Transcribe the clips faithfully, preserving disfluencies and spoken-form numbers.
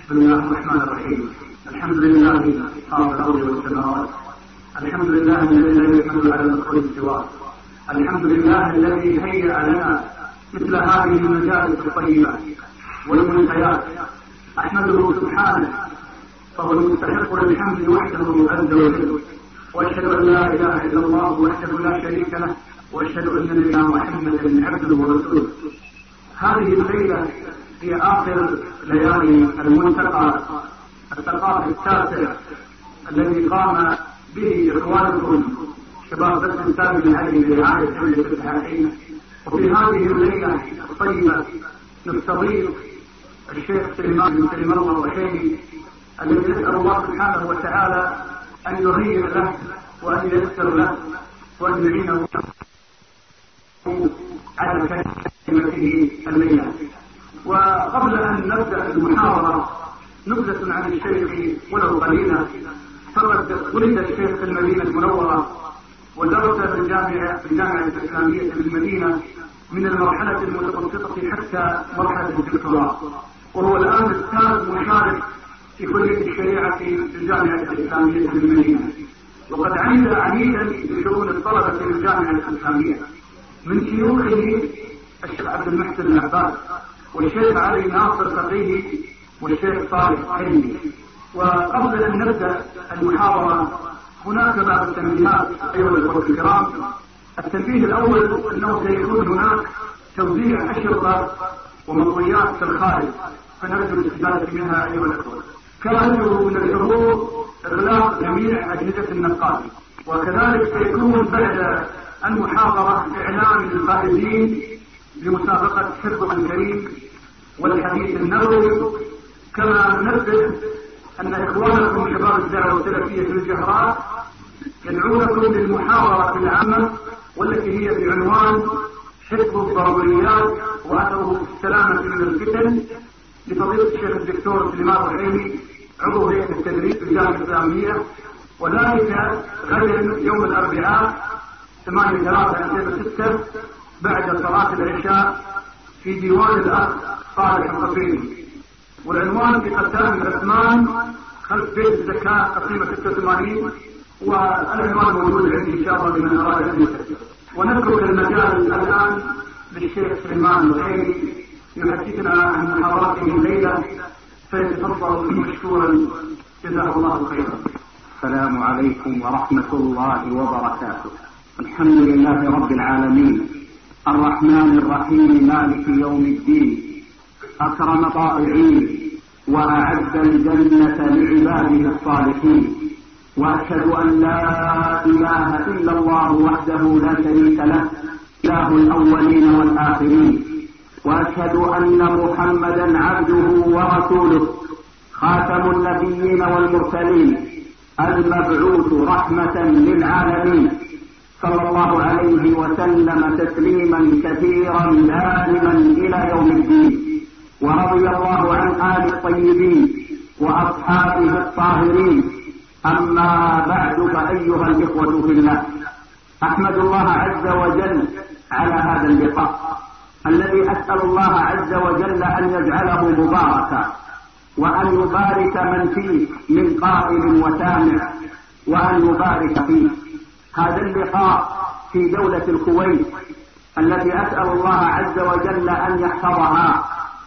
بسم الله الرحمن الرحيم. الحمد لله خالق الأرض والسماوات، الحمد لله الذي لا يحمل على المخلوق سواه، الحمد لله الذي هيأ لنا مثل هذه المجالس الطيبة والمنتهيات. أحمده سبحانه فهو المستحق للحمد وحده عز وجل، وأشهد أن لا إله إلا الله وحده لا شريك له، وأشهد أن نبينا محمدا عبده ورسوله. هذه الليلة هي آخر ليالي الملتقى الثقافي التاسع الذي قام به إخوانكم شباب بس الثاني من هذه رعاية عملة التحقيق. وفي هذه الليلة الطيبة نستضيف الشيخ سليمان بن سليمان الرحيمي الذي نسأل الله سبحانه وتعالى أن يهيئ له وأن ييسر له وأن يعينه على كلمته الليلة. وقبل أن نبدأ المحاضرة نبذة عن الشيخ ولو قليلا. ولد الشيخ في المدينة المنورة ودرس في الجامعة في الجامعة الإسلامية في المدينة من المرحلة المتوسطة حتى مرحلة الدكتوراه، وهو الآن أستاذ مشارك في كلية الشريعة في الجامعة الإسلامية في المدينة، وقد عمل عميدا بشؤون الطلبة في الجامعة الإسلامية. من شيوخه الشيخ عبد المحسن العباس والشيخ علي ناصر فقيهي والشيخ صالح حلمي. وقبل أن نبدأ المحاضرة هناك بعض التنبيهات أيها الأخوة الكرام. التنبيه الأول أنه سيكون هناك توزيع أشرطة ومطويات في الخارج، فنرجو الاستفادة منها أيها الأخوة. كما نرجو من الحضور إغلاق جميع أجهزة النقال. وكذلك سيكون بعد المحاضرة إعلان الفائزين لمسابقة حفظ الكريم والحديث النبوي. كما ننبه أن إخوانكم شباب الدعوة السلفية في الجهراء يدعونكم للمحاضرة العامة والتي هي بعنوان حفظ الضروريات وأثره في السلامة من الفتن لفضيلة الشيخ الدكتور سليمان الرحيمي عضو هيئة التدريس في الجامعة الإسلامية، وذلك غدا يوم الأربعاء ثمانية ثلاثة ألفين وستة بعد صلاة العشاء في ديوان الأخ صالح الصفيني. والعنوان في قسام العثمان خلف بيت الزكاة قسيمة ستة وثمانين، والعنوان موجود عندي إن شاء الله لمن أراد أن يتكلم. ونترك المجال الآن للشيخ سليمان الرحيمي يحدثنا عن محاضراته الليلة، فيتفضل مشكورا جزاه الله خيرا. السلام عليكم ورحمة الله وبركاته. الحمد لله رب العالمين الرحمن الرحيم مالك يوم الدين، أكرم طائعين وأعد الجنة لعباده الصالحين، وأشهد أن لا إله إلا الله وحده لا شريك له إله الأولين والآخرين، وأشهد أن محمدا عبده ورسوله خاتم النبيين والمرسلين المبعوث رحمة للعالمين، صلى الله عليه وسلم تسليما كثيرا دائما إلى يوم الدين. ورضي الله عن آل الطيبين وأصحابه الطاهرين. أما بعد فأيها الإخوة في الله، أحمد الله عز وجل على هذا اللقاء الذي أسأل الله عز وجل أن يجعله مباركا، وأن يبارك من فيه من قائل وسامع، وأن يبارك فيه. هذا اللقاء في دولة الكويت التي أسأل الله عز وجل أن يحفظها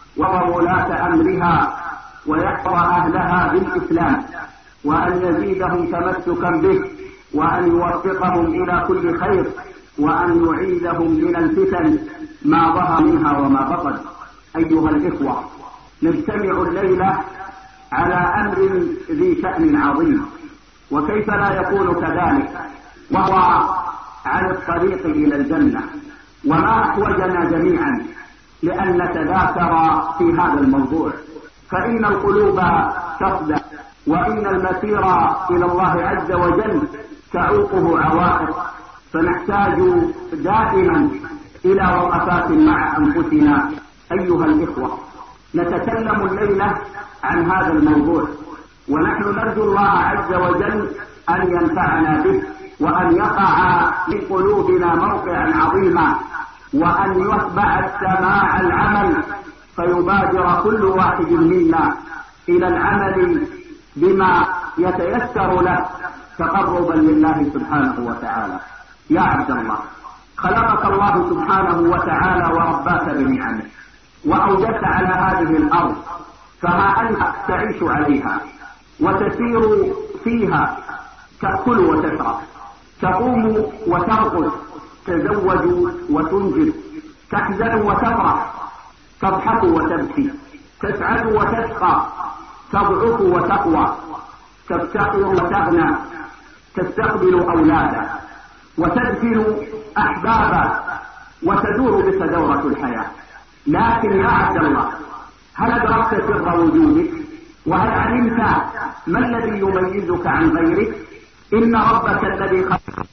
وولاة أمرها ويحفظ أهلها بالإسلام، وأن يزيدهم تمسكا به، وأن يوفقهم إلى كل خير، وأن يعيذهم من الفتن ما ظهر منها وما بطن. أيها الإخوة، نجتمع الليلة على أمر ذي شأن عظيم، وكيف لا يكون كذلك، وهو على الطريق إلى الجنة. وما أحوجنا جميعا لأن نتذاكر في هذا الموضوع، فإن القلوب تصدع، وإن المسير إلى الله عز وجل تعوقه عوائق، فنحتاج دائما إلى وقفات مع أنفسنا. أيها الإخوة، نتكلم الليلة عن هذا الموضوع، ونحن نرجو الله عز وجل أن ينفعنا به، وأن يقع في قلوبنا موقعا عظيما، وأن يتبع السماع العمل، فيبادر كل واحد منا إلى العمل بما يتيسر له تقربا لله سبحانه وتعالى. يا عبد الله، خلقك الله سبحانه وتعالى ورباك بنعمه وأوجدت على هذه الأرض، فها أنت تعيش عليها وتسير فيها، تأكل وتشرب، تقوم وترقد، تزوج وتنجب، تحزن وتفرح، تضحك وتبكي، تسعد وتشقى، تضعف وتقوى، تفتقر وتغنى، تستقبل أولادا وتدفن أحبابا، وتدور بك دورة الحياة. لكن يا عبد الله، هل أدركت سر وجودك؟ وهل علمت ما الذي يميزك عن غيرك؟ إن ربك الذي خلقك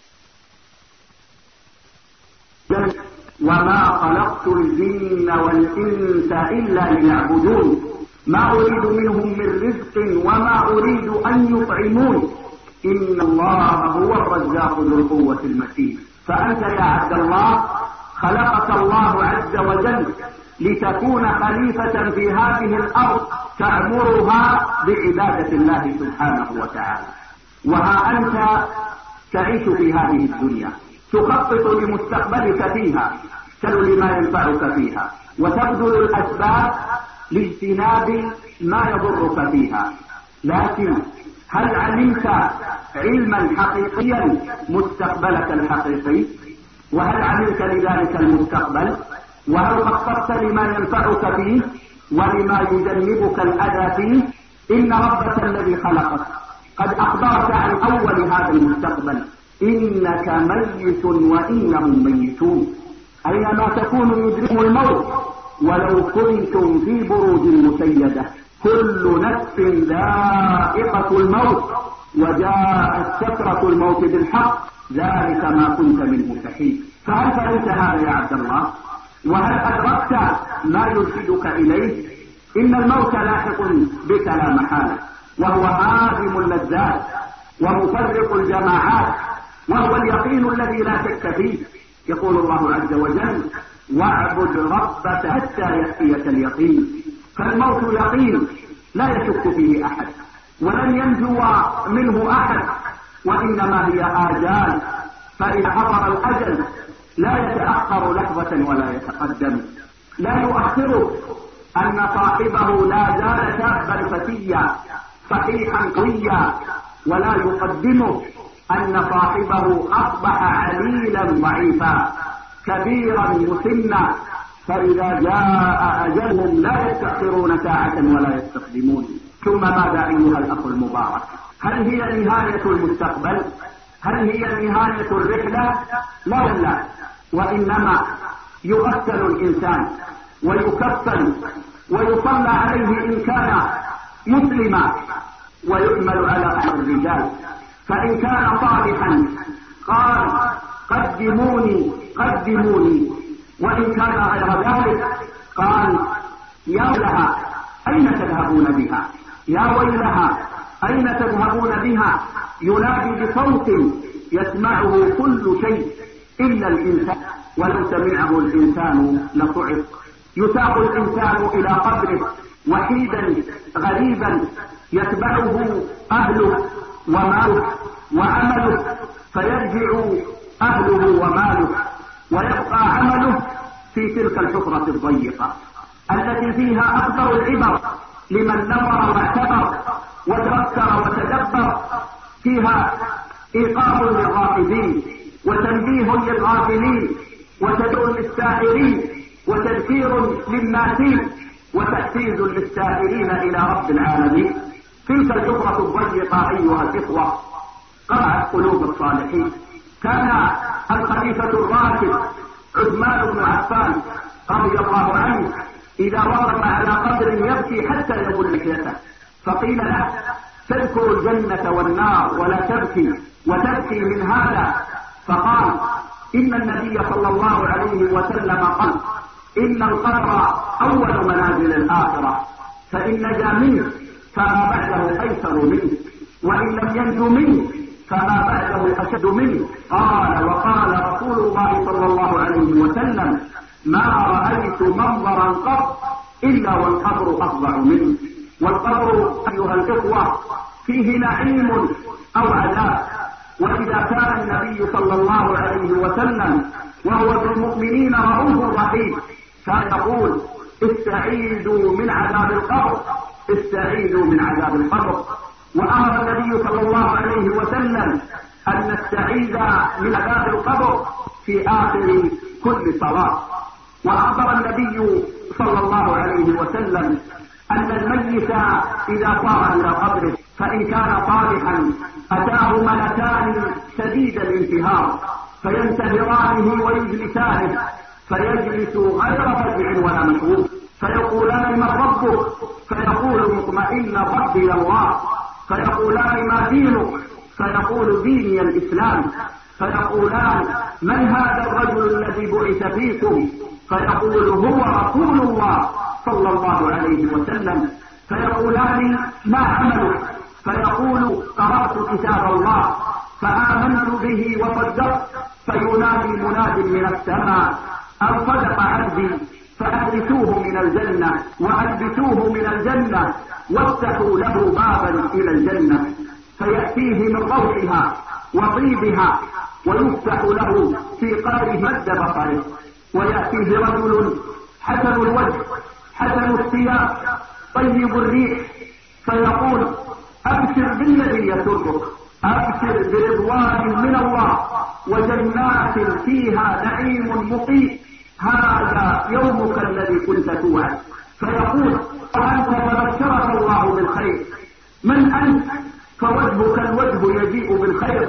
وما خلقت الجن والإنس إلا ليعبدون ما أريد منهم من رزق وما أريد أن يطعمون إن الله هو الرزاق ذو القوة المتين. فأنت يا عبد الله خلقك الله عز وجل لتكون خليفة في هذه الأرض تعمرها بعبادة الله سبحانه وتعالى. وها أنت تعيش في هذه الدنيا، تخطط لمستقبلك فيها، تلو لما ينفعك فيها، وتبذل الأسباب لاجتناب ما يضرك فيها. لكن هل علمت علما حقيقيا مستقبلك الحقيقي؟ وهل عملت لذلك المستقبل؟ وهل خططت لما ينفعك فيه ولما يجنبك الأذى فيه؟ إن ربك الذي خلقك قد أخبرك عن أول هذا المستقبل، إنك ميت وإنهم ميتون، أينما تكونوا يدرككم الموت ولو كنتم في بروج مشيدة، كل نفس ذائقة الموت وجاءت سكرة الموت بالحق، ذلك ما كنت منه تحيد. فهل فعلت هذا يا عبد الله؟ وهل أدركت ما يرشدك إليه؟ إن الموت لاحق بك لا محالة، وهو هادم اللذات ومفرق الجماعات، وهو اليقين الذي لا شك فيه. يقول الله عز وجل: واعبد ربك حتى يأتيك اليقين. فالموت يقين لا يشك فيه أحد ولن ينجو منه أحد، وإنما هي آجال، فإذا حضر الأجل لا يتأخر لحظة ولا يتقدم. لا يؤخره أن صاحبه لا زال شابا فتيا صحيحا قويا، ولا يقدمه أن صاحبه أصبح عليلا ضعيفا كبيرا مسنا، فإذا جاء أجلهم لا يستأخرون ساعة ولا يستقدمون. ثم ماذا أيها الأخ المبارك؟ هل هي نهاية المستقبل؟ هل هي نهاية الرحلة؟ لا والله، وإنما يغسل الإنسان ويكفن ويصلى عليه إن كان مسلما، ويحمل على أحد الرجال، فإن كان صالحا قال: قدموني قدموني، وإن كان غير ذلك قال: يا ويلها أين تذهبون بها؟ يا ويلها أين تذهبون بها؟ ينادي بصوت يسمعه كل شيء إلا الإنسان، ولو سمعه الإنسان لصعق. يساق الإنسان إلى قبره وحيدا غريبا، يتبعه أهله وماله وعمله، فيرجع أهله وماله ويبقى عمله في تلك الحفرة الضيقة التي فيها أكثر العبر لمن نظر واعتبر وتفكر وتدبر. فيها إيقاظ للغافلين وتنبيه للغافلين وتدعو للسائرين وتذكير للناسين وتحفيز للسائرين إلى رب العالمين. تلك الحفرة الضيقة أيها الإخوة قرعت قلوب الصالحين. كان الخليفة الراشد عثمان بن عفان رضي الله عنه إذا وقف على قبر يبكي حتى يبل لحيته، فقيل له: تذكر الجنة والنار ولا تبكي وتبكي من هذا؟ فقال: إن النبي صلى الله عليه وسلم قال: إن القبر أول منازل الآخرة، فإن نجا منه فما بعده أيسر منه، وإن لم ينجو منه فما بعده أشد منه. قال: وقال رسول الله صلى الله عليه وسلم: ما رأيت منظرا قط إلا والقبر أفظع منه. والقبر الله فيه نعيم أو عذاب. وإذا كان النبي صلى الله عليه وسلم وهو بالمؤمنين رؤوف رحيم كان يقول استعيذوا من عذاب القبر، استعيذوا من عذاب القبر. وأمر النبي صلى الله عليه وسلم أن نستعيذ من عذاب القبر في آخر كل صلاة. وأخبر النبي صلى الله عليه وسلم أن الميت إذا صار إلى قبره فإن كان صالحا أتاه ملكان شديد الانتهار فينتهرانه ويجلسانه، فيجلس غير فزع ولا مشغول، فيقولان من ربك؟ فيقول مطمئن ربي الله. فيقولان ما دينك؟ فيقول ديني الإسلام. فيقولان من هذا الرجل الذي بعث فيكم؟ فيقول هو رسول الله صلى الله عليه وسلم. فيقولان ما عملك؟ فيقول قرأت كتاب الله فآمنت به وصدقت. فينادي مناد من السماء أن صدق عبدي فألبسوه من الجنة وألبسوه من الجنة وافتحوا له بابا إلى الجنة، فيأتيه من روحها وطيبها ويفتح له في قبره مد بصره. ويأتيه رجل حسن الوجه حسن الثياب طيب الريح فيقول أبشر بالذي يسرك، أبشر برضوان من الله وجنات فيها نعيم مقيم، هذا يومك الذي كنت توعد. فيقول وأنت فبشرك الله بالخير، من أنت؟ فوجهك الوجه يجيء بالخير.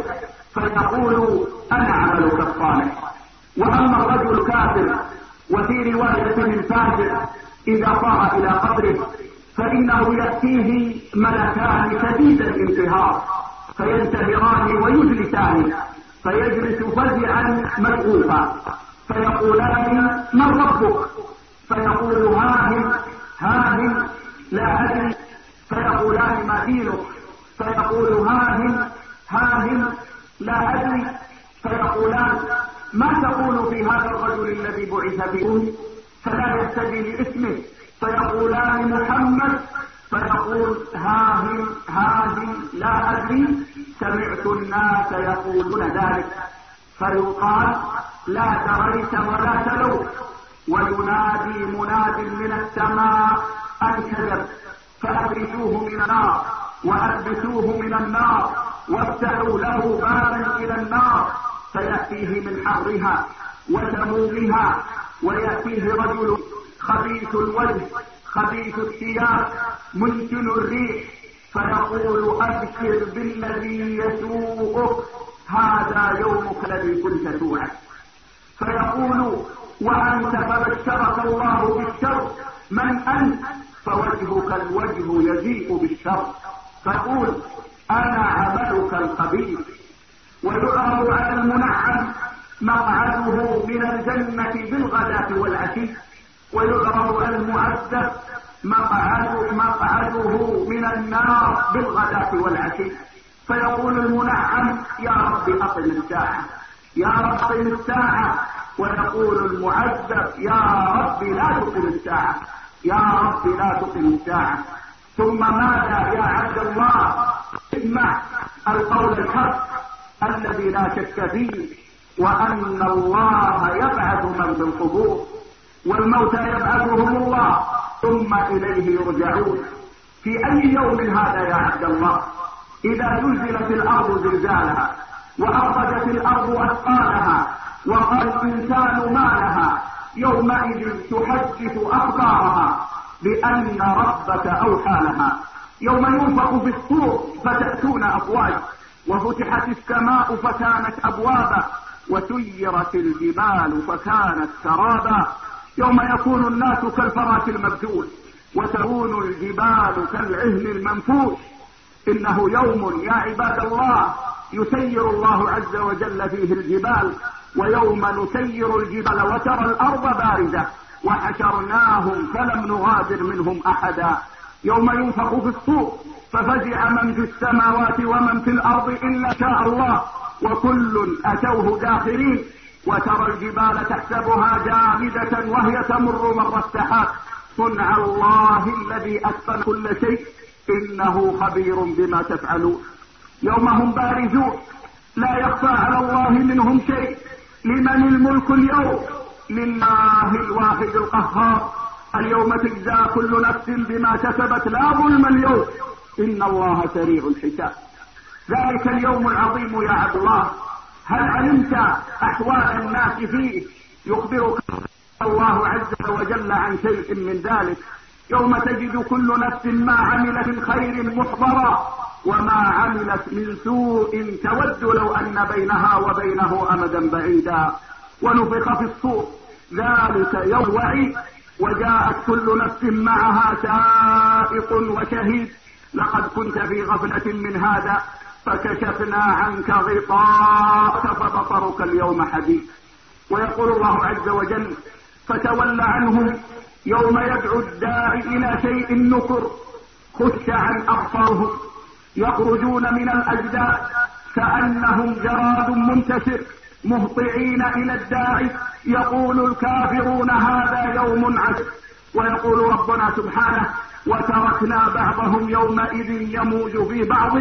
فيقول أنا عملك الصالح. وأما الرجل الكافر وفي رواية من فاجر إذا صار إلى قبره فإنه يأتيه ملكان شديد الانتهار فينتهران ويجلسان، فيجلس فزعا مشغوفا. فيقولان من ربك؟ فيقول هاهم هاهم لا أدري. فيقولان ما دينك؟ فيقول هاهم هاهم لا أدري. فيقولان ما تقول في هذا الرجل الذي بعث فيكم؟ فلا يهتدي لاسمه. فيقولان محمد. فيقول هاهم هاهم لا أدري، سمعت الناس يقولون ذلك. فيقال لا دريت ولا تلوت. وينادي مناد من السماء أن كذب، فأبرسوه من النار وألبسوه من النار وافتحوا له بابا إلى النار، فيأتيه من حرها وسمومها. ويأتيه رجل خبيث الوجه خبيث الثياب منتن الريح فيقول أبشر بالذي يسوءك، هذا يومك الذي كنت توعد. فيقول وأنت فبشرك الله بالشر، من أنت؟ فوجهك الوجه يجيء بالشر. فيقول أنا عملك الخبيث. ويعرض على المنعم مقعده من الجنة بالغداة والعشي، ويعرض على المعذب مقعده, مقعده من النار بالغداة والعشي. فيقول المنعم يا رب أقم الساعة، يا رب أقم الساعة. ويقول المعذب يا رب لا تقم الساعة، يا رب لا تقم الساعة. ثم ماذا يا عبد الله؟ اسمع القول الحق الذي لا شك فيه، وأن الله يبعث من في القبور والموتى يبعثهم الله ثم إليه يرجعون. في أي يوم هذا يا عبد الله؟ إذا زلزلت الأرض زلزالها وأخرجت الأرض أثقالها وقال الإنسان ما لها يومئذ تحدث أخبارها بأن ربك أوحى لها. يوم ينفخ في الصور فتأتون أفواج، وفتحت السماء فكانت أبوابا، وسيرت الجبال فكانت سرابا. يوم يكون الناس كالفراش المبثوث وتكون الجبال كالعهن المنفوش. إنه يوم يا عباد الله يسير الله عز وجل فيه الجبال، ويوم نسير الجبال وترى الأرض باردة وحشرناهم فلم نغادر منهم أحدا. يوم ينفخ في الصور ففزع من في السماوات ومن في الأرض إلا شاء الله وكل أتوه داخرين. وترى الجبال تحسبها جامدة وهي تمر مر السحاب، صنع الله الذي أتقن كل شيء إنه خبير بما تفعلون. يوم هم بارزون لا يخفى على الله منهم شيء. لمن الملك اليوم؟ لله الواحد القهار. اليوم تجزى كل نفس بما كسبت لا ظلم اليوم إن الله سريع الحساب. ذلك اليوم العظيم يا عبد الله، هل علمت أحوال الناس فيه؟ يخبرك الله عز وجل عن شيء من ذلك. يوم تجد كل نفس ما عملت من خير محضرا وما عملت من سوء تود لو أن بينها وبينه أمدا بعيدا. ونفخ في الصور ذلك يوم الوعيد وجاءت كل نفس معها سائق وشهيد. لقد كنت في غفلة من هذا فكشفنا عنك غطاءك فبصرك اليوم حديد. ويقول الله عز وجل فتول عنهم يوم يدعو الداعي إلى شيء نكر خش عن أبصارهم يخرجون من الأجداث كأنهم جراد منتشر مهطعين إلى الداعي يقول الكافرون هذا يوم عسر. ويقول ربنا سبحانه وتركنا بعضهم يومئذ يموج في بعض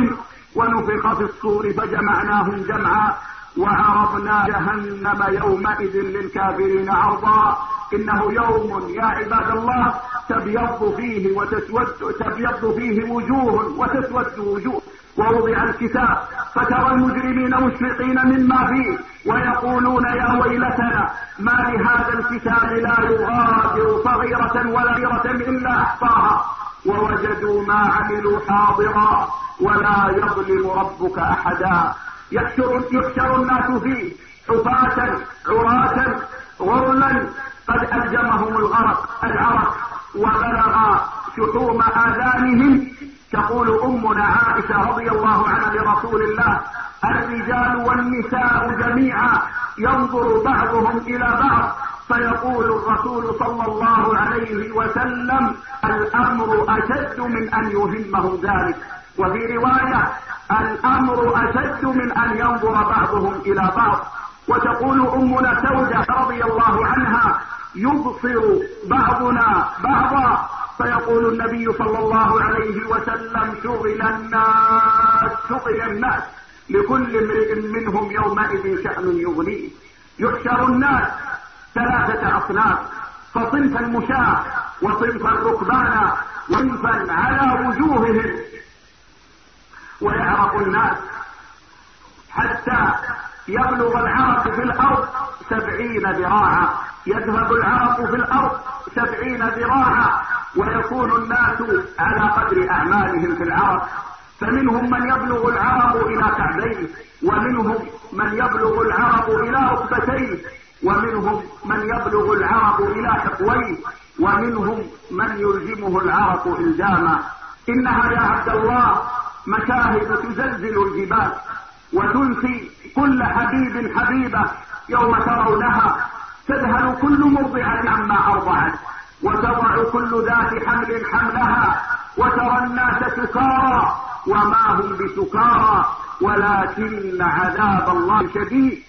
ونفخ في الصور فجمعناهم جمعا وعرضنا جهنم يومئذ للكافرين عرضا. إنه يوم يا عباد الله تبيض فيه وتسود تبيض فيه وجوه وتسود وجوه. ووضع الكتاب فترى المجرمين مشفقين مما فيه ويقولون يا ويلتنا ما لهذا الكتاب لا يغادر صغيرة ولا كبيرة إلا أحصاها ووجدوا ما عملوا حاضرا ولا يظلم ربك أحدا. يحشر, يحشر الناس فيه حفاة عراة غرلا قد ألجمهم الغرق العرق وبلغ شحوم آذانهم. تقول أمنا عائشة رضي الله عنها لرسول الله الرجال والنساء جميعا ينظر بعضهم إلى بعض فيقول الرسول صلى الله عليه وسلم الأمر أشد من أن يهمهم ذلك. وفي رواية الأمر أشد من أن ينظر بعضهم إلى بعض. وتقول أمنا سودة رضي الله عنها يبصر بعضنا بعضا فيقول النبي صلى الله عليه وسلم شغل الناس شغل الناس لكل امرئ منهم يومئذ شأن يغنيه. يحشر الناس ثلاثة أصناف فصنفا مشاة وصنفا ركبانا وصنفا على وجوههم. ويعرق الناس حتى يبلغ العرق في الأرض سبعين ذراعا يذهب العرق في الأرض سبعين ذراعا ويكون الناس على قدر أعمالهم في العرق. فمنهم من يبلغ العرق إلى كعبيه ومنهم من يبلغ العرق إلى ركبتيه ومنهم من يبلغ العرق إلى حقويه ومنهم من يلزمه العرق إلزاما. إنها يا عبد الله مشاهد تزلزل الجبال وتنسي كل حبيب حبيبة. يوم ترونها تذهل كل مرضعة عما أرضعت وتضع كل ذات حمل حملها وترى الناس سكارى وما هم بسكارى ولكن عذاب الله شديد.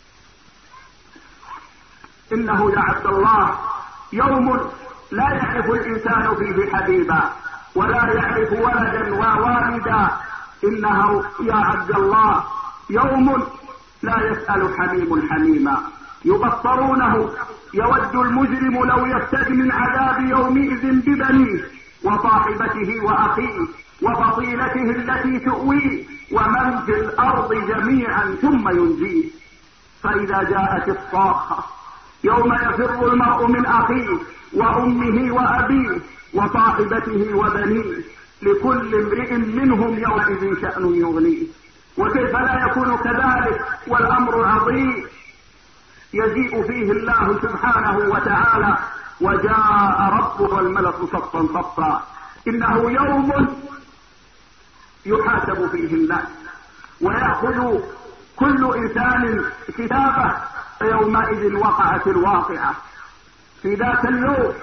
إنه يا عبد الله يوم لا يعرف الإنسان فيه حبيبا ولا يعرف ولدا ووالدا. إنه يا عبد الله يوم لا يسأل حميم حميما يبصرونه يود المجرم لو يفتدي من عذاب يومئذ ببنيه وصاحبته وأخيه وفصيلته التي تؤويه ومن في الأرض جميعا ثم ينجيه. فإذا جاءت الصاخة يوم يفر المرء من أخيه وأمه وأبيه وصاحبته وبنيه لكل امرئ منهم يومئذ شأن يغنيه. وكيف لا يكون كذلك والأمر عظيم يجيء فيه الله سبحانه وتعالى وجاء ربك والملك صفا صفا. إنه يوم يحاسب فيه الناس ويأخذ كل إنسان كتابه يومئذ وقعت الواقعة. في ذات اليوم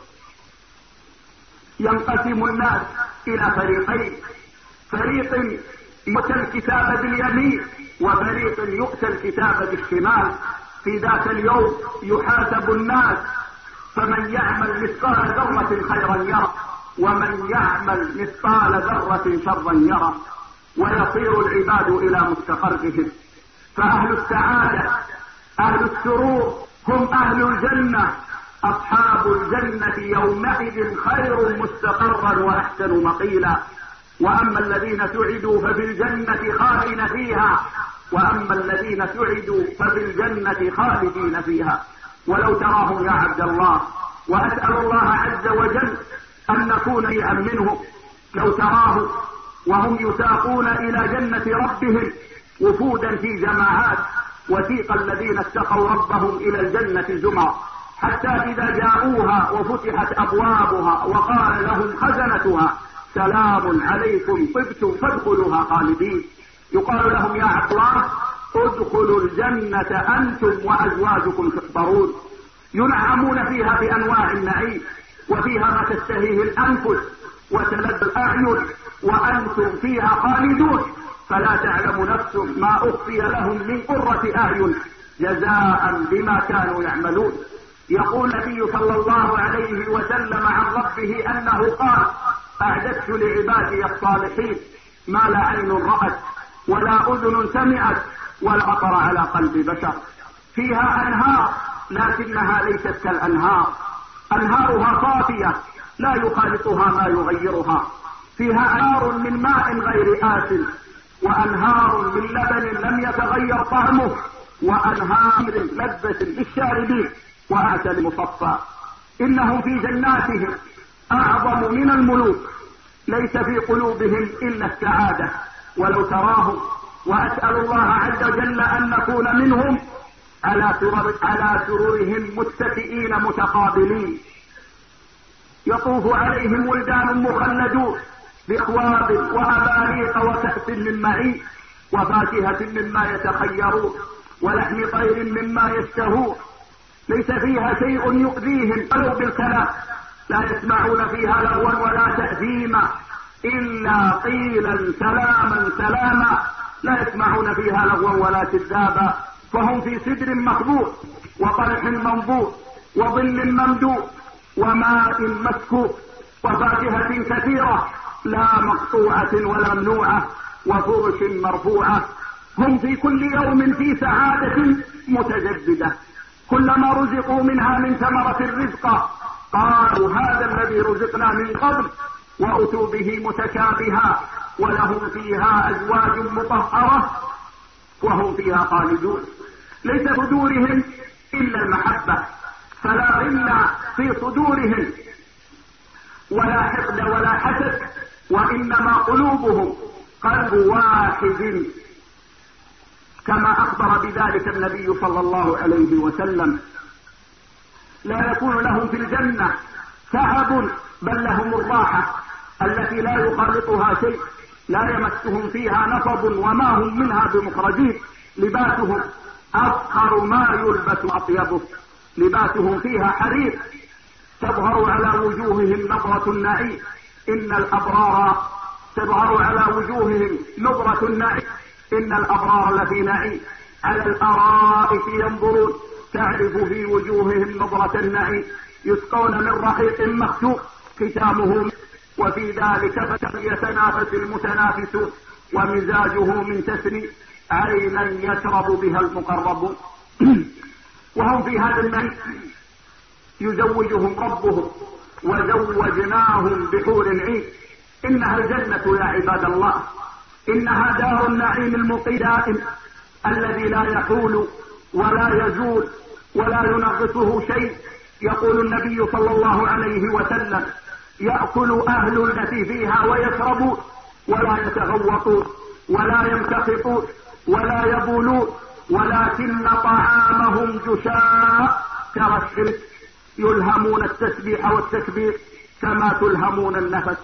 ينقسم الناس إلى فريقين فريق يؤتى الكتاب باليمين وفريق يؤتى الكتاب بالشمال. في ذات اليوم يحاسب الناس فمن يعمل مثقال ذرة خيرا يرى ومن يعمل مثقال ذرة شرا يره، ويصير العباد إلى مستقرهم. فأهل السعادة أهل السرور هم أهل الجنة، أصحاب الجنة يومئذ خير مستقرا وأحسن مقيلا. وأما الذين سعدوا ففي الجنة خالدين فيها وأما الذين سعدوا ففي الجنة خالدين فيها. ولو تراهم يا عبد الله، وأسأل الله عز وجل أن نكون شيئا منهم، لو تراهم وهم يساقون إلى جنة ربهم وفودا في جماعات، وسيق الذين اتقوا ربهم إلى الجنة زمرا، حتى إذا جاءوها وفتحت أبوابها وقال لهم خزنتها سلام عليكم طبتم فادخلوها خالدين. يقال لهم يا عبد الله ادخلوا الجنة أنتم وأزواجكم تحبرون، ينعمون فيها بأنواع النعيم، وفيها ما تشتهيه الأنفس وتلذ الأعين، وأنتم فيها خالدون، فلا تعلم نفس ما أخفي لهم من قرة أعين جزاء بما كانوا يعملون. يقول النبي صلى الله عليه وسلم عن ربه أنه قال أعددت لعبادي الصالحين ما لا عين رأت ولا أذن سمعت ولا خطر على قلب بشر، فيها أنهار لكنها ليست كالأنهار، أنهارها صافية لا يخالطها ما يغيرها، فيها أنهار من ماء غير آسن، وأنهار من لبن لم يتغير طعمه، وأنهار لذة للشاربين وأعسل مصفى. إنهم في جناتهم أعظم من الملوك، ليس في قلوبهم إلا السعادة. ولو تراهم، وأسأل الله عز وجل أن نكون منهم، على سرر على سرورهم متكئين متقابلين، يطوف عليهم ولدان مخلدون بأكواب وأباريق وكأس من معين وفاكهة مما يتخيرون ولحم طير مما يشتهون، ليس فيها شيء يؤذيهم ولو بالكلام، لا يسمعون فيها لغوا ولا تأثيما إلا قيلا سلاما سلاما، لا يسمعون فيها لغوا ولا كذابا، فهم في سدر مخضود وطلح منضود وظل ممدود وماء مسكوب وفاكهة كثيرة لا مقطوعة ولا ممنوعة وفرش مرفوعة. هم في كل يوم في سعادة متجددة، كلما رزقوا منها من ثمرة الرزق قالوا هذا الذي رزقنا من قبل، وأتوا به متشابها، ولهم فيها أزواج مطهرة وهم فيها خالدون. ليس صدورهم إلا المحبة، فلا غل في صدورهم ولا حقد ولا حسد، وإنما قلوبهم قلب واحد، كما أخبر بذلك النبي صلى الله عليه وسلم. لا يكون لهم في الجنة تعب، بل لهم الراحة التي لا يخالطها شيء، لا يمسهم فيها نصب وما هم منها بمخرجين. لباسهم أفخر ما يلبس أطيبه، لباسهم فيها حرير، تظهر على وجوههم نظرة النعيم. إن الأبرار تظهر على وجوههم نظرة النعيم، إن الأبرار لفي نعيم على الأرائك ينظرون، تعرف في وجوههم نظرة النعيم، يسقون من رحيق مختوم ختامه، وفي ذلك فليتنافس المتنافسون، ومزاجه من تسني عينا يشرب بها المقربون. وهم في هذا النعيم يزوجهم ربهم وزوجناهم بحور عين. إنها الجنة يا عباد الله، إنها دار النعيم المقيم الذي لا يحول ولا يزول ولا ينغصه شيء. يقول النبي صلى الله عليه وسلم يأكل أهل التي فيها ويشربون ولا يتغوطون ولا يمتخطون ولا يبولون، ولكن طعامهم جشاء كرش، يلهمون التسبيح والتكبير كما تلهمون النفس.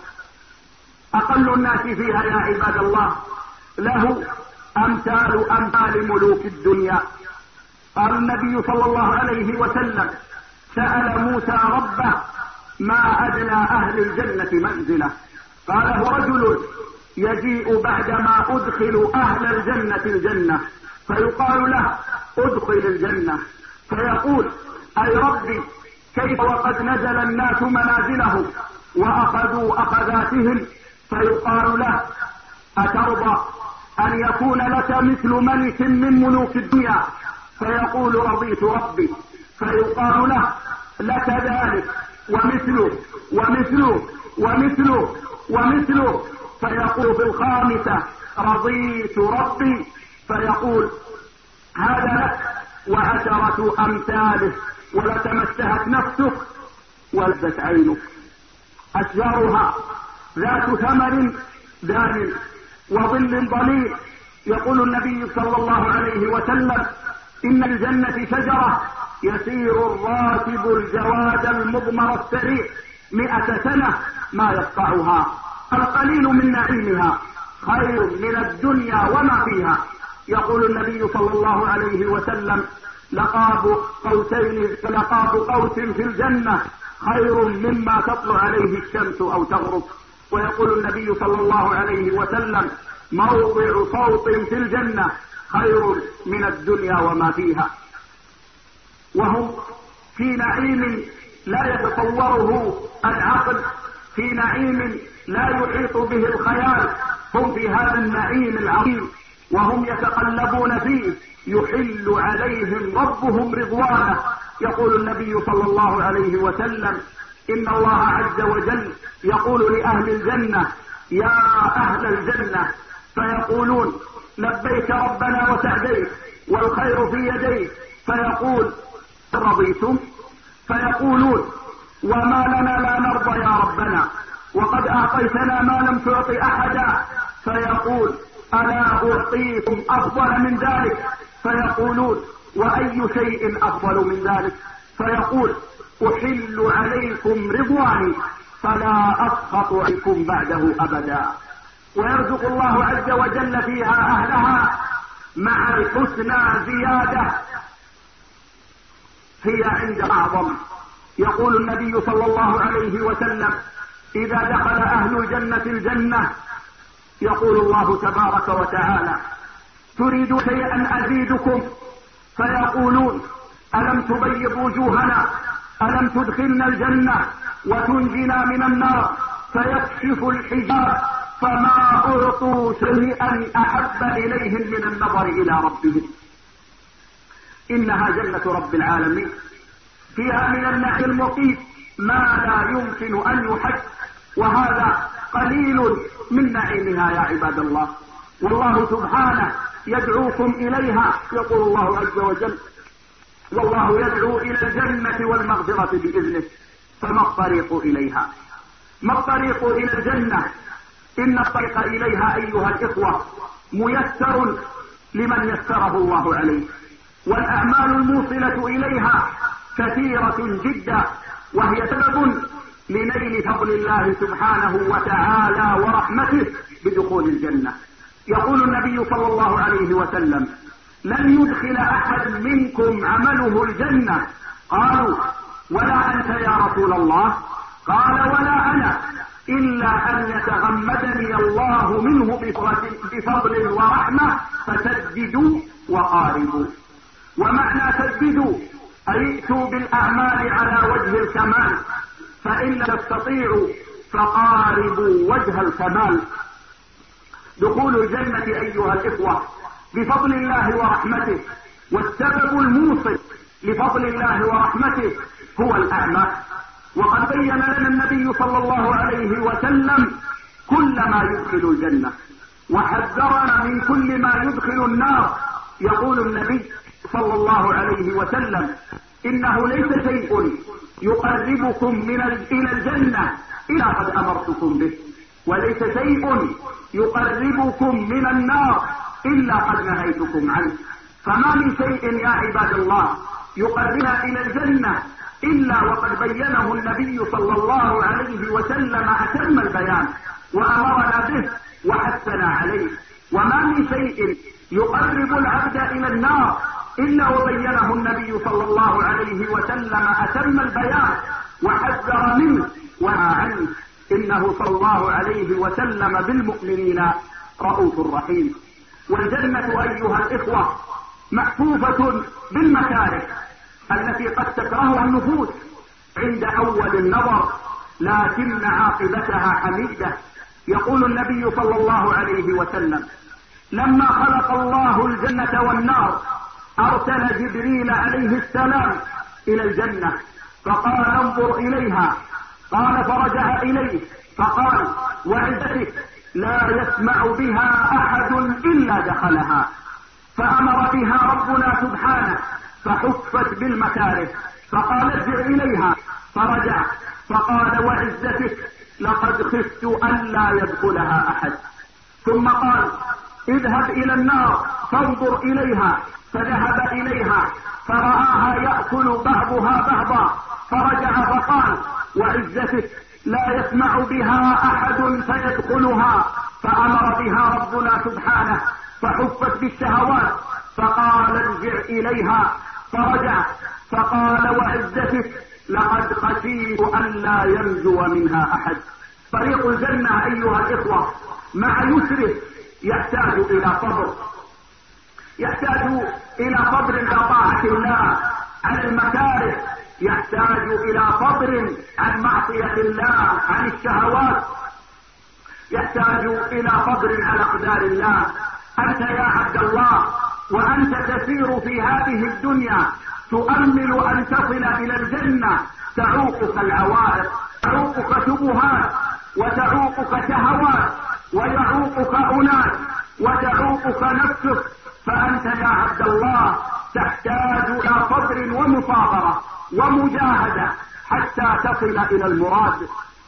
أقل الناس فيها يا عباد الله له أمثال أمثال ملوك الدنيا. قال النبي صلى الله عليه وسلم سأل موسى ربه ما أدنى أهل الجنة منزله، قال هو رجل يجيء بعدما أدخل أهل الجنة الجنة فيقال له ادخل الجنة، فيقول أي ربي كيف وقد نزل الناس منازلهم وأخذوا أخذاتهم فيقال له أترضى أن يكون لك مثل ملك من ملوك الدنيا؟ فيقول رضيت ربي. فيقال له لك ذلك ومثله ومثله ومثله ومثله. فيقول في الخامسة رضيت ربي. فيقول هذا لك وعشرة أمثاله ولتمسهت نفسك ولذت عينك. أشجارها ذات ثمر دان وظل ظليل. يقول النبي صلى الله عليه وسلم إن الجنة شجرة يسير الراكب الجواد المضمر السريع مئة سنة ما يقطعها. القليل من نعيمها خير من الدنيا وما فيها. يقول النبي صلى الله عليه وسلم لقاب قوسين لقاب قوس في الجنة خير مما تطلع عليه الشمس أو تغرب. ويقول النبي صلى الله عليه وسلم موضع صوت في الجنة خير من الدنيا وما فيها. وهم في نعيم لا يتصوره العقل، في نعيم لا يحيط به الخيال. هم في هذا النعيم العظيم وهم يتقلبون فيه يحل عليهم ربهم رضوانه. يقول النبي صلى الله عليه وسلم إن الله عز وجل يقول لأهل الجنة يا أهل الجنة، فيقولون لبيك ربنا وسعديك والخير في يديك. فيقول رضيتم؟ فيقولون وما لنا لا نرضى يا ربنا وقد أعطيتنا ما لم تعط أحدا. فيقول ألا أعطيكم أفضل من ذلك؟ فيقولون وأي شيء أفضل من ذلك؟ فيقول أحل عليكم رضواني فلا أسخط عليكم بعده أبدا. ويرزق الله عز وجل فيها أهلها مع الحسنى زيادة هي عند أعظم. يقول النبي صلى الله عليه وسلم إذا دخل أهل الجنة الجنة يقول الله تبارك وتعالى تريد شيئا أزيدكم؟ فيقولون ألم تبيض وجوهنا، ألم تدخلنا الجنة وتنجنا من النار؟ فيكشف الحجاب فما أعطوا شيئا أحب إليهم من النظر إلى ربهم. إنها جنة رب العالمين فيها من النعيم المقيت ما لا يمكن أن يحد، وهذا قليل من نعيمها يا عباد الله. والله سبحانه يدعوكم إليها. يقول الله عز وجل والله يدعو إلى الجنة والمغفرة بإذنه. فما الطريق إليها؟ ما الطريق إلى الجنة؟ إن الطريق إليها أيها الإخوة ميسر لمن يسره الله عليه، والأعمال الموصلة إليها كثيرة جدا، وهي سبب لنيل فضل الله سبحانه وتعالى ورحمته بدخول الجنة. يقول النبي صلى الله عليه وسلم لن يدخل أحد منكم عمله الجنة. قالوا ولا أنت يا رسول الله؟ قال ولا أنا، إلا أن يتغمدني الله منه بفضل ورحمة فسددوا وقاربوا. ومعنى سددوا أي ائتوا بالأعمال على وجه الكمال، فإن تستطيعوا فقاربوا وجه الكمال. دخول الجنة أيها الإخوة بفضل الله ورحمته، والسبب الموصل لفضل الله ورحمته هو الأعمال. وقد بين لنا النبي صلى الله عليه وسلم كل ما يدخل الجنة، وحذرنا من كل ما يدخل النار. يقول النبي صلى الله عليه وسلم إنه ليس شيء يقربكم من إلى الجنة إلا قد أمرتكم به، وليس شيء يقربكم من النار إلا قد نهيتكم عنه. فما من شيء يا عباد الله يقربنا إلى الجنة إلا وقد بينه النبي صلى الله عليه وسلم أتم البيان وأمرنا به وحثنا عليه. وما من شيء يقرب العبد إلى النار إلا وبينه النبي صلى الله عليه وسلم أتم البيان وحذر منه ونهى عنه. إنه صلى الله عليه وسلم بالمؤمنين رؤوف رحيم. والجنة أيها الإخوة محفوفة بالمكاره التي قد تكرهها النفوس عند أول النظر، لكن عاقبتها حميدة. يقول النبي صلى الله عليه وسلم: لما خلق الله الجنة والنار أرسل جبريل عليه السلام إلى الجنة فقال: انظر إليها. قال: فرجع إليه فقال: وعزتك لا يسمع بها أحد إلا دخلها. فأمر بها ربنا سبحانه فحفت بالمكاره، فقال: ارجع إليها. فرجع فقال: وعزتك لقد خفت ألا يدخلها أحد. ثم قال: اذهب إلى النار فانظر إليها. فذهب إليها فرآها يأكل بعضها بعضا، فرجع فقال: وعزتك لا يسمع بها أحد فيدخلها. فأمر بها ربنا سبحانه فحفت بالشهوات، فقال: ارجع إليها. فرجع فقال: وعزتك لقد خشيت ألا ينجو منها أحد. طريق الجنة أيها الإخوة مع يسره يحتاج إلى صبر، يحتاج إلى صبر على طاعة الله عن المكاره، يحتاج إلى صبر عن معصية الله عن الشهوات، يحتاج إلى صبر على أقدار الله. أنت يا عبد الله وأنت تسير في هذه الدنيا تؤمل أن تصل إلى الجنة، تعوقك العوائق، تعوقك شبهات، وتعوقك شهوات، ويعوقك أناس، وتعوقك نفسك. فأنت يا عبد الله تحتاج إلى صبر ومصابرة ومجاهدة حتى تصل إلى المراد.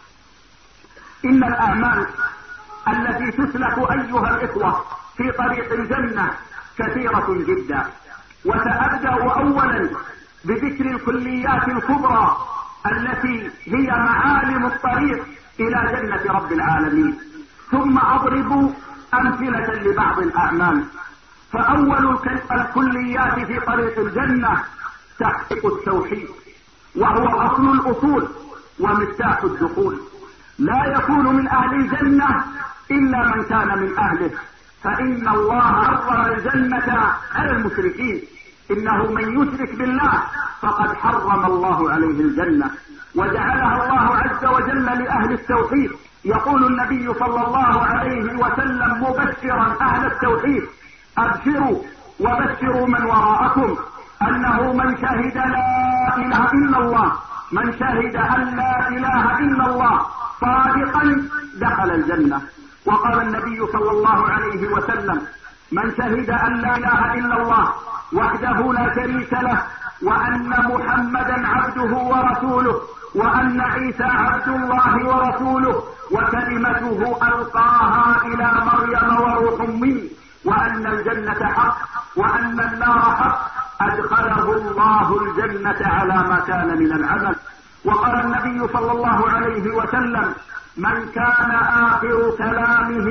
إن الأعمال التي تسلك أيها الإخوة في طريق الجنة كثيرة جدا، وسأبدأ أولا بذكر الكليات الكبرى التي هي معالم الطريق إلى جنة رب العالمين، ثم أضرب أمثلة لبعض الأعمال. فأول الكليات في طريق الجنة تحقيق التوحيد، وهو أصل الأصول ومفتاح الدخول. لا يكون من أهل الجنة إلا من كان من أهله، فإن الله حرم الجنة على المشركين. إنه من يشرك بالله فقد حرم الله عليه الجنة، وجعلها الله عز وجل لأهل التوحيد. يقول النبي صلى الله عليه وسلم مبشرا أهل التوحيد: أبشروا وبشروا من وراءكم أنه من شهد لا إله إلا الله، من شهد أن لا إله إلا الله صادقا دخل الجنة. وقال النبي صلى الله عليه وسلم: من شهد أن لا إله إلا الله وحده لا شريك له، وأن محمدا عبده ورسوله، وأن عيسى عبد الله ورسوله، وكلمته ألقاها إلى مريم وروح منه، وأن الجنة حق وأن النار حق، أدخله الله الجنة على ما كان من العمل. وقال النبي صلى الله عليه وسلم: من كان آخر كلامه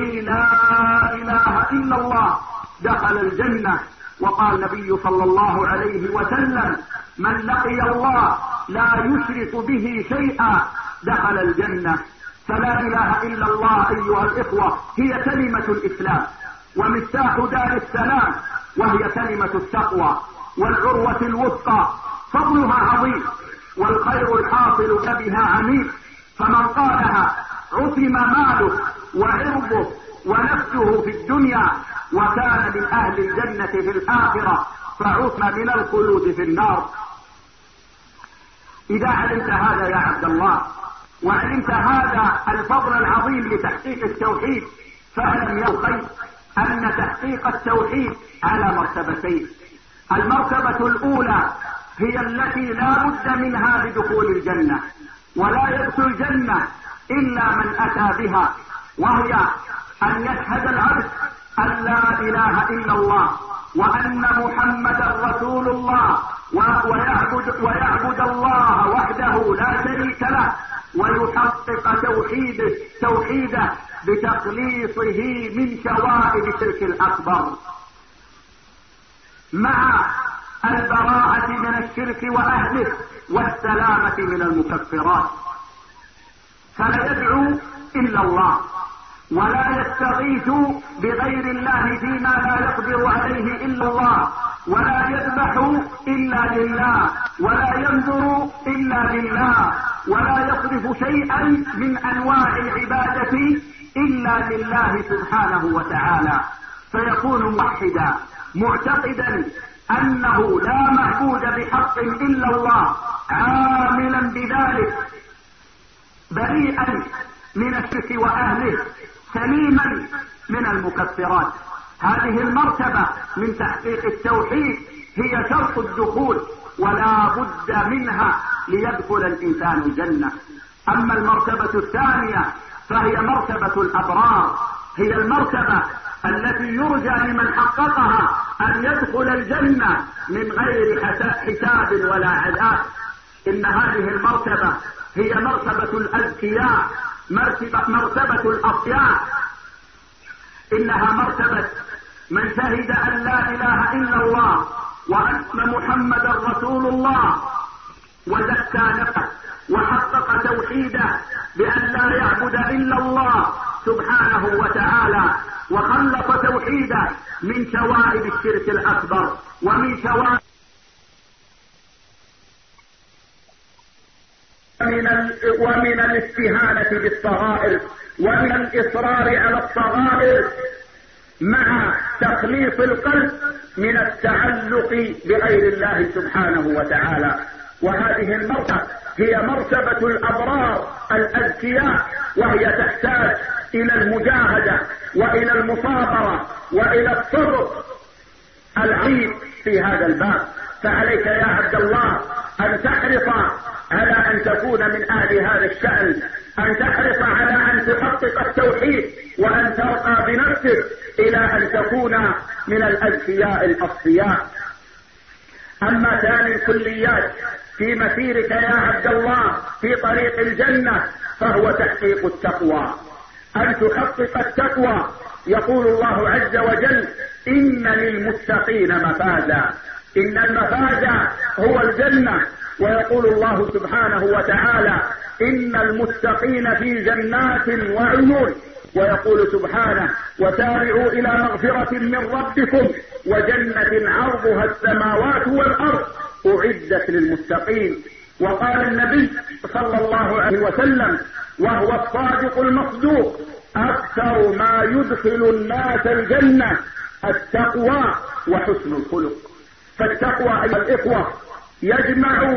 لا إله إلا الله دخل الجنة. وقال النبي صلى الله عليه وسلم: من لقي الله لا يشرك به شيئا دخل الجنة. فلا إله إلا الله أيها الإخوة هي كلمة الإسلام ومفتاح دار السلام، وهي كلمة التقوى والعروة الوثقى، فضلها عظيم والخير الحاصل بها عميق. فمن قالها عصم ماله وعرضه ونفسه في الدنيا، وكان من أهل الجنة في الآخرة، فعصم من الخلود في النار. إذا علمت هذا يا عبد الله وعلمت هذا الفضل العظيم لتحقيق التوحيد، فاعلم يا أخي أن تحقيق التوحيد على مرتبتين. المرتبة الأولى هي التي لا بد منها لدخول الجنة، ولا يدخل الجنة إلا من أتى بها، وهي أن يشهد العبد أن لا إله إلا الله وأن محمدا رسول الله، ويعبد, ويعبد الله وحده لا شريك له، ويحقق توحيده توحيده بتخليصه من شوائب الشرك الأكبر، مع البراءة من الشرك وأهله والسلامة من المكفرات. فلا يدعو إلا الله، ولا يستغيث بغير الله فيما لا يقدر عليه إلا الله، ولا يذبح إلا لله، ولا ينذر إلا لله، ولا يصرف شيئا من انواع العبادة الا لله سبحانه وتعالى، فيكون موحدا معتقدا انه لا معبود بحق الا الله، عاملا بذلك بريئا من الشرك واهله، سليما من المكفرات. هذه المرتبة من تحقيق التوحيد هي شرط الدخول، ولا بد منها ليدخل الانسان الجنة. اما المرتبة الثانية فهي مرتبة الابرار، هي المرتبة التي يرجى لمن حققها ان يدخل الجنة من غير حساب ولا عذاب. ان هذه المرتبة هي مرتبة الاذكياء، مرتبة, مرتبة الاصفياء، انها مرتبة من شهد ان لا اله الا الله وان محمدا رسول الله، وزكى نفسه وحقق توحيده بان لا يعبد الا الله سبحانه وتعالى، وخلص توحيده من شوائب الشرك الاكبر ومن شوائب ومن, ومن الاستهانة بالصغائر ومن الاصرار على الصغائر، مع تخليص القلب من التعلق بغير الله سبحانه وتعالى. وهذه المرتبة هي مرتبة الابرار الاذكياء، وهي تحتاج الى المجاهدة والى المصابرة والى الصبر العيب في هذا الباب. فعليك يا عبد الله ان تحرص على ان تكون من اهل هذا الشأن، ان تحرص على ان تحقق التوحيد، وان ترقى بنفسك الى ان تكون من الاذكياء الاصفياء. اما ثاني الكليات في مسيرك يا عبد الله في طريق الجنة فهو تحقيق التقوى، ان تحقق التقوى. يقول الله عز وجل: ان للمتقين مفازا، ان المفاز هو الجنة. ويقول الله سبحانه وتعالى: ان المتقين في جنات وعيون. ويقول سبحانه: وسارعوا الى مغفرة من ربكم وجنة عرضها السماوات والارض اعدت للمتقين. وقال النبي صلى الله عليه وسلم وهو الصادق المصدوق: اكثر ما يدخل الناس الجنة التقوى وحسن الخلق. فالتقوى ايها الاخوة يجمع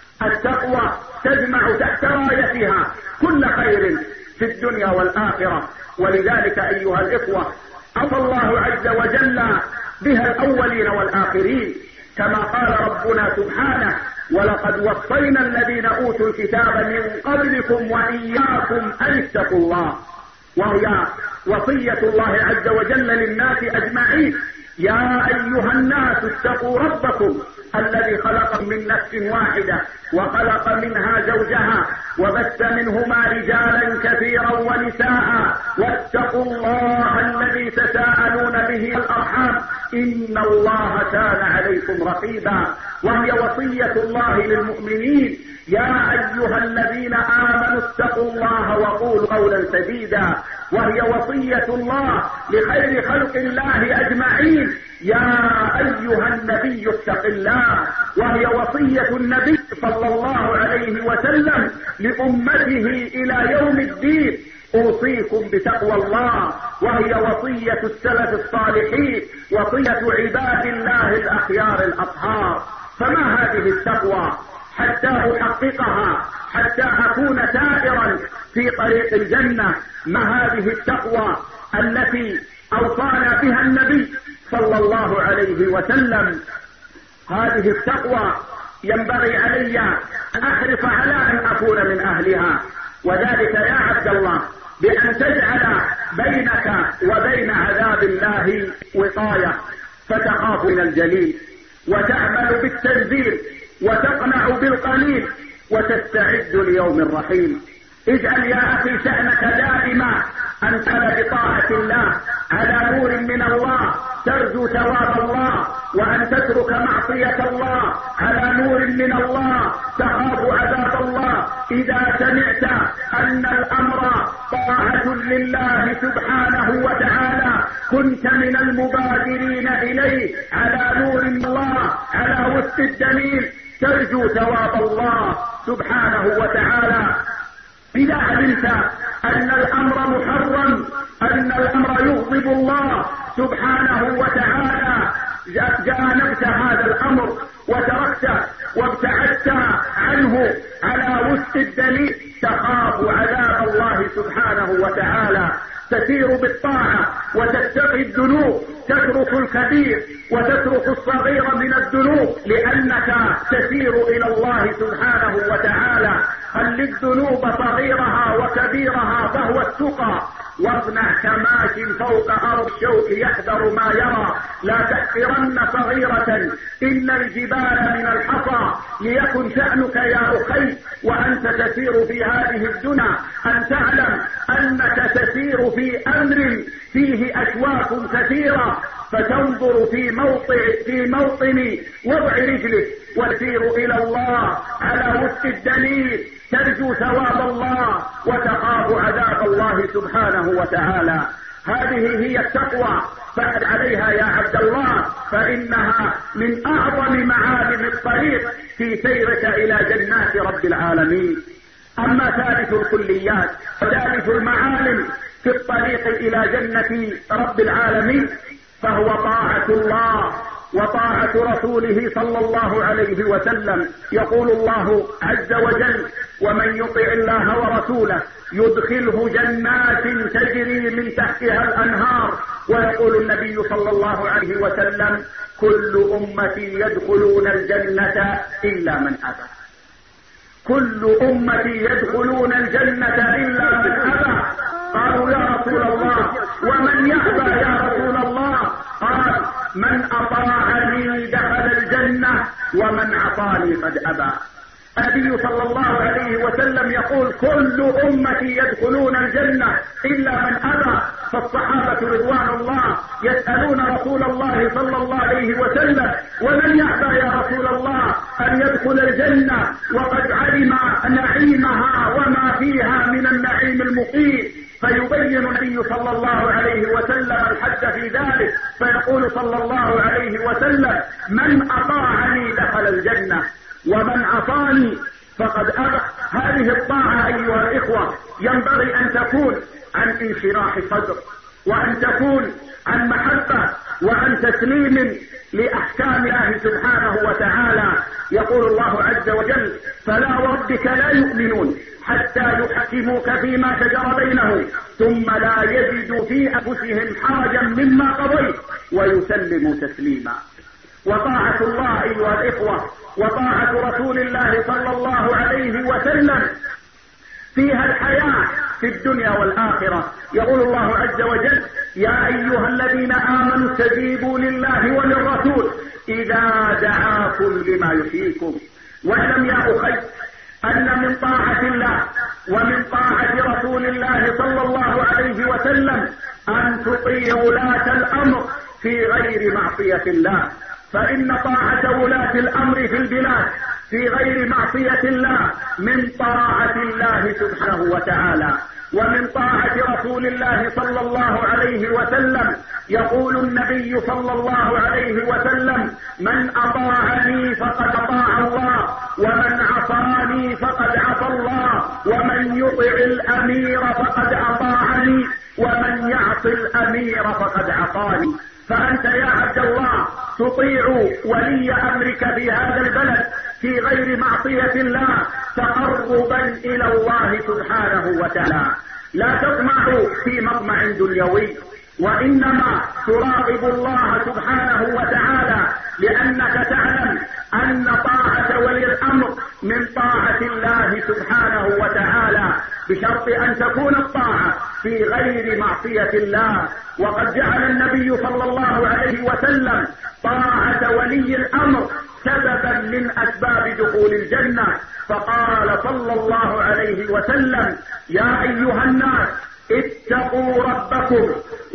التقوى تجمع تحت رايتها كل خير في الدنيا والآخرة. ولذلك أيها الإخوة أوصى الله عز وجل بها الأولين والآخرين، كما قال ربنا سبحانه: ولقد وصينا الذين أوتوا الكتاب من قبلكم وإياكم أن اتقوا الله. وهي وصية الله عز وجل للناس أجمعين: يا أيها الناس اتقوا ربكم الذي خلق من نفس واحدة وخلق منها زوجها وبث منهما رجالا كثيرا ونساء واتقوا الله الذي تساءلون به الأرحام إن الله كان عليكم رقيبا. وهي وصية الله للمؤمنين: يا أيها الذين آمنوا اتقوا الله وقولوا قولا سديدا. وهي وصية الله لخير خلق الله أجمعين: يا أيها النبي اتق الله. وهي وصية النبي صلى الله عليه وسلم لأمته إلى يوم الدين: أوصيكم بتقوى الله. وهي وصية السلف الصالحين، وصية عباد الله الأخيار الأطهار. فما هذه التقوى حتى أحققها، حتى أكون سائرا في طريق الجنة؟ ما هذه التقوى التي أوصانا بها النبي صلى الله عليه وسلم؟ هذه التقوى ينبغي علي أن أحرص على أن أكون من أهلها، وذلك يا عبد الله بأن تجعل بينك وبين عذاب الله وقاية، فتخاف من الجليل وتعمل بالتنزيل وتقنع بالقليل وتستعد ليوم الرحيم. اجعل يا أخي شأنك دائما أن تل بطاعة الله على نور من الله، ترجو ثواب الله، وأن تترك معصية الله على نور من الله، تخاف عذاب الله. إذا سمعت أن الأمر طاعة لله سبحانه وتعالى كنت من المبادرين إليه على نور من الله، على وفق الدليل. ترجو ثواب الله سبحانه وتعالى. إذا علمت أن الأمر محرم، أن الأمر يغضب الله سبحانه وتعالى، جانبت هذا الأمر وتركته وابتعدت عنه على وفق الدليل، تخاف عذاب الله سبحانه وتعالى. تسير بالطاعة وتتقي الذنوب، تترك الكبير وتترك الصغير من الذنوب، لأنك تسير إلى الله سبحانه وتعالى. خل الذنوب صغيرها وكبيرها فهو التقى، واصنع كماش فوق أرض الشوك يحذر ما يرى. لا تحقرن صغيرة إن الجبال من الحصى، ليكن شأنك يا أخي وأنت تسير في هذه الدنيا أن تعلم أنك تسير في أمر فيه أشواك كثيرة، فتنظر في موطن في موطن وضع رجلك وتسير إلى الله على وفق الدليل، ترجو ثواب الله وتخاف عذاب الله سبحانه وتعالى. هذه هي التقوى، فعل عليها يا عبد الله، فإنها من أعظم معالم الطريق في سيرك إلى جنات رب العالمين. أما ثالث الكليات وثالث المعالم في الطريق إلى جنة رب العالمين فهو طاعة الله وطاعة رسوله صلى الله عليه وسلم. يقول الله عز وجل: ومن يطع الله ورسوله يدخله جنات تجري من تحتها الأنهار. ويقول النبي صلى الله عليه وسلم: كل أمتي يدخلون الجنة إلا من أبى. كل أمتي يدخلون الجنة إلا من أبى. قالوا: يا رسول الله ومن يأبى يا رسول الله؟ قال: من أطاعني دخل الجنة ومن عصاني قد أبى. النبي صلى الله عليه وسلم يقول: كل أمتي يدخلون الجنة إلا من أبى. فالصحابة رضوان الله يسألون رسول الله صلى الله عليه وسلم: ومن يأبى يا رسول الله أن يدخل الجنة وقد علم نعيمها وما فيها من النعيم المقيم؟ فيبين النبي صلى الله عليه وسلم الحد في ذلك، فيقول صلى الله عليه وسلم: من أطاعني دخل الجنة ومن عصاني فقد أبى. هذه الطاعة أيها الإخوة ينبغي أن تكون عن انشراح صدر، وأن تكون عن محبة، وعن تسليم لأحكام الله سبحانه وتعالى. يقول الله عز وجل: فلا وربك لا يؤمنون حتى يحكموك فيما شجر بينهم ثم لا يجدوا في أنفسهم حرجا مما قضيت ويسلموا تسليما. وطاعة الله أيها الإخوة وطاعة رسول الله صلى الله عليه وسلم فيها الحياة في الدنيا والآخرة. يقول الله عز وجل: يا أيها الذين آمنوا استجيبوا لله وللرسول إذا دعاكم لما يحييكم. واعلم يا أخي أن من طاعة الله ومن طاعة رسول الله صلى الله عليه وسلم أن تطيع ولاة الأمر في غير معصية الله، فإن طاعة ولاة الأمر في البلاد في غير معصية الله من طاعة الله سبحانه وتعالى ومن طاعة رسول الله صلى الله عليه وسلم. يقول النبي صلى الله عليه وسلم: من أطاعني فقد أطاع الله ومن عصاني فقد عصى الله ومن يطع الأمير فقد أطاعني ومن يعص الأمير فقد عصاني. فأنت يا عبد الله تطيع ولي أمرك في هذا البلد في غير معصية الله تقربا إلى الله سبحانه وتعالى. لا تطمع في مطمع دنيوي، وإنما تراقب الله سبحانه وتعالى، لأنك تعلم أن طاعة ولي الأمر من طاعة الله سبحانه وتعالى، بشرط أن تكون الطاعة في غير معصية الله. وقد جعل النبي صلى الله عليه وسلم طاعة ولي الأمر سببا من أسباب دخول الجنة، فقال صلى الله عليه وسلم: يا أيها الناس اتقوا ربكم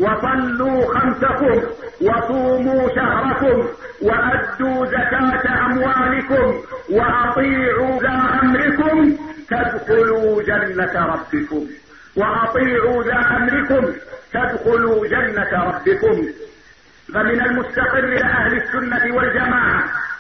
وصلوا خمسكم وصوموا شهركم وأدوا زكاة أموالكم وأطيعوا ذا أمركم تدخلوا جنة ربكم وأطيعوا ذا أمركم تدخلوا جنة ربكم. فمن المستقر لأهل السنة والجماعة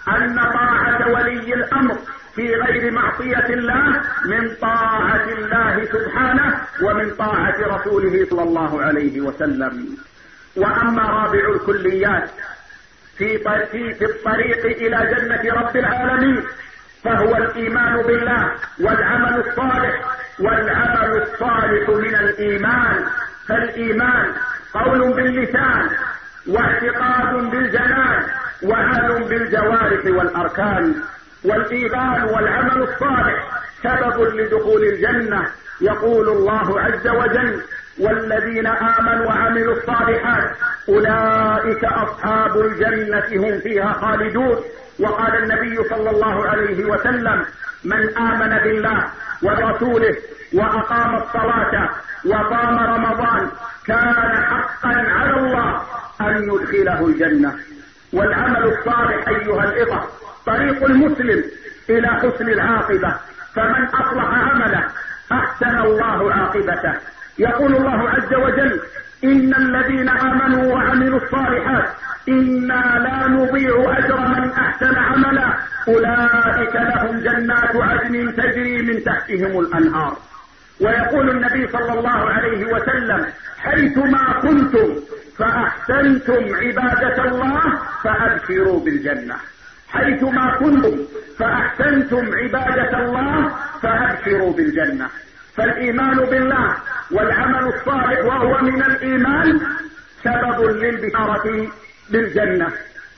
أن طاعة ولي الأمر في غير معصية الله من طاعة الله سبحانه ومن طاعة رسوله صلى الله عليه وسلم. وأما رابع الكليات في في الطريق إلى جنة رب العالمين فهو الإيمان بالله والعمل الصالح. والعمل الصالح من الإيمان، فالإيمان قول باللسان واعتقاد بالجنان وعمل بالجوارح والأركان. والإيمان والعمل الصالح سبب لدخول الجنة. يقول الله عز وجل: والذين آمنوا وعملوا الصالحات أولئك أصحاب الجنة هم فيها خالدون. وقال النبي صلى الله عليه وسلم: من آمن بالله ورسوله وأقام الصلاة وصام رمضان كان حقا على الله أن يدخله الجنة. والعمل الصالح أيها الإخوة طريق المسلم إلى حسن العاقبة، فمن أصلح عمله أحسن الله عاقبته. يقول الله عز وجل: إن الذين آمنوا وعملوا الصالحات إنا لا نضيع أجر من أحسن عملا أولئك لهم جنات عدن تجري من تحتهم الأنهار. ويقول النبي صلى الله عليه وسلم: حيثما كنتم فأحسنتم عبادة الله فأبشروا بالجنة. حيثما كنتم فأحسنتم عبادة الله فأبشروا بالجنة. فالإيمان بالله والعمل الصالح وهو من الإيمان سبب للبشارة بالجنة.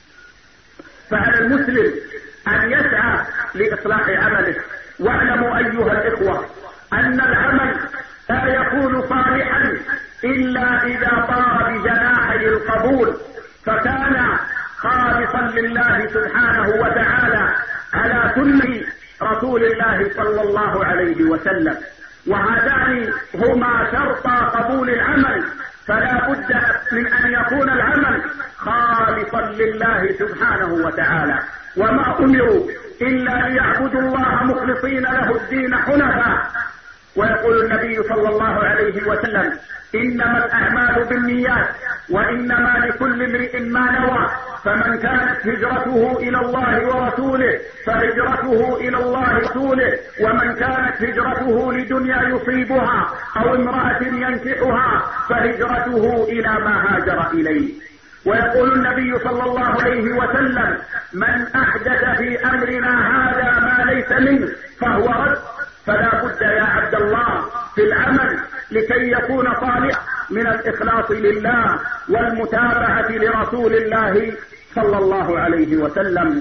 فعلى المسلم أن يسعى لإصلاح عمله. واعلموا أيها الإخوة أن العمل لا يكون صالحا إلا إذا طار بجناحي القبول فكان خالصا لله سبحانه وتعالى على سنة رسول الله صلى الله عليه وسلم. وهذان هما شرطا قبول العمل، فلا بد من أن يكون العمل خالصا لله سبحانه وتعالى. وما أمروا إلا ليعبدوا الله مخلصين له الدين حنفاء. ويقول النبي صلى الله عليه وسلم: إنما الأعمال بالنيات وإنما لكل امرئ ما نوى، فمن كانت هجرته إلى الله ورسوله فهجرته إلى الله ورسوله، ومن كانت هجرته لدنيا يصيبها أو امرأة ينكحها فهجرته إلى ما هاجر إليه. ويقول النبي صلى الله عليه وسلم: من أحدث في أمرنا هذا ما ليس منه فهو رد. فلا بد يا عبد الله في العمل لكي يكون صالحا من الإخلاص لله والمتابعة لرسول الله صلى الله عليه وسلم.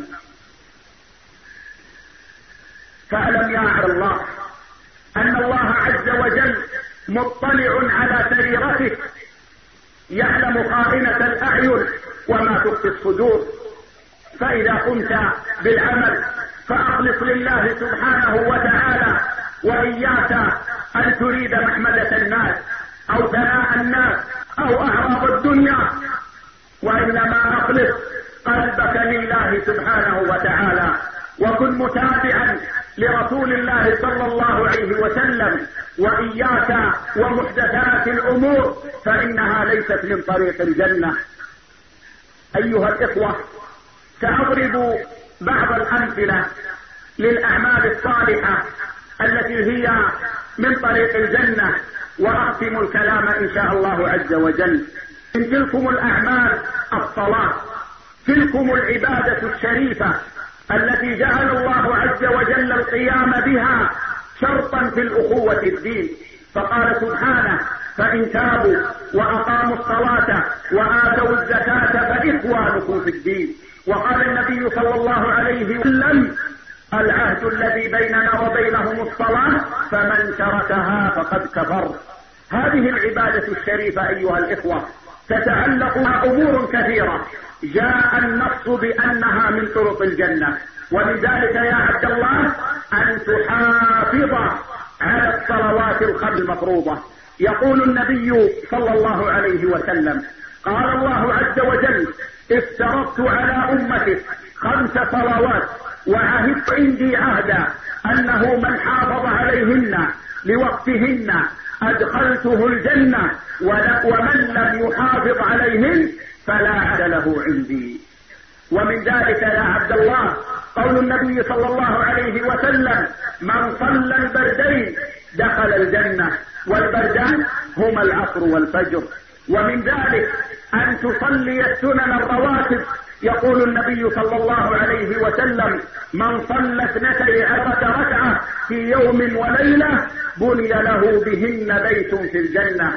فاعلم يا عبد الله أن الله عز وجل مطلع على سريرتك، يعلم خائنة الأعين وما تخفي الصدور. فإذا قمت بالعمل فأخلص لله سبحانه وتعالى، وإياك أن تريد محمدة الناس أو ثناء الناس أو أعراض الدنيا، وإنما أخلص قلبك لله سبحانه وتعالى، وكن متابعا لرسول الله صلى الله عليه وسلم. وإياك ومحدثات الأمور فإنها ليست من طريق الجنة. أيها الإخوة سأضرب بعض الأمثلة للأعمال الصالحة التي هي من طريق الجنة، وأختم الكلام إن شاء الله عز وجل. من تلكم الأعمال الصلاة، تلكم العبادة الشريفة التي جعل الله عز وجل القيام بها شرطا في الأخوة الدين. فقال سبحانه: فإن تابوا وأقاموا الصلاة وآتوا الزكاة فإخوانكم في الدين. وقال النبي صلى الله عليه وسلم: العهد الذي بيننا وبينهم الصلاة فمن تركها فقد كفر. هذه العبادة الشريفة أيها الإخوة تتعلق مع أمور كثيرة جاء النص بأنها من طرق الجنة. ولذلك يا عبد الله أن تحافظ على الصلوات الخمس المفروضة. يقول النبي صلى الله عليه وسلم: قال الله عز وجل: افترضت على أمتك خمس صلوات وعهدت عندي عهدا أنه من حافظ عليهن لوقتهن أدخلته الجنة ومن لم يحافظ عليهن فلا عهد له عندي. ومن ذلك يا عبد الله قول النبي صلى الله عليه وسلم: من صلى البردين دخل الجنة، والبردان هما العصر والفجر. ومن ذلك أن تصلي السنن الرواتب. يقول النبي صلى الله عليه وسلم: من صلى اثنتي عشرة ركعة في يوم وليلة بني له بهن بيت في الجنة.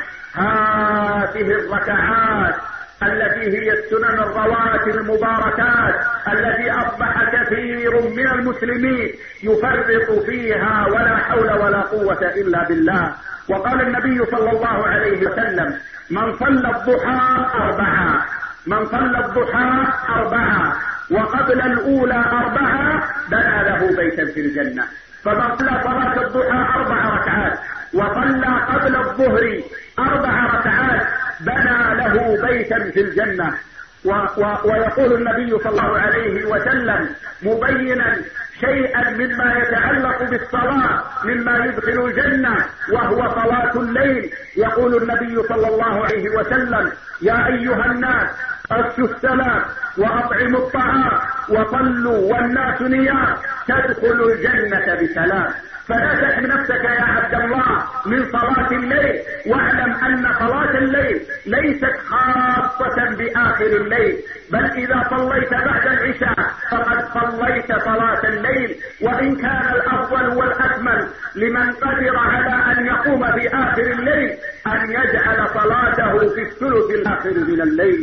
هذه الركعات التي هي السنن الرواتب المباركات التي أصبح كثير من المسلمين يفرط فيها ولا حول ولا قوة إلا بالله. وقال النبي صلى الله عليه وسلم: من صلى الضحى أربعة من صلى الضحى أربعة وقبل الأولى أربعة بنى له بيتا في الجنة. فمن صلى صلاة الضحى أربع ركعات وصلى قبل الظهر أربع ركعات بنى له بيتا في الجنة. و و ويقول النبي صلى الله عليه وسلم مبينا شيئا مما يتعلق بالصلاة مما يدخل الجنة، وهو صلاة الليل. يقول النبي صلى الله عليه وسلم: يا أيها الناس أفشوا السلام وأطعموا الطعام وصلوا والناس نيام تدخلوا الجنة بسلام. فلا تحم نفسك يا عبد الله من صلاة الليل، واعلم أن صلاة الليل ليست خاصة بآخر الليل، بل إذا صليت بعد العشاء فقد صليت صلاة الليل. وإن كان الأفضل والأكمل لمن قدر على أن يقوم في آخر الليل أن يجعل صلاته في الثلث الآخر من الليل.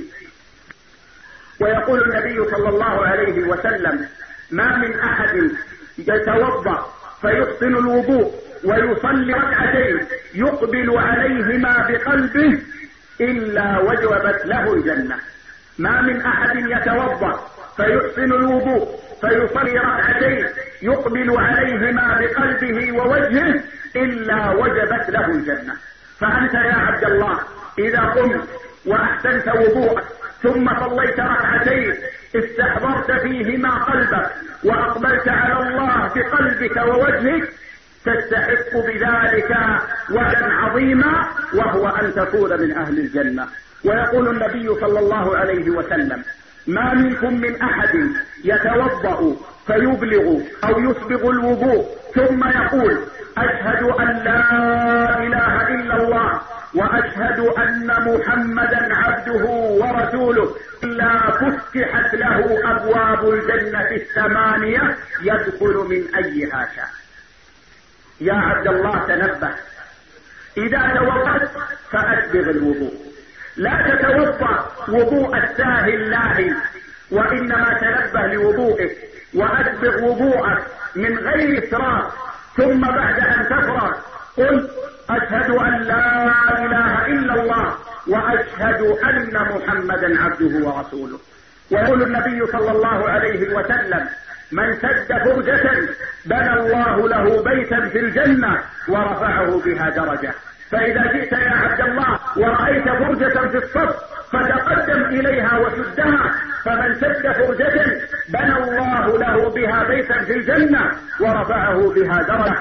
ويقول النبي صلى الله عليه وسلم: ما من أحد يتوضأ فيحسن الوضوء ويصلي ركعتين يقبل عليهما بقلبه إلا وجبت له الجنة. ما من أحد يتوضأ فيحسن الوضوء فيصلي ركعتين يقبل عليهما بقلبه ووجهه إلا وجبت له الجنة. فأنت يا عبد الله إذا قمت وأحسنت وضوءك ثم صليت ركعتين استحضرت فيهما قلبك وأقبلت على الله بقلبك ووجهك تستحق بذلك وعدا عظيما، وهو أن تكون من أهل الجنة. ويقول النبي صلى الله عليه وسلم: ما منكم من أحد يتوضأ فيبلغ أو يسبغ الوضوء ثم يقول: أشهد أن لا إله إلا الله وأشهد أن محمدا عبده ورسوله إلا فتحت له أبواب الجنة الثمانية يدخل من أيها شاء. يا عبد الله تنبه، إذا توضأت فأسبغ الوضوء، لا تتوضأ وضوء الساهل لاهي، وإنما تنبه لوضوئك وأسبغ وضوءك من غير إسراف. ثم بعد أن تفرغ قل: أشهد أن لا إله إلا الله وأشهد أن محمدا عبده ورسوله. ويقول النبي صلى الله عليه وسلم: من سد فرجة بنى الله له بيتا في الجنة ورفعه بها درجة. فإذا جئت يا عبد الله ورأيت فرجة في الصف فتقدم إليها وسدها، فمن سد فرجة بنى الله له بها بيتا في الجنة ورفعه بها درجة.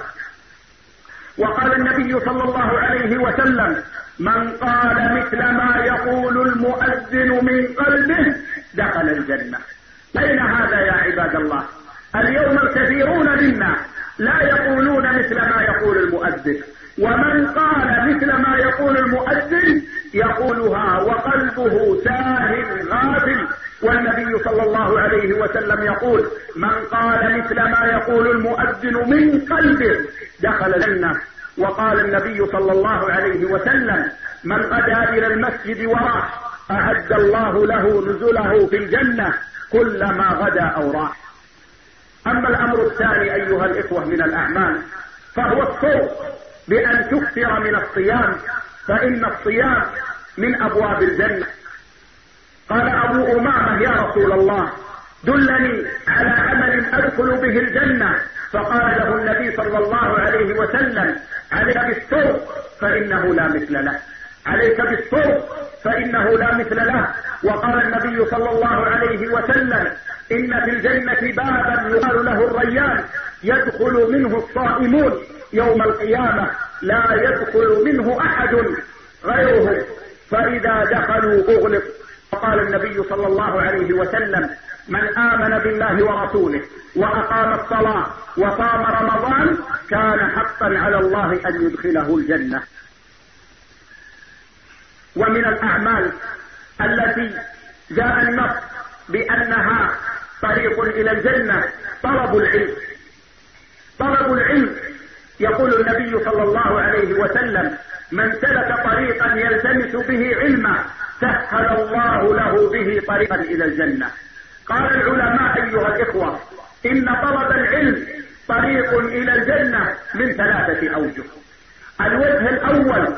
وقال النبي صلى الله عليه وسلم: من قال مثل ما يقول المؤذن من قلبه دخل الجنة. أين هذا يا عباد الله؟ اليوم الكثيرون منا لا يقولون مثل ما يقول المؤذن، ومن قال مثل ما يقول المؤذن يقولها وقلبه ساهل غافل. والنبي صلى الله عليه وسلم يقول: من قال مثل ما يقول المؤذن من قلبه دخل الجنة. وقال النبي صلى الله عليه وسلم: من غدا إلى المسجد وراح أعد الله له نزله في الجنة كلما غدا أو راح. أما الأمر الثاني أيها الإخوة من الأعمال فهو الصوم، بأن تكثر من الصيام، فإن الصيام من أبواب الجنة. قال أبو أمامة: يا رسول الله دلني على عمل أدخل به الجنة. فقال له النبي صلى الله عليه وسلم: عليك بالصوم فإنه لا مثل له، عليك بالصوم فإنه لا مثل له. وقال النبي صلى الله عليه وسلم: إن في الجنة بابا يقال له الريان يدخل منه الصائمون يوم القيامة لا يدخل منه أحد غيرهم، فإذا دخلوا أغلق. وقال النبي صلى الله عليه وسلم: من آمن بالله ورسوله وأقام الصلاة وصام رمضان كان حقا على الله أن يدخله الجنة. ومن الأعمال التي جاء النص بأنها طريق إلى الجنة طلب العلم. طلب العلم يقول النبي صلى الله عليه وسلم: من سلك طريقا يلتمس به علما سهل الله له به طريقا إلى الجنة. قال العلماء: أيها الإخوة، إن طلب العلم طريق إلى الجنة من ثلاثة أوجه. الوجه الأول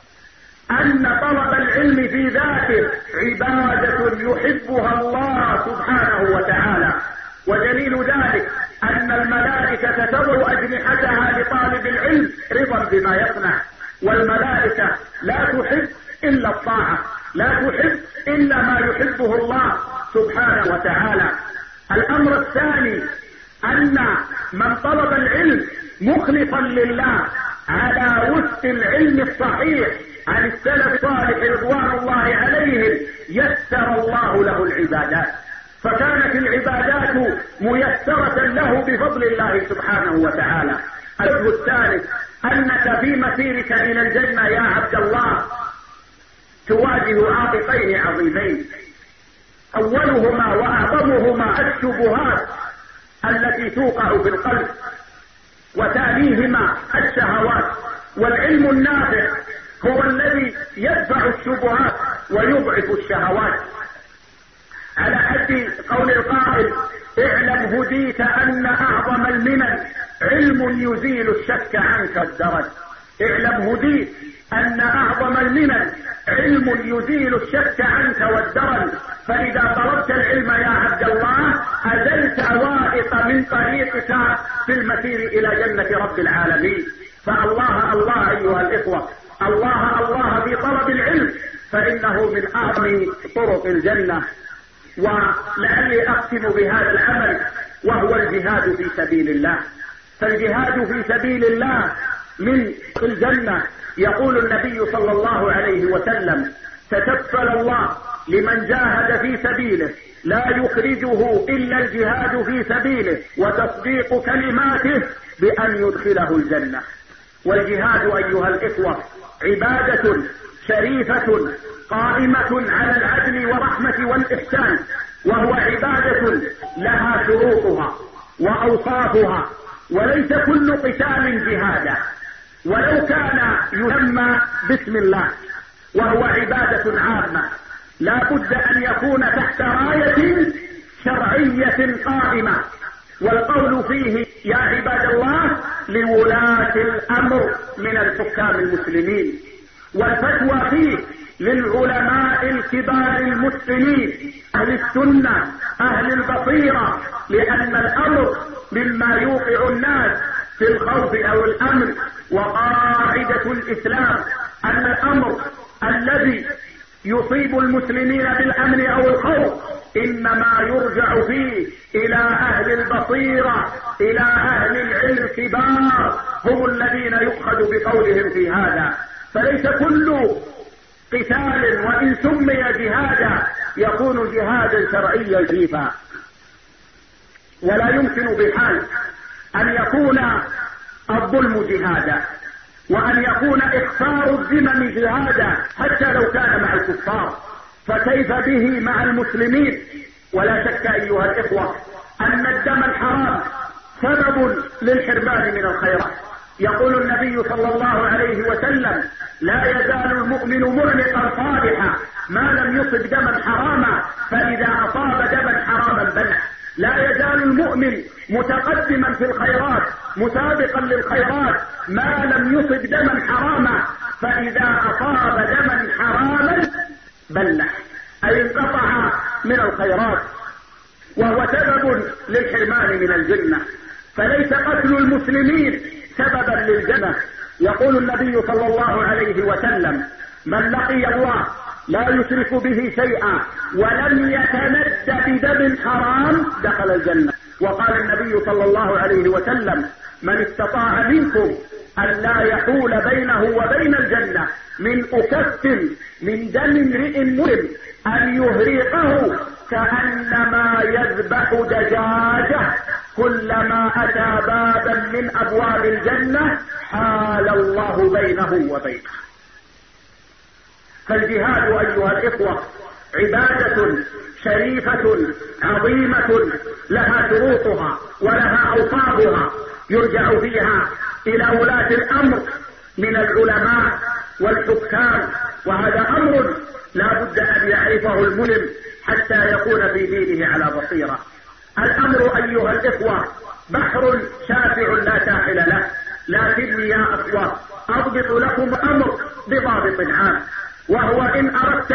أن طلب العلم في ذاته عبادة يحبها الله سبحانه وتعالى، ودليل ذلك أن الملائكة تضع أجنحتها لطالب العلم رضا بما يصنع، والملائكة لا تحب إلا الطاعة، لا تحب إلا ما يحبه الله سبحانه وتعالى. الأمر الثاني أن من طلب العلم مخلصا لله على وفق العلم الصحيح عن السلف الصالح رضوان الله عليهم يسر الله له العبادات، فكانت العبادات ميسرة له بفضل الله سبحانه وتعالى. الوجه الثالث أنك في مسيرك إلى الجنة يا عبد الله تواجه عائقين عظيمين، أولهما وأعظمهما الشبهات التي توقع في القلب، وتاليهما الشهوات. والعلم النافع هو الذي يدفع الشبهات ويضعف الشهوات. على حد قول القائل: اعلم هديت أن أعظم المنن علم يزيل الشك عنك الدرج. اعلم هديت أن أعظم المنن علم يزيل الشك عنك والدرج. فإذا طلبت العلم يا عبد الله أزلت عوائق من طريقك في المسير إلى جنة رب العالمين. فالله الله أيها الإخوة، الله الله في طلب العلم، فإنه من أعظم طرق الجنة. ولعلي أختم بهذا العمل وهو الجهاد في سبيل الله. فالجهاد في سبيل الله من الجنة. يقول النبي صلى الله عليه وسلم: تكفل الله لمن جاهد في سبيله لا يخرجه إلا الجهاد في سبيله وتصديق كلماته بأن يدخله الجنة. والجهاد أيها الإخوة عبادة شريفة قائمة على العدل والرحمة والإحسان، وهو عبادة لها شروطها وأوصافها، وليس كل قتال جهادا، ولو كان يسمى بسم الله، وهو عبادة عامة لا بد أن يكون تحت راية شرعية قائمة. والقول فيه يا عباد الله لولاة الأمر من الحكام المسلمين، والفتوى فيه للعلماء الكبار المسلمين أهل السنة أهل البصيرة، لأن الأمر مما يوقع الناس في الخوف أو الأمن. وقاعدة الإسلام أن الأمر الذي يصيب المسلمين بالأمن أو الخوف إنما يرجع فيه إلى أهل البصيرة، إلى أهل العلم الكبار، هم الذين يؤخذ بقولهم في هذا. فليس كل قتال وإن سمي جهادا يكون جهادا شرعيا جيفا، ولا يمكن بحال أن يكون الظلم جهادا، وأن يكون إخفار الذمم جهادا حتى لو كان مع الكفار، فكيف به مع المسلمين؟ ولا شك أيها الإخوة أن الدم الحرام سبب للحرمان من الخيرات. يقول النبي صلى الله عليه وسلم: لا يزال المؤمن مرمقا صالحا ما لم يصب دما حراما، فإذا أصاب دما حراما بلع. لا يزال المؤمن متقدما في الخيرات مسابقا للخيرات ما لم يصب دما حراما، فإذا أصاب دما حراما بلع، أي انقطع من الخيرات، وهو سبب للحرمان من الجنة. فليس قتل المسلمين سببا للجنة. يقول النبي صلى الله عليه وسلم: من لقي الله لا يشرك به شيئا ولم يتند بدم حرام دخل الجنة. وقال النبي صلى الله عليه وسلم: من استطاع منكم أن لا يحول بينه وبين الجنة من أكف من دم امرئ مسلم أن يهريقه كأنما يذبح دجاجة، كلما أتى بابا من أبواب الجنة حال الله بينه وبينه. فالجهاد أيها الإخوة عبادة شريفة عظيمة لها شروطها ولها أوصافها، يرجع فيها إلى ولاة الأمر من العلماء والحكام، وهذا أمر لا بد أن يعرفه المسلم حتى يكون في دينه على بصيرة. الأمر أيها الإخوة بحر شاسع لا ساحل له، لكني يا أخوة أضبط لكم الأمر بضابط عام، وهو إن أردت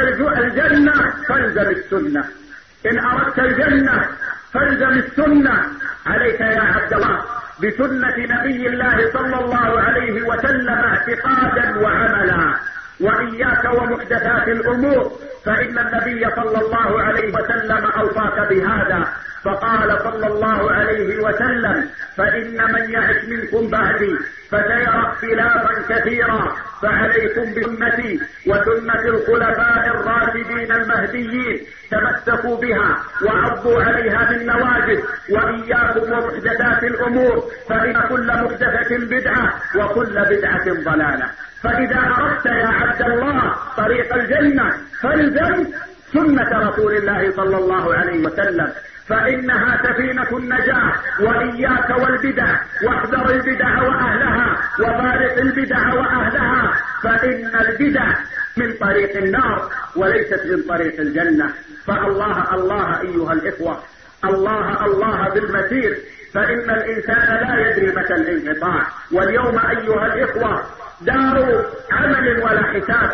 الجنة فالزم السنة. إن أردت الجنة فالزم السنة. عليك يا عبد الله بسنة نبي الله صلى الله عليه وسلم اعتقادا وعملا، وإياك ومحدثات الأمور، فإن النبي صلى الله عليه وسلم أوصاك بهذا، فقال صلى الله عليه وسلم: فإن من يعش منكم بعدي فسيرى اختلافا كثيرا، فعليكم بسنتي وسنة الخلفاء الراشدين المهديين، تمسكوا بها وعضوا عليها بالنواجذ، وإياكم ومحدثات الأمور، فإن كل محدثة بدعة وكل بدعة ضلالة. فإذا أردت يا عبد الله طريق الجنة فالزم سنة رسول الله صلى الله عليه وسلم، فإنها سفينة النجاة. وإياك والبدع، واحذر البدع وأهلها، وفارق البدع وأهلها، فإن البدع من طريق النار وليست من طريق الجنة. فالله الله أيها الإخوة، الله الله بالمسير، فإن الإنسان لا يدري متى الانقطاع. واليوم أيها الإخوة دار عمل ولا حساب،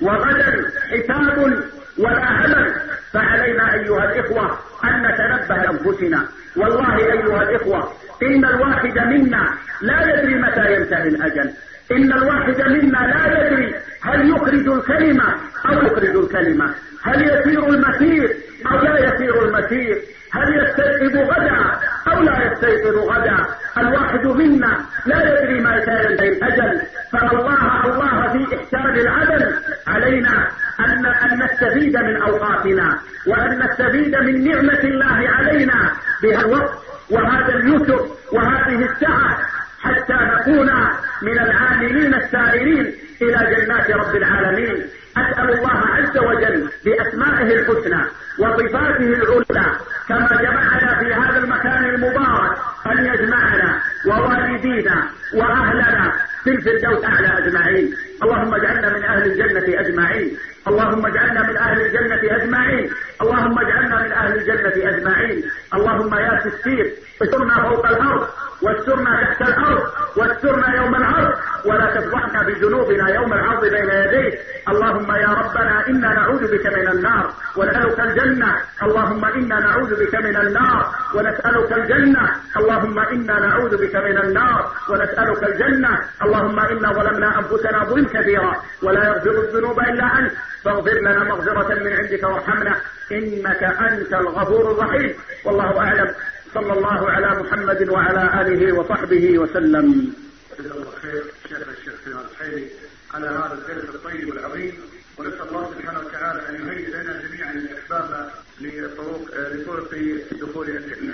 وغدا حساب ولا عمل، فعلينا أيها الإخوة أن نتنبه أنفسنا. والله أيها الإخوة إن الواحد منا لا يدري متى ينتهي الأجل، إن الواحد منا لا يدري هل يخرج الكلمة أو يخرج الكلمة، هل يسير المسير أو لا يسير المسير، هل يستيقظ غدا أو لا يستيقظ غدا. الواحد منا لا يدري ما ينتهي الأجل، فالله الله في إحسان العدل علينا أن أن نستفيد من أوقاتنا، وأن نستفيد من نعمة الله علينا بهذا الوقت وهذا اليسر وهذه الساعة، حتى نكون من العاملين السائرين إلى جنات رب العالمين. أسأل الله عز وجل بأسمائه الحسنى وصفاته العلى كما جمعنا في هذا المكان المبارك أن يجمعنا ووالدينا وأهلنا في الفردوس أعلى أجمعين. اللهم اجعلنا من أهل الجنة أجمعين، اللهم اجعلنا من أهل الجنة أجمعين، اللهم اجعلنا من أهل الجنة أجمعين. اللهم يا ستير استرنا فوق الأرض، واسترنا تحت الأرض، واسترنا يوم العرض، ولا تفضحنا بذنوبنا يوم العرض بين يديك. اللهم يا ربنا إنا نعوذ بك من النار ونسألك الجنة، اللهم إنا نعوذ بك من النار ونسألك الجنة، اللهم إنا نعوذ بك من النار ونسألك الجنة. اللهم إنا ظلمنا أنفسنا ظلم كثيرا ولا يغفر الذنوب إلا أنت، فاغفر لنا مغفرة من عندك وارحمنا إنك أنت الغفور الرحيم. والله أعلم. صلى الله على محمد وعلى آله وصحبه وسلم. جزاه الله خير الشيخ الشيخ سليمان الحيري على هذا الدرس الطيب والعظيم، ونسأل الله سبحانه وتعالى أن يهيئ لنا جميعا الأسباب لطرق لطرق دخول الجنة.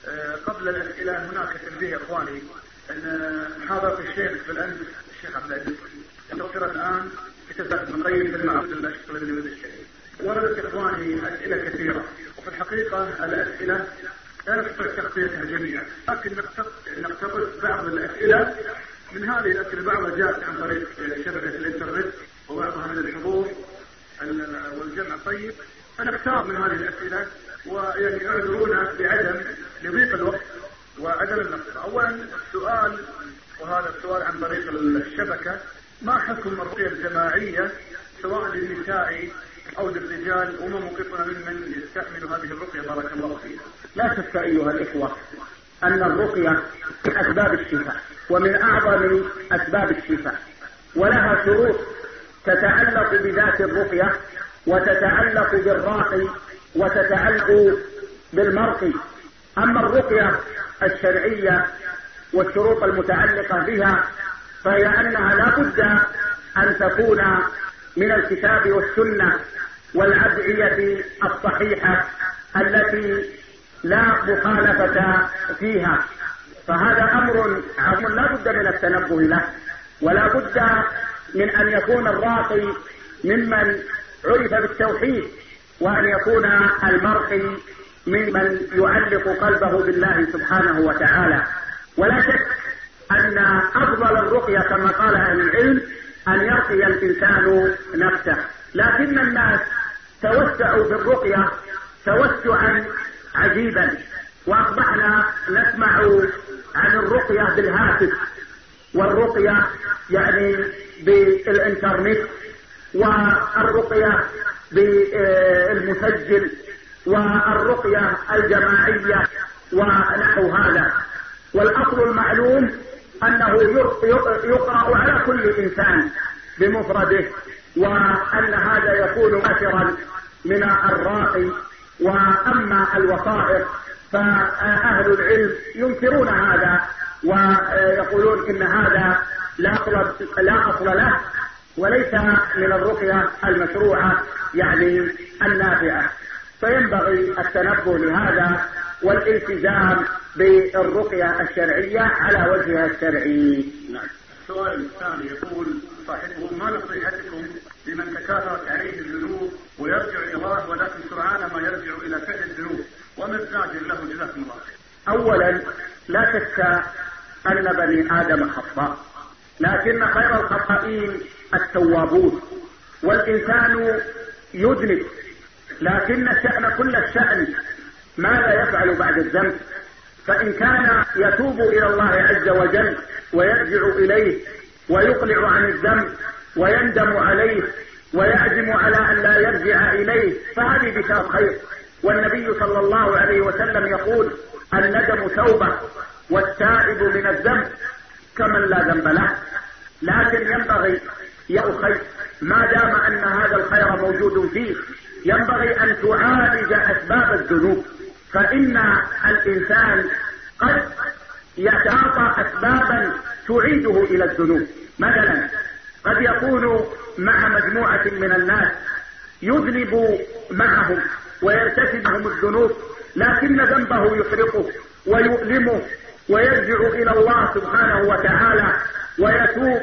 قبل الأسئلة هناك تنبيه إخواني أن محاضرة الشيخ في الأمس الشيخ عبد العزيز تذكر الآن كتبت من غير المعبد الأشقر الذي ولد الشيخ. وردت إخواني أسئلة كثيرة، وفي الحقيقة الأسئلة لا نقصد تغطيتها جميعا، لكن نقتطف بعض الأسئلة. من هذه الأسئلة بعضها جاءت عن طريق شبكة الإنترنت وبعضها من الحضور والجمع الطيب، فنختار من هذه الأسئلة ويعني اعذرونا بعدم لضيق الوقت وعدم النقص. أولا السؤال، وهذا السؤال عن طريق الشبكة: ما حكم الرقية الجماعية سواء للنساء أو للرجال، وما موقفنا ممن يستعمل هذه الرقية بارك الله فيها؟ لا شك أيها الإخوة أن الرقية من أسباب الشفاء ومن أعظم أسباب الشفاء، ولها شروط تتعلق بذات الرقية وتتعلق بالراقي وتتعلق بالمرقي. أما الرقية الشرعية والشروط المتعلقة بها فهي أنها لا بد أن تكون من الكتاب والسنة والأدعية الصحيحة التي لا مخالفة فيها. فهذا أمر عظيم لا بد من التنبه له، ولا بد من أن يكون الراقي ممن عرف بالتوحيد، وأن يكون المرقي ممن يعلق قلبه بالله سبحانه وتعالى. ولا شك أن أفضل الرقية كما قال أهل العلم أن يرقي الإنسان نفسه، لكن الناس توسعوا في الرقية توسعا عجيبا، وأصبحنا نسمع عن الرقية بالهاتف، والرقية يعني بالإنترنت، والرقية بالمسجل، والرقية الجماعية ونحو هذا. والأصل المعلوم أنه يقرأ على كل إنسان بمفرده، وأن هذا يكون مؤثرا من الراقي. وأما الوصائف فأهل العلم ينكرون هذا ويقولون إن هذا لا أصل, لا أصل له، وليس من الرقية المشروعة يعني النافعة. فينبغي التنبه لهذا والالتزام بالرقية الشرعية على وجهها الشرعي. نعم. السؤال الثاني يقول صاحبه: ما نصيحتكم لمن تكاثرت عليه الذنوب ويرجع إلى الله ولكن سرعان ما يرجع إلى فعل الذنوب، وما الزاجر له جزاكم الله خير؟ أولا لا شك أن بني آدم خطاء، لكن خير الخطائين التوابون. والإنسان يذنب، لكن الشأن كل الشأن ماذا يفعل بعد الذنب. فإن كان يتوب إلى الله عز وجل ويرجع إليه ويقلع عن الذنب ويندم عليه ويعزم على أن لا يرجع إليه فهذه بشار خير. والنبي صلى الله عليه وسلم يقول: الندم توبة والتائب من الذنب كمن لا ذنب له. لكن ينبغي يا أخي ما دام أن هذا الخير موجود فيه ينبغي أن تعالج أسباب الذنوب، فإن الإنسان قد يتعاطى أسبابا تعيده إلى الذنوب. مثلا قد يكون مع مجموعة من الناس يذنب معهم ويرتكبهم الذنوب، لكن ذنبه يحرقه ويؤلمه ويرجع إلى الله سبحانه وتعالى ويتوب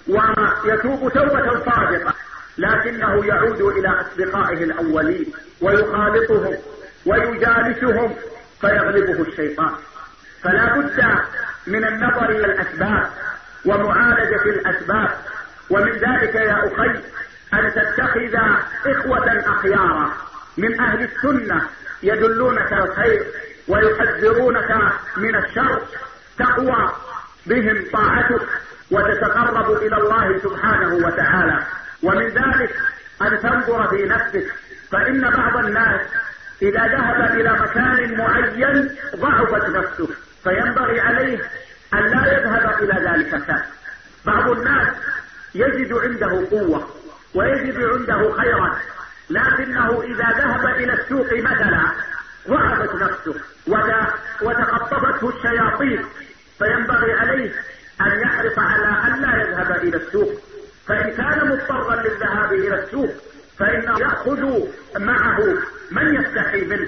ويتوب توبة صادقة، لكنه يعود إلى أصدقائه الأولين ويخالطهم ويجالسهم فيغلبه الشيطان. فلا بد من النظر إلى الأسباب ومعالجة الأسباب. ومن ذلك يا أخي أن تتخذ إخوة أخيارا من أهل السنة يدلونك الخير ويحذرونك من الشر، تقوى بهم طاعتك وتتقرب إلى الله سبحانه وتعالى. ومن ذلك أن تنظر في نفسك، فإن بعض الناس إذا ذهب إلى مكان معين ضعفت نفسه، فينبغي عليه أن لا يذهب إلى ذلك المكان. بعض الناس يجد عنده قوة ويجد عنده خيرا، لكنه إذا ذهب إلى السوق مثلا ضعفت نفسه وتخطفته الشياطين، فينبغي عليه أن يحرص على أن لا يذهب إلى السوق. فإن كان مضطرا للذهاب إلى السوق فإنه يأخذ معه من يستحي منه.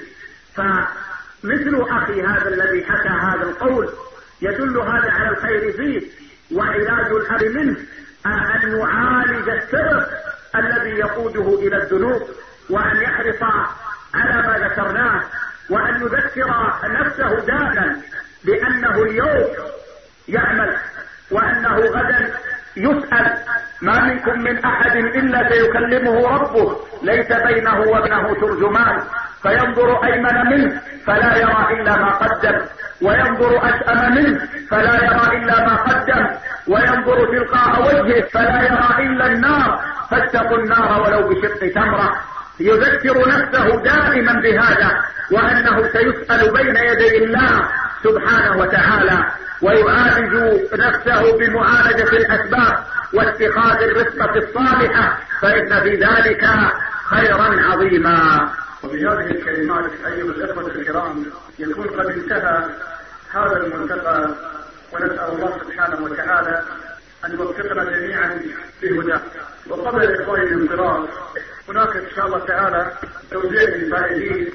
فمثل أخي هذا الذي حكى هذا القول يدل هذا على الخير فيه، وعلاج الأمر منه أن يعالج السبب الذي يقوده إلى الذنوب، وأن يحرص على ما ذكرناه، وأن يذكر نفسه دائما بأنه اليوم يعمل وأنه غدا يسأل. ما منكم من أحد إلا سيكلمه ربه ليس بينه وبينه ترجمان، فينظر أيمن منه فلا يرى إلا ما قدم، وينظر أشأم منه فلا يرى إلا ما قدم، وينظر تلقاء وجهه فلا يرى إلا النار، فاتقوا النار ولو بشق تمرة. يذكر نفسه دائما بهذا، وأنه سيسأل بين يدي الله سبحانه وتعالى، ويعالج نفسه بمعالجة الأسباب واتخاذ الرفقة الصالحة، فإن في ذلك خيرا عظيما. وبهذه الكلمات أيها الأخوة الكرام يكون قد انتهى هذا الملتقى، ونسأل الله سبحانه وتعالى أن يوفقنا جميعا في هداه. وقبل إخواني الانصراف هناك إن شاء الله تعالى توزيع للفائزين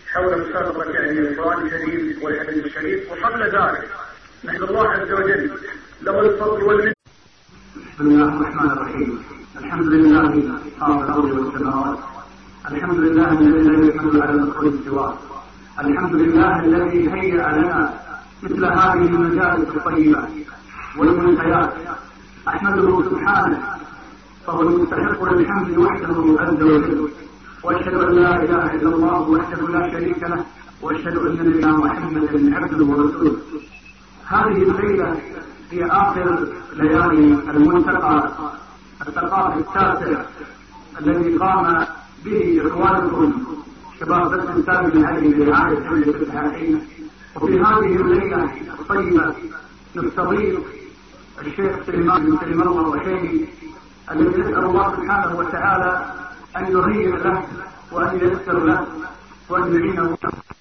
حول مسابقة يعني القرآن الكريم والحديث الشريف. وقبل ذلك نحن الله عز وجل له الفضل والمنة. بسم الله الرحمن الرحيم. الحمد لله فاطر الأرض والسماوات، الحمد لله الذي لا يحمل على الخير سواه، الحمد لله الذي هيأ لنا مثل هذه المجالس الطيبة والمنتهيات. أحمده سبحانه فهو المستحق للحمد وحده عز وجل، وأشهد أن لا إله إلا الله وحده لا شريك له، وأشهد أن نبينا محمدا عبده ورسوله. هذه الليلة هي آخر ليالي الملتقى الثقافي التاسع الذي قام به إخوانكم شباب بس الثاني من هذه الرعاية عند الفتحين. وفي هذه الليلة الطيبة نستضيف الشيخ سليمان بن سليمان الرحيمي الذي نسأل الله سبحانه وتعالى أن يهيئ له وأن ييسر له وأن يعينه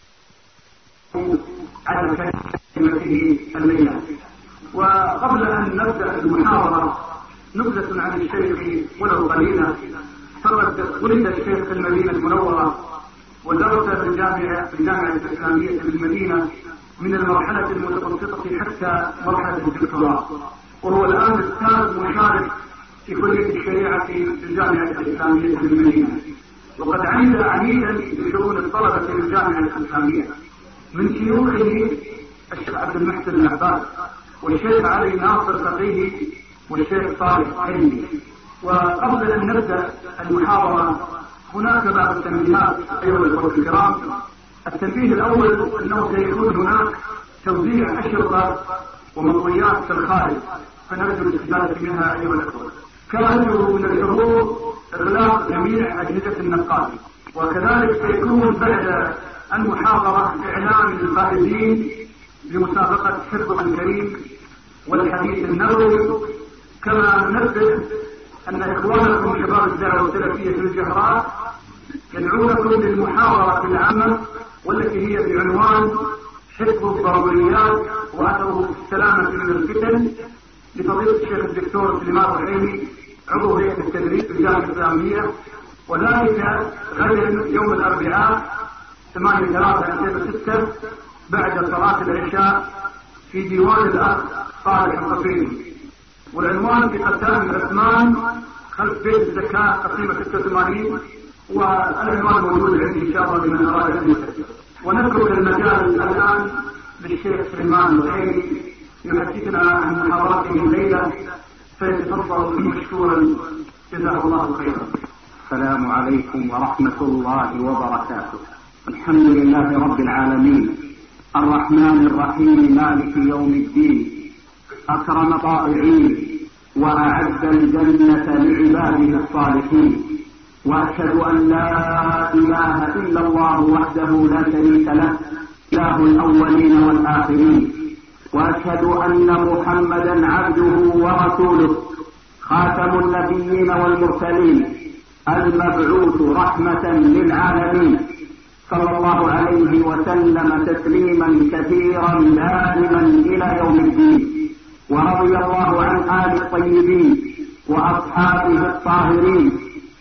على كلمته الليلة. وقبل أن نبدأ المحاضرة نبذة عن الشيخ ولو قليلة. ولد الشيخ في المدينة المنورة ودرس في الجامعة في الجامعة الإسلامية في المدينة من المرحلة المتوسطة حتى مرحلة الدكتوراه، وهو الآن أستاذ مشارك في كلية الشريعة في الجامعة الإسلامية في المدينة، وقد عمل عميدا بشؤون الطلبة في الجامعة الإسلامية. من شيوخه الشيخ عبد المحسن العباس والشيخ علي ناصر فقيه والشيخ صالح حلمي. وقبل أن نبدأ المحاضرة هناك بعض التنبيهات أيها الأخوة الكرام. التنبيه الأول أنه سيكون هناك توزيع أشرطة ومطويات في الخارج، فنرجو الاستفادة منها أيها الأخوة. كما أنه من الحضور إغلاق جميع أجهزة النقال. وكذلك سيكون بعد المحاضرة إعلان الفائزين لمسابقة حفظ الكريم والحديث النبوي. كما ننبه أن إخوانكم شباب الدعوة السلفية في الجهراء يدعونكم للمحاضرة العامة والتي هي بعنوان حفظ الضروريات وأثره في السلامة من الفتن لفضيلة الشيخ الدكتور سليمان الرحيمي عضو هيئة التدريس في الجامعة الإسلامية، وذلك غدا يوم الأربعاء ثمانية ثلاثة ألفين وستة بعد صلاة العشاء في ديوان الأخ صالح الصفيني. والعنوان في قسام عثمان خلف بيت الزكاة قسيمة ستة وثمانين، والعنوان موجود عندي إن شاء الله لمن أراد أن يسجل. ونترك المجال الآن للشيخ سليمان الرحيمي يحدثنا عن محاضرته الليلة، فيتفضل مشكورا جزاه الله خيرا. السلام عليكم ورحمة الله وبركاته. الحمد لله رب العالمين الرحمن الرحيم مالك يوم الدين، أكرم طائعين وأعد الجنة لعباده الصالحين، وأشهد أن لا إله إلا الله وحده لا شريك له إله الأولين والآخرين، وأشهد أن محمدا عبده ورسوله خاتم النبيين والمرسلين المبعوث رحمة للعالمين، صلى الله عليه وسلم تسليما كثيرا دائما إلى يوم الدين. ورضي الله عن آل الطيبين وأصحابه الطاهرين.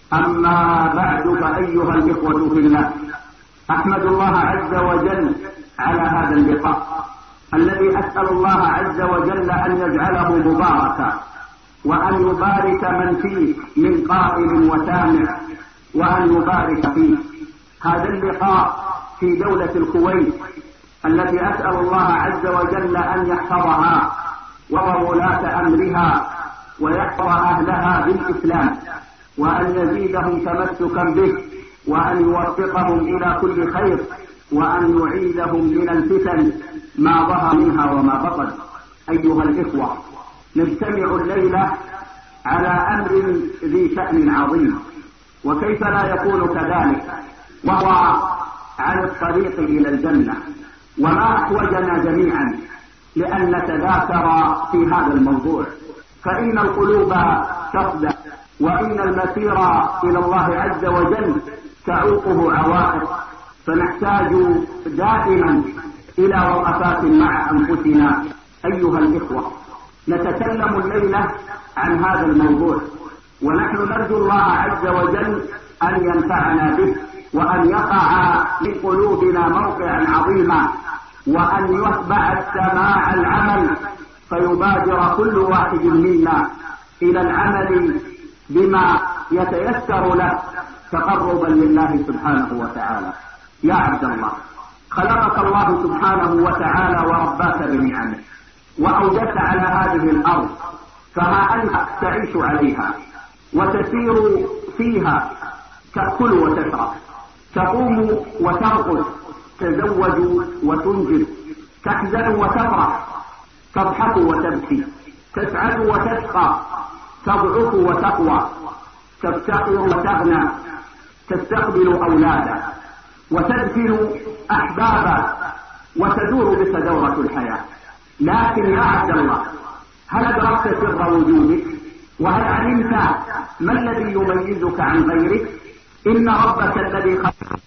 أما بعد فأيها الإخوة في الله، أحمد الله عز وجل على هذا اللقاء الذي أسأل الله عز وجل أن يجعله مباركا، وأن يبارك من فيه من قائل وسامع، وأن يبارك فيه. هذا اللقاء في دولة الكويت التي أسأل الله عز وجل أن يحفظها وولاة أمرها ويحفظ أهلها بالإسلام، وأن يزيدهم تمسكا به، وأن يوفقهم إلى كل خير، وأن يعيذهم من الفتن ما ظهر منها وما بطن. أيها الإخوة، نجتمع الليلة على أمر ذي شأن عظيم، وكيف لا يكون كذلك وهو على الطريق إلى الجنة. وما أحوجنا جميعا لأن نتذاكر في هذا الموضوع، فإن القلوب تخدع، وإن المسير إلى الله عز وجل تعوقه عوائق، فنحتاج دائما إلى وقفات مع أنفسنا. أيها الإخوة، نتكلم الليلة عن هذا الموضوع، ونحن نرجو الله عز وجل أن ينفعنا به، وأن يقع لقلوبنا موقعا عظيما، وأن يتبع السماع العمل، فيبادر كل واحد منا إلى العمل بما يتيسر له تقربا لله سبحانه وتعالى. يا عبد الله، خلقك الله سبحانه وتعالى ورباك بنعمه، وأوجدت على هذه الأرض، فها أنت تعيش عليها وتسير فيها، تأكل وتشرب، تقوم وترقد، تزوج وتنجب، تحزن وتفرح، تضحك وتبكي، تسعد وتشقى، تضعف وتقوى، تفتقر وتغنى، تستقبل أولادا وتدفن أحبابا، وتدور بك دورة الحياة. لكن يا عبد الله، هل أدركت سر وجودك؟ وهل علمت ما الذي يميزك عن غيرك؟ إن ربك الذي خلق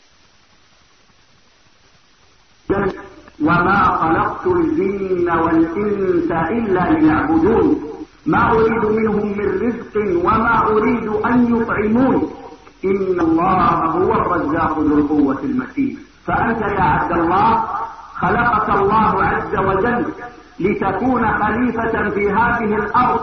وما خلقت الجن والإنس إلا ليعبدون ما أريد منهم من رزق وما أريد أن يطعمون إن الله هو الرزاق ذو القوة المتين. فأنت يا عبد الله خلقك الله عز وجل لتكون خليفة في هذه الأرض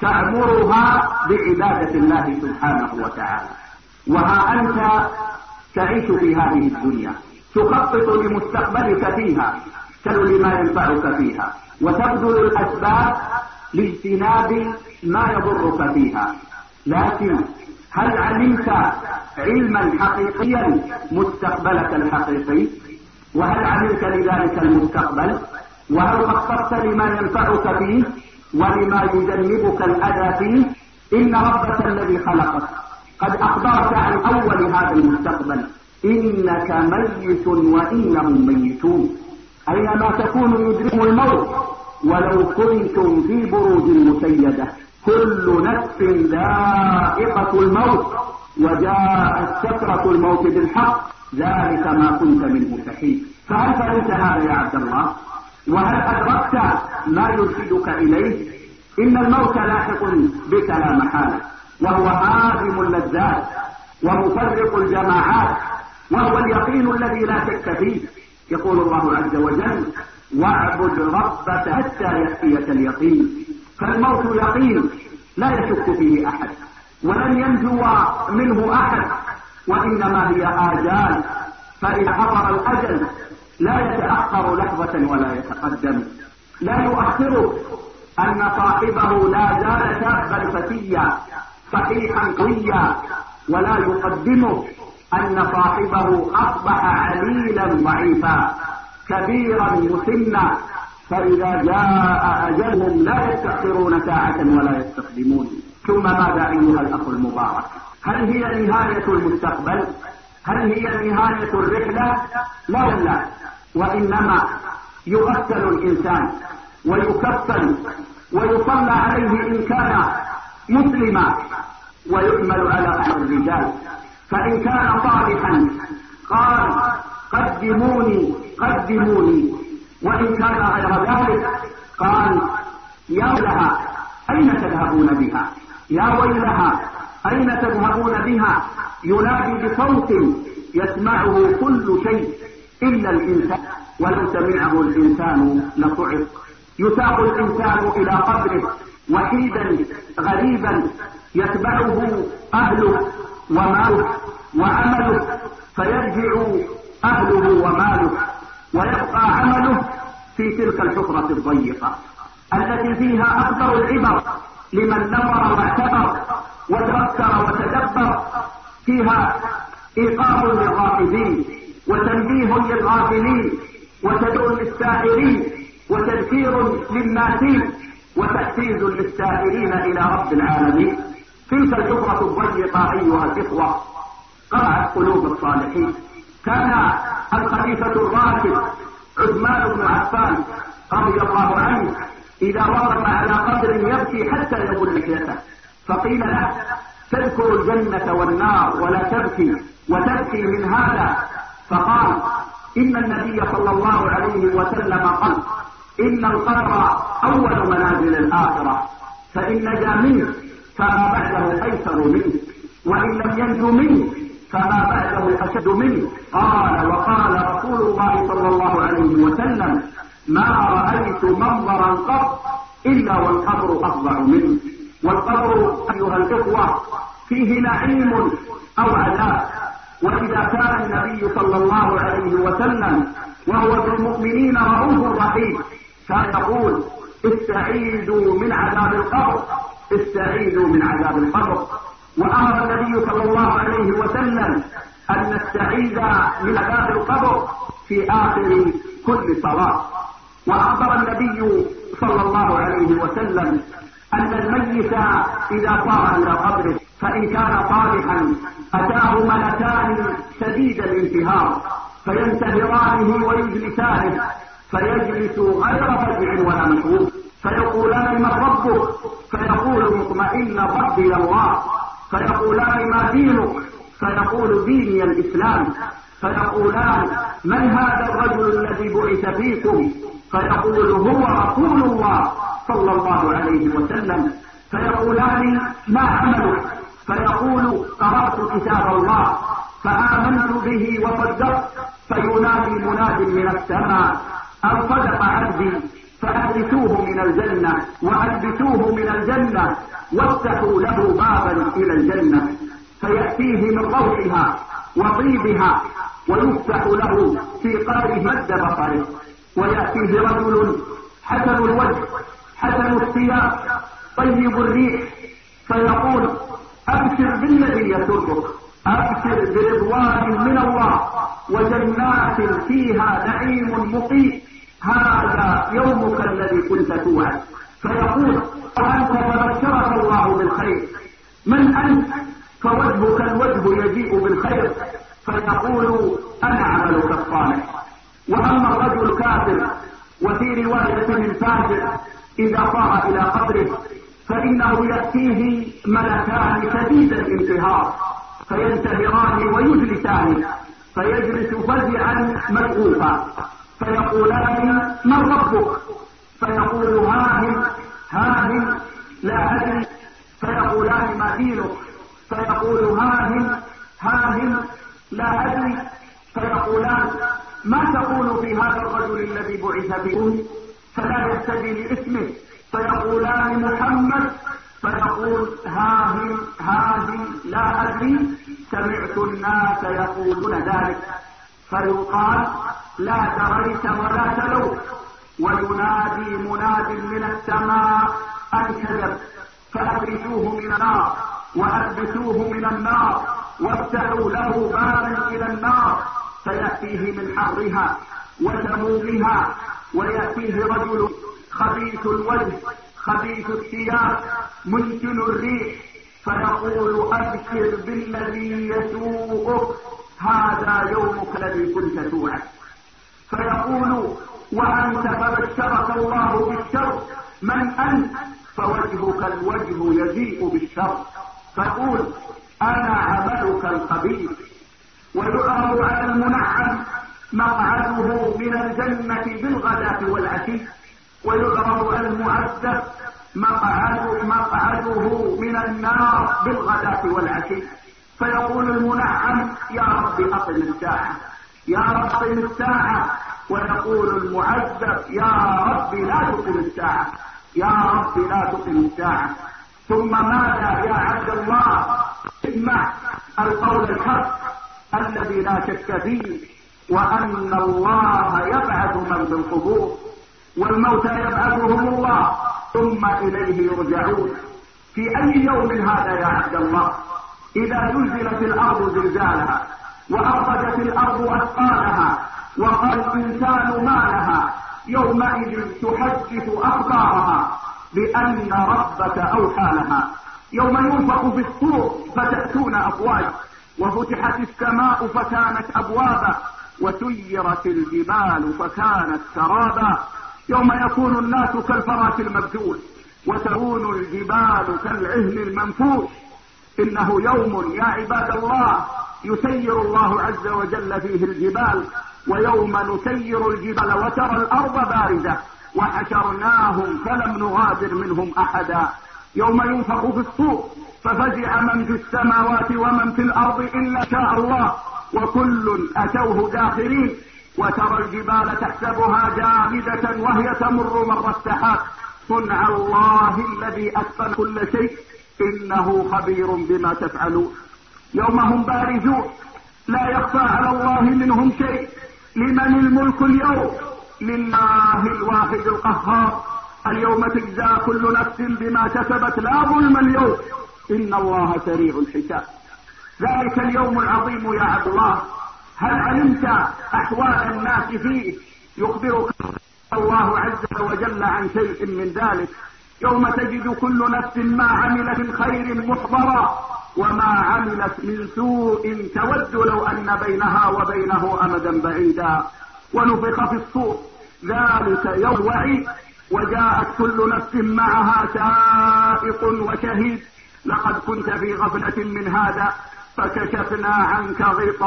تعمرها بعبادة الله سبحانه وتعالى، وها أنت تعيش في هذه الدنيا، تخطط لمستقبلك فيها، تلو لما ينفعك فيها، وتبذل الأسباب لاجتناب ما يضرك فيها. لكن هل علمت علما حقيقيا مستقبلك الحقيقي؟ وهل عملت لذلك المستقبل؟ وهل خططت لما ينفعك فيه ولما يجنبك الأذى فيه؟ إن ربك الذي خلقك قد أخبرك عن أول هذا المستقبل، إنك ميت وإنهم ميتون، أينما تكونوا يدرككم الموت ولو كنتم في بروج مشيدة، كل نفس ذائقة الموت وجاءت سكرة الموت بالحق، ذلك ما كنت منه تحيد. فهل فهمت هذا يا عبد الله؟ وهل أدركت ما يرشدك إليه؟ إن الموت لاحق بك لا محالة، وهو هادم اللذات ومفرق الجماعات، وهو اليقين الذي لا شك فيه. يقول الله عز وجل: واعبد ربك حتى يأتيك اليقين. فالموت يقين لا يشك فيه أحد، ولن ينجو منه أحد، وإنما هي آجال، فإذا حضر الأجل لا يتأخر لحظة ولا يتقدم. لا يؤخره أن صاحبه لا زال شابا فتيا صحيحا قويا، ولا يقدمه أن صاحبه أصبح عليلا ضعيفا كبيرا مسنا، فإذا جاء أجلهم لا يستأخرون ساعة ولا يستقدمون. ثم ماذا أيها الأخ المبارك؟ هل هي نهاية المستقبل؟ هل هي نهاية الرحلة؟ لا لا، وإنما يغسل الإنسان ويكفن ويصلى عليه إن كان مسلما، ويحمل على أحد الرجال، فإن كان صالحا قال قدموني قدموني، وإن كان غير ذلك قال يا ويلها أين تذهبون بها، يا ويلها أين تذهبون بها، ينادي بصوت يسمعه كل شيء إلا الإنسان، ولو سمعه الإنسان لصعق. يساق الإنسان إلى قبره وحيدا غريبا، يتبعه أهله وماله وعمله، فيرجع أهله وماله ويبقى عمله في تلك الحفرة الضيقة التي فيها أكثر العبر لمن نظر واعتبر وتفكر وتدبر. فيها إيقاظ للغافلين وتنبيه للغافلين وتدعو للسائرين وتذكير للناسين وتحفيز للسائرين إلى رب العالمين. تلك الحفرة الضيقة أيها الإخوة قرعت قلوب الصالحين. كان الخليفة الراشد عثمان بن عفان رضي الله عنه إذا وقف على قبر يبكي حتى يبل لحيته، فقيل له: تذكر الجنة والنار ولا تبكي وتبكي من هذا؟ فقال: إن النبي صلى الله عليه وسلم قال: إن القبر أول منازل الآخرة، فإن نجا منه فما بعده أيسر منه، وإن لم ينجو منه فما بعده أشد منه. قال وقال الله صلى الله عليه وسلم: ما رأيت منظرا قط إلا والقبر أفظع منه. والقبر أيها الإخوة فيه نعيم أو عذاب. وإذا كان النبي صلى الله عليه وسلم وهو بالمؤمنين رؤوف رحيم كان يقول: استعيذوا من عذاب القبر، استعيذوا من عذاب القبر. وأمر النبي صلى الله عليه وسلم أن نستعيذ من عذاب القبر في آخر كل صلاة. وأخبر النبي صلى الله عليه وسلم أن الميت إذا صار إلى قبره فإن كان صالحا أتاه ملكان شديد الانتهار فينتهرانه ويجلسانه، فيجلس غير فزع ولا مشغول، فيقولان: من ربك؟ فيقول مطمئن: ربي الله. فيقولان: ما دينك؟ فيقول: ديني الإسلام. فيقولان: من هذا الرجل الذي بعث فيكم؟ فيقول: هو رسول الله صلى الله عليه وسلم. فيقولان: ما عملك؟ فيقول: قرأت كتاب الله فآمنت به وصدقت. فينادي مناد من السماء: أن صدق عبدي فألبسوه من الجنة وألبسوه من الجنة وافتحوا له بابا إلى الجنة، فيأتيه من روحها وطيبها ويفتح له في قبره مد بصره، ويأتيه رجل حسن الوجه حسن الثياب طيب الريح فيقول: أبشر بالذي يسرك، أبشر برضوان من الله وجنات فيها نعيم مقيم، هذا يومك الذي كنت توعد. فيقول: وأنت فبشرك الله بالخير، من أنت؟ فوجهك الوجه يجيء بالخير. فيقول: أنا عملك الصالح. وأما الرجل الكافر وفي رواية الفاجر إذا صار إلى قبره فإنه يأتيه ملكان شديد الانتهار فينتهران ويجلسان، فيجلس فزعا ملغوفا، فيقولان: من ربك؟ فيقول: هاهم هاهم لا أدري. فيقولان: ما دينك؟ فيقول: هاهم هاهم لا أدري. فيقولان: ما تقول في هذا الرجل الذي بعث بكم؟ فلا يهتدي لاسمه. فيقولان: محمد. فيقول: هاهم هاهم لا أدري، سمعت الناس يقولون ذلك. فيقال: لا دريت ولا تلوت. وينادي مناد من السماء أن كذب، فأخرجوه من النار وألبسوه من النار وافتحوا له بابا إلى النار، فيأتيه من حرها وسمومها. ويأتيه رجل خبيث الوجه خبيث الثياب منتن الريح فيقول: أبشر بالذي يسوءك، هذا يومك الذي كنت توعد. فيقول: وأنت فبشرك الله بالشر، من أنت؟ فوجهك الوجه يجيء بالشر. فيقول: أنا عملك الخبيث. ويعرض على المنعم مقعده من الجنة بالغداة والعشي، ويعرض على المعذب مقعده, مقعده من النار بالغداة والعشي. فيقول المنعم: يا رب أقم الساعة، يا رب أقم الساعة. ويقول المعذب: يا رب لا تقم الساعة، يا رب لا تقم الساعة. ثم ماذا يا عبد الله؟ اسمع القول الحق الذي لا شك فيه، وأن الله يبعث من في القبور، والموتى يبعثهم الله ثم إليه يرجعون. في أي يوم هذا يا عبد الله؟ إذا زلزلت الأرض زلزالها وأخرجت الأرض أثقالها وقال الإنسان ما لها يومئذ تحدث أخبارها بأن ربك أوحى لها. يوم ينفخ في الصور فتأتون أفواج، وفتحت السماء فكانت أبوابا، وسيرت الجبال فكانت سرابا. يوم يكون الناس كالفراش المبثوث وتكون الجبال كالعهن المنفوش. إنه يوم يا عباد الله يسير الله عز وجل فيه الجبال، ويوم نسير الجبال وترى الأرض باردة وحشرناهم فلم نغادر منهم أحدا. يوم ينفخ في الصور ففزع من في السماوات ومن في الأرض إلا شاء الله، وكل أتوه داخرين. وترى الجبال تحسبها جامدة وهي تمر مر السحاب صنع الله الذي أتقن كل شيء إنه خبير بما تفعلون. يوم هم بارزون لا يخفى على الله منهم شيء. لمن الملك اليوم؟ لله الواحد القهار. اليوم تجزى كل نفس بما كسبت لا ظلم اليوم إن الله سريع الحساب. ذلك اليوم العظيم يا عبد الله، هل علمت أحوال الناس فيه؟ يخبرك الله عز وجل عن شيء من ذلك. يوم تجد كل نفس ما عملت من خير محضرا وما عملت من سوء تود لو أن بينها وبينه أمدا بعيدا. ونفخ في الصور ذلك يوم وعيد وجاءت كل نفس معها سائق وشهيد. لقد كنت في غفلة من هذا فكشفنا عنك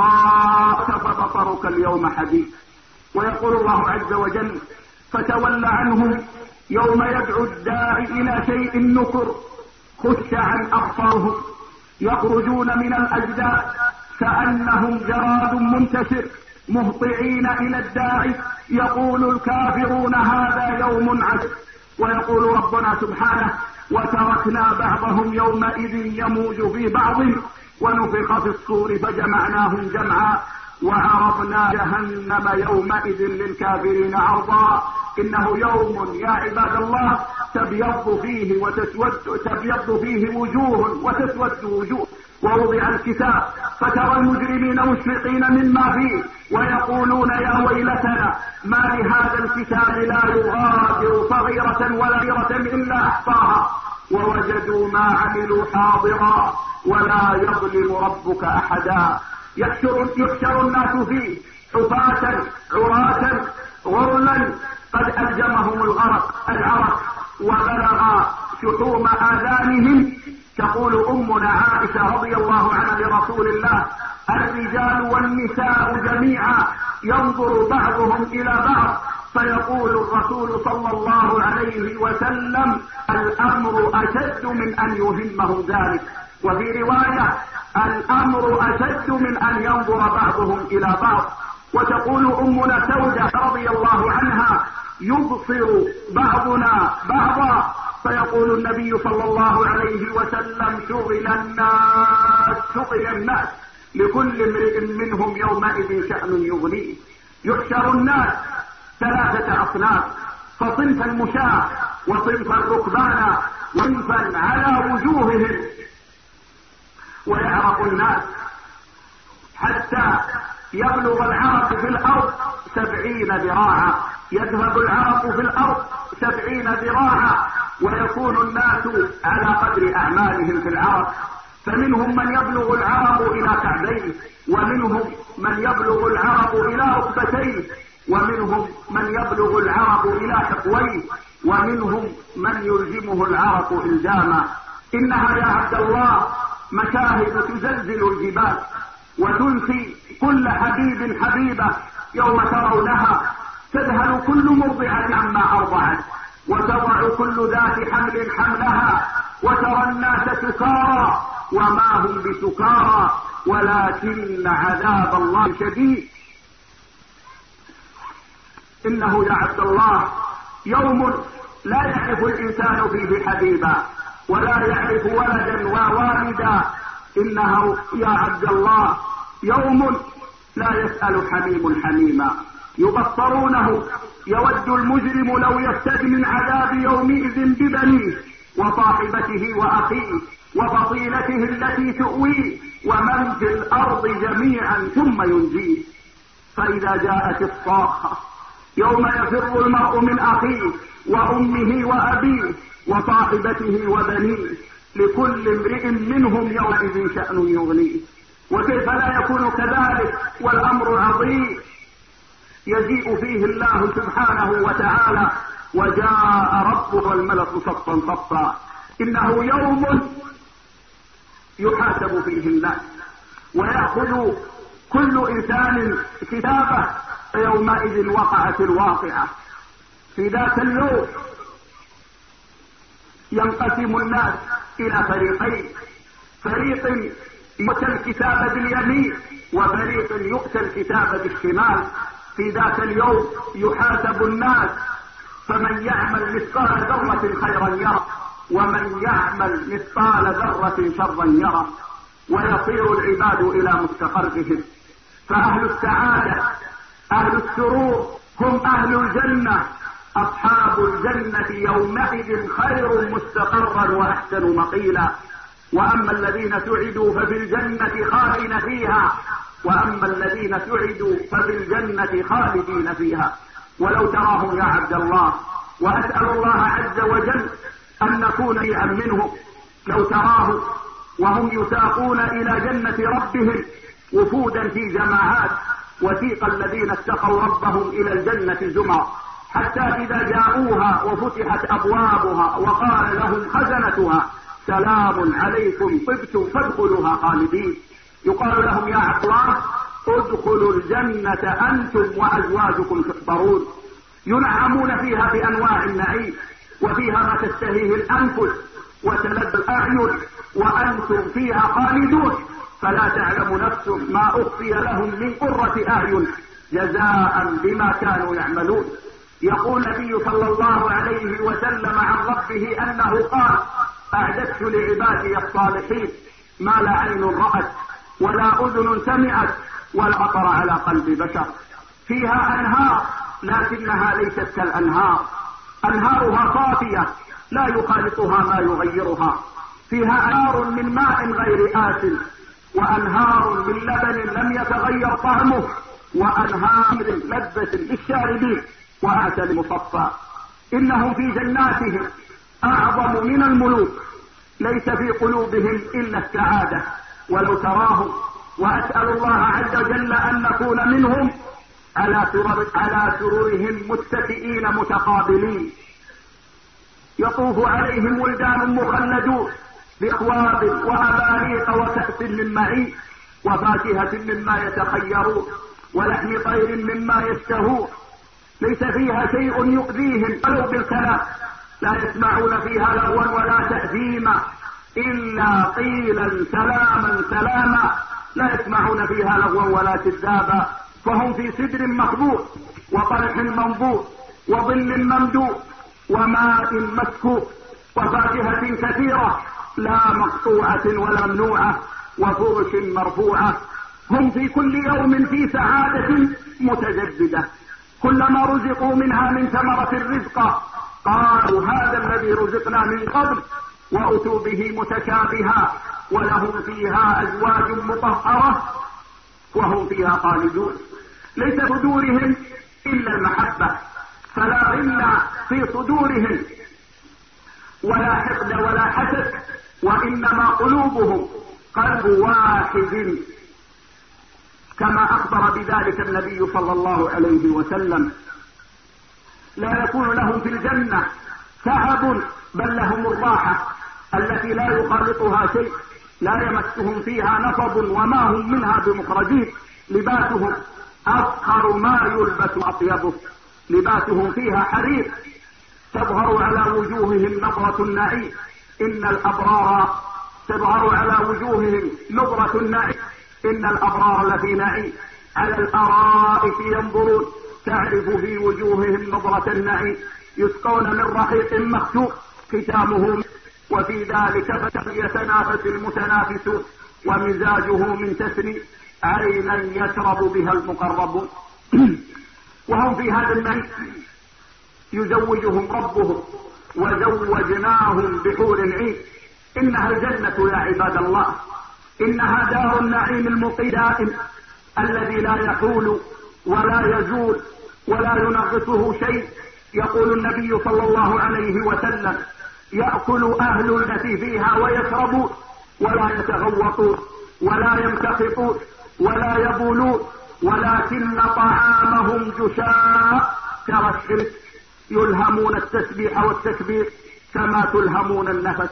غطاءك فبصرك اليوم حديد. ويقول الله عز وجل فتول عنهم يوم يدعو الداعي إلى شيء نكر خش عن أبصارهم يخرجون من الأجداث كأنهم جراد منتشر مهطعين إلى الداعي يقول الكافرون هذا يوم عسر. ويقول ربنا سبحانه وتركنا بعضهم يومئذ يموج في بعض ونفخ في الصور فجمعناهم جمعا وعرضنا جهنم يومئذ للكافرين عرضا. إنه يوم يا عباد الله تبيض فيه وتسود تبيض فيه وجوه وتسود وجوه. ووضع الكتاب فترى المجرمين مشفقين مما فيه ويقولون يا ويلتنا ما لهذا الكتاب لا يغادر صغيرة ولا كبيرة إلا أحصاها ووجدوا ما عملوا حاضرا ولا يظلم ربك أحدا. يحشر, يحشر الناس فيه حفاة عراة غرلا قد ألجمهم الغرق العرق وبلغ شحوم آذانهم. تقول أمنا عائشة رضي الله عنها لرسول الله الرجال والنساء جميعا ينظر بعضهم إلى بعض فيقول الرسول صلى الله عليه وسلم الأمر أشد من أن يهمهم ذلك. وفي رواية الأمر أشد من أن ينظر بعضهم إلى بعض. وتقول أمنا سودة رضي الله عنها يبصر بعضنا بعضا فيقول النبي صلى الله عليه وسلم شغل الناس شغل الناس لكل امرئ منهم يومئذ شأن يغنيه. يحشر الناس ثلاثة أصناف فصنفا المشاة وصنفا الركبان وصنفا على وجوههم. ويعرق الناس حتى يبلغ العرق في الأرض سبعين ذراعا يذهب العرق في الأرض سبعين ذراعا ويكون الناس على قدر أعمالهم في العرق. فمنهم من يبلغ العرق إلى كعبيه ومنهم من يبلغ العرق إلى ركبتيه ومنهم من يبلغ العرق إلى حقويه ومنهم من يلزمه العرق إلزاما. إنها يا عبد الله مشاهد تزلزل الجبال وتنسي كل حبيب حبيبة. يوم ترونها تذهل كل مرضعة عما أرضعت وتضع كل ذات حمل حملها وترى الناس سكارى وما هم بسكارى ولكن عذاب الله شديد. إنه يا عبد الله يوم لا يعرف الإنسان فيه حبيبا ولا يعرف ولدا ووالدا. إنه يا عبد الله يوم لا يسأل حميم حميما. يبصرونه يود المجرم لو يفتدي من عذاب يومئذ ببنيه وصاحبته وأخيه وفصيلته التي تؤويه ومن في الأرض جميعا ثم ينجيه. فإذا جاءت الصاخة يوم يفر المرء من أخيه وأمه وأبيه وصاحبته وبنيه لكل امرئ منهم يومئذ شأن يغنيه. وكيف لا يكون كذلك والأمر عظيم يجيء فيه الله سبحانه وتعالى وجاء ربك والملك صفا صفا. إنه يوم يحاسب فيه الناس ويأخذ كل إنسان كتابه فيومئذ وقعت الواقعة. في ذاك اليوم ينقسم الناس إلى فريقين، فريق يؤتى الكتاب باليمين وفريق يؤتى الكتاب بالشمال. في ذاك اليوم يحاسب الناس، فمن يعمل مثقال ذرة خيرا يرى ومن يعمل مثقال ذرة شرا يرى، ويصير العباد إلى مستقرهم. فأهل السعادة أهل السرور هم أهل الجنة، أصحاب الجنة يومئذ خير مستقرا وأحسن مقيلا. وأما الذين سعدوا ففي الجنة خالدين فيها وأما الذين سعدوا ففي الجنة خالدين فيها. ولو تراهم يا عبد الله، وأسأل الله عز وجل أن نكون شيئا منهم، لو تراهم وهم يساقون إلى جنة ربهم وفودا في جماعات، وسيق الذين اتقوا ربهم إلى الجنة زمرا، حتى إذا جاءوها وفتحت أبوابها وقال لهم خزنتها سلام عليكم طبتم فادخلوها خالدين. يقال لهم يا عبد الله ادخلوا الجنة أنتم وأزواجكم تحبرون، ينعمون فيها بأنواع النعيم، وفيها ما تشتهيه الأنفس وتلذ الأعين، وأنتم فيها خالدون، فلا تعلم نفس ما أخفي لهم من قرة أعين جزاء بما كانوا يعملون. يقول النبي صلى الله عليه وسلم عن ربه أنه قال أعددت لعبادي الصالحين ما لا عين رأت ولا أذن سمعت ولا خطر على قلب بشر. فيها أنهار لكنها ليست كالأنهار، أنهارها صافية لا يخالطها ما يغيرها. فيها أنهار من ماء غير آسن، وأنهار من لبن لم يتغير طعمه، وأنهار لذة للشاربين وعسل مصفى. إنهم في جناتهم أعظم من الملوك، ليس في قلوبهم إلا السعادة. ولو تراهم، وأسأل الله عز وجل أن نكون منهم، على سرر على سرورهم متكئين متقابلين، يطوف عليهم ولدان مخلدون بأكواب وأباريق وكأس من معين وفاكهة مما يتخيرون ولحم طير مما يشتهون. ليس فيها شيء يؤذيهم ولو بالكلام، لا يسمعون فيها لغوا ولا تأثيما إلا قيلا سلاما سلاما، لا يسمعون فيها لغوا ولا كذابا. فهم في سدر مخضود وطلح منضود وظل ممدود وماء مسكوب وفاكهة كثيرة لا مقطوعة ولا ممنوعة وفرش مرفوعة. هم في كل يوم في سعادة متجددة، كلما رزقوا منها من ثمرة الرزق قالوا هذا الذي رزقنا من قبل، وأتوا به متشابها، ولهم فيها أزواج مطهرة وهم فيها خالدون. ليس صدورهم إلا المحبة، فلا غل في صدورهم ولا حقد ولا حسد، وإنما قلوبهم قلب واحد، كما أخبر بذلك النبي صلى الله عليه وسلم. لا يكون لهم في الجنة تعب، بل لهم الراحة التي لا يخالطها شيء، لا يمسهم فيها نصب وما هم منها بمخرجين. لباسهم أفخر ما يلبس أطيبه، لباسهم فيها حرير، تظهر على وجوههم نظرة النعيم. إن الأبرار تظهر على وجوههم نظرة النعيم، إن الأبرار لفي نعيم على الأرائك ينظرون تعرف في وجوههم نظرة النعيم، يسقون من رحيق مختوم ختامه، وفي ذلك فليتنافس المتنافسون، ومزاجه من تسنيم عينا يشرب بها المقربون. وهم في هذا النعيم يزوجهم ربهم وزوجناهم بحور عين. إنها الجنة يا عباد الله، إنها دار النعيم المقيم الذي لا يحول ولا يزول ولا ينغصه شيء. يقول النبي صلى الله عليه وسلم يأكل أهل التي فيها ويشربون ولا يتغوطون ولا يمتخطون ولا يبولون، ولكن طعامهم جشاء كالشمس، يلهمون التسبيح والتكبير كما تلهمون النفس.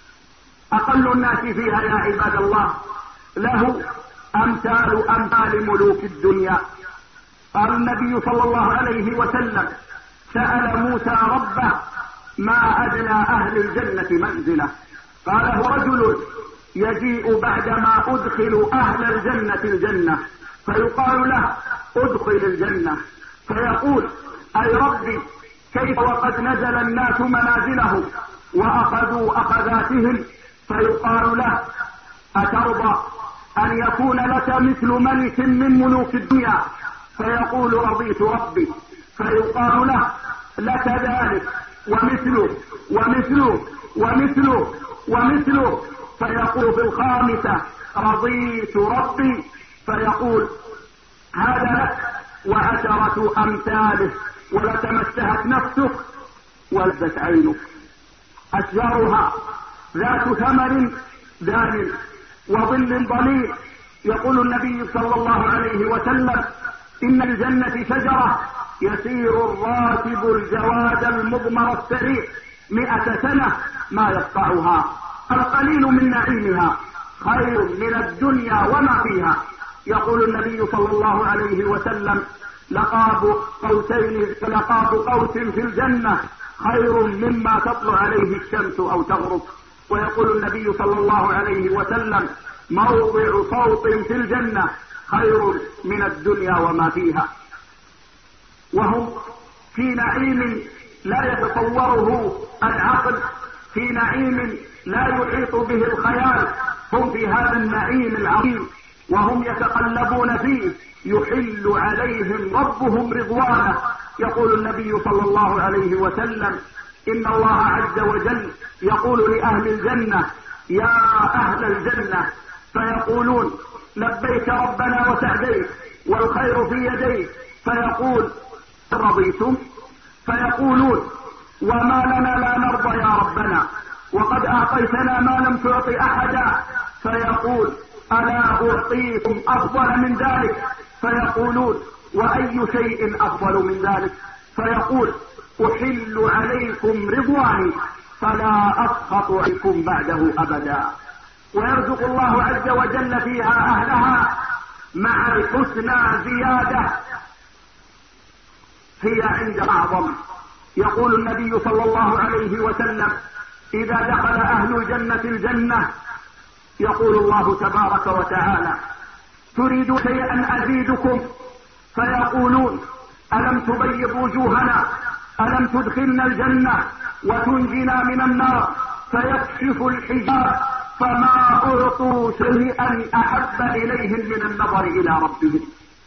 أقل الناس فيها يا عباد الله له أمثال أمثال ملوك الدنيا. قال النبي صلى الله عليه وسلم سأل موسى ربه ما أدنى أهل الجنة منزله، قال هو رجل يجيء بعدما أدخل أهل الجنة الجنة فيقال له ادخل الجنة، فيقول أي ربي كيف وقد نزل الناس منازلهم وأخذوا أخذاتهم؟ فيقال له أترضى أن يكون لك مثل ملك من ملوك الدنيا؟ فيقول رضيت ربي. فيقال له لك ذلك ومثله ومثله ومثله ومثله. فيقول في الخامسة رضيت ربي. فيقول هذا لك وعشرة أمثاله، ولتمسهت نفسك ولذت عينك. أشجارها ذات ثمر دان وظل ظليل. يقول النبي صلى الله عليه وسلم إن الجنة شجرة يسير الراكب الجواد المضمر السريع مئة سنة ما يقطعها. القليل من نعيمها خير من الدنيا وما فيها. يقول النبي صلى الله عليه وسلم لقاب قوسين لقاب قوس في الجنة خير مما تطلع عليه الشمس أو تغرب. ويقول النبي صلى الله عليه وسلم موضع صوت في الجنة خير من الدنيا وما فيها. وهم في نعيم لا يتصوره العقل، في نعيم لا يحيط به الخيال. هم في هذا النعيم العظيم وهم يتقلبون فيه يحل عليهم ربهم رضوانه. يقول النبي صلى الله عليه وسلم إن الله عز وجل يقول لأهل الجنة يا أهل الجنة، فيقولون لبيك ربنا وسعديك والخير في يديك. فيقول رضيتم؟ فيقولون وما لنا لا نرضى يا ربنا وقد أعطيتنا ما لم تعط أحدا. فيقول ألا أعطيكم أفضل من ذلك؟ فيقولون وأي شيء أفضل من ذلك؟ فيقول أحل عليكم رضواني فلا أسخط عليكم بعده أبدا. ويرزق الله عز وجل فيها أهلها مع الحسنى زيادة هي عند أعظم. يقول النبي صلى الله عليه وسلم إذا دخل أهل الجنة الجنة يقول الله تبارك وتعالى تريد شيئا أزيدكم؟ فيقولون ألم تبيض وجوهنا، ألم تدخلنا الجنة وتنجنا من النار؟ فيكشف الحجاب فما أعطوا شيئا أحب إليهم من النظر إلى ربهم.